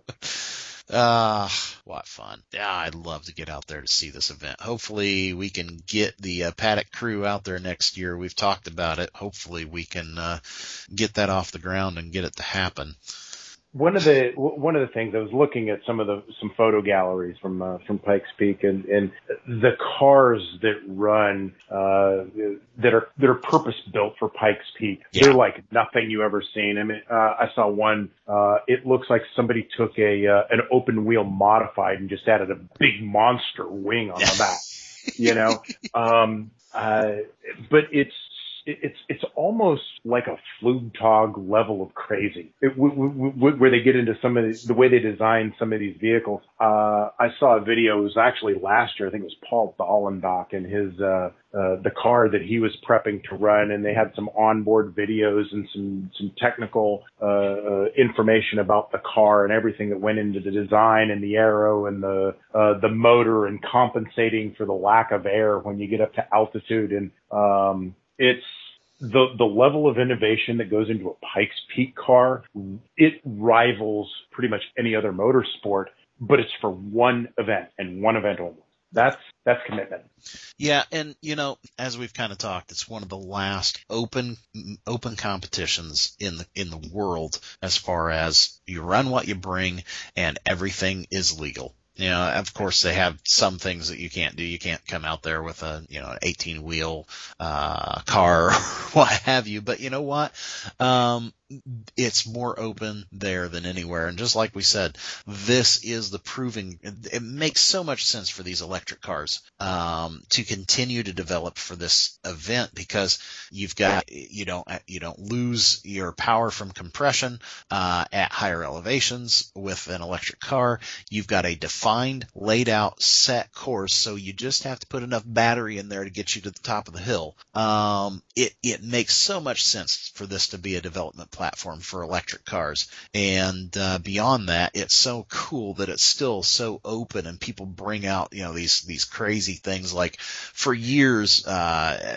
Ah, uh, what fun. Yeah, I'd love to get out there to see this event. Hopefully we can get the uh, Paddock crew out there next year. We've talked about it. Hopefully we can uh, get that off the ground and get it to happen. One of the one of the things I was looking at some of the some photo galleries from uh, from Pikes Peak, and, and the cars that run uh, that are that are purpose built for Pikes Peak. Yeah. They're like nothing you ever seen. I mean, uh, I saw one. Uh, it looks like somebody took a uh, an open wheel modified and just added a big monster wing on the back. You know, um, uh, but it's. It's it's almost like a Flugtag level of crazy, it, w- w- w- where they get into some of the, the way they design some of these vehicles. Uh, I saw a video. It was actually last year. I think it was Paul Dollenbach and his uh, uh, the car that he was prepping to run, and they had some onboard videos and some some technical uh, uh, information about the car and everything that went into the design and the aero and the uh, the motor and compensating for the lack of air when you get up to altitude. And um, It's the the level of innovation that goes into a Pikes Peak car. It rivals pretty much any other motorsport, but it's for one event and one event only. That's that's commitment. Yeah, and you know, as we've kind of talked, it's one of the last open open competitions in the in the world as far as you run what you bring and everything is legal. You know, of course, they have some things that you can't do. You can't come out there with a, you know, an eighteen wheel, uh, car or what have you. But you know what? Um, it's more open there than anywhere. And just like we said, this is the proving, it makes so much sense for these electric cars, um, to continue to develop for this event, because you've got, you don't, you don't lose your power from compression, uh, at higher elevations with an electric car. You've got a defined, laid out, set course. So you just have to put enough battery in there to get you to the top of the hill. Um, it, it makes so much sense for this to be a development platform for electric cars. And uh, beyond that, it's so cool that it's still so open, and people bring out, you know, these these crazy things. Like for years, uh,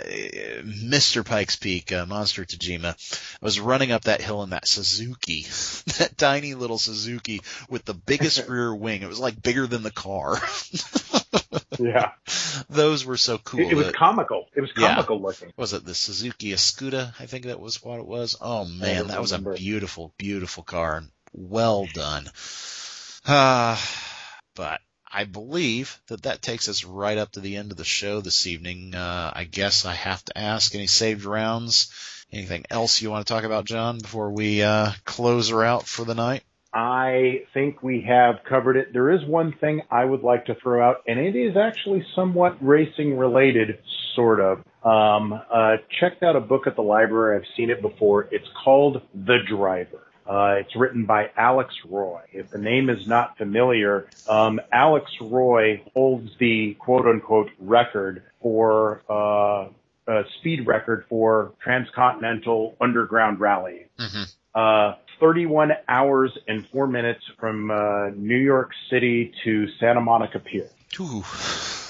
Mister Pikes Peak, uh, Monster Tajima, was running up that hill in that Suzuki, that tiny little Suzuki with the biggest rear wing. It was like bigger than the car. Yeah. Those were so cool. It, it was that, comical. It was comical yeah. looking. Was it the Suzuki Escuda? I think that was what it was. Oh man, that was a beautiful, beautiful car. Well done. Uh, but I believe that that takes us right up to the end of the show this evening. Uh, I guess I have to ask, any saved rounds? Anything else you want to talk about, John, before we uh, close her out for the night? I think we have covered it. There is one thing I would like to throw out, and it is actually somewhat racing related, sort of. Um, uh, checked out a book at the library. I've seen it before. It's called The Driver. Uh, it's written by Alex Roy. If the name is not familiar, um, Alex Roy holds the quote-unquote record for uh, uh, speed record for transcontinental underground rally. Mm-hmm. Uh, thirty-one hours and four minutes from uh, New York City to Santa Monica Pier. Ooh.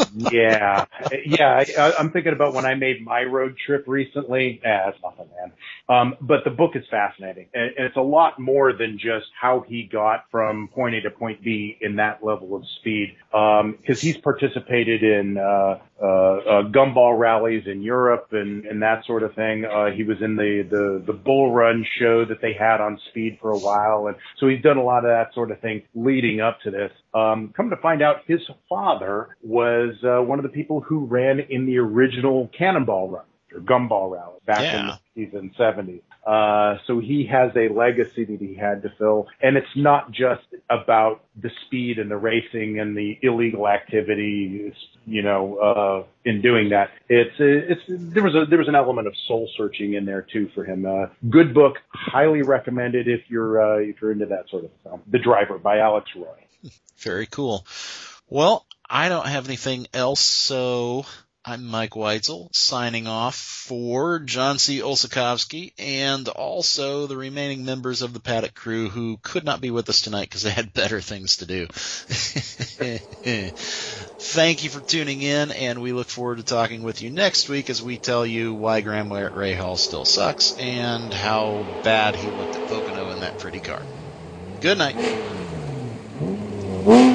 yeah, yeah. I, I'm thinking about when I made my road trip recently. Yeah, it's nothing, man. Um, but the book is fascinating, and, and it's a lot more than just how he got from point A to point B in that level of speed. Um, because he's participated in uh, uh, uh, gumball rallies in Europe and, and that sort of thing. Uh, he was in the, the the Bull Run show that they had on Speed for a while, and so he's done a lot of that sort of thing leading up to this. Um, come to find out, his father was uh, one of the people who ran in the original Cannonball Run or Gumball Rally back Yeah. in the sixties and seventies. Uh, so he has a legacy that he had to fill, and it's not just about the speed and the racing and the illegal activity, you know, uh, in doing that. It's, it's, there was a, there was an element of soul searching in there too for him. Uh, good book, highly recommended if you're, uh, if you're into that sort of film. The Driver by Alex Roy. Very cool. Well, I don't have anything else, so I'm Mike Weitzel, signing off for John C. Olszakowski and also the remaining members of the Paddock crew who could not be with us tonight because they had better things to do. Thank you for tuning in, and we look forward to talking with you next week as we tell you why Graham Rahal still sucks and how bad he looked at Pocono in that pretty car. Good night.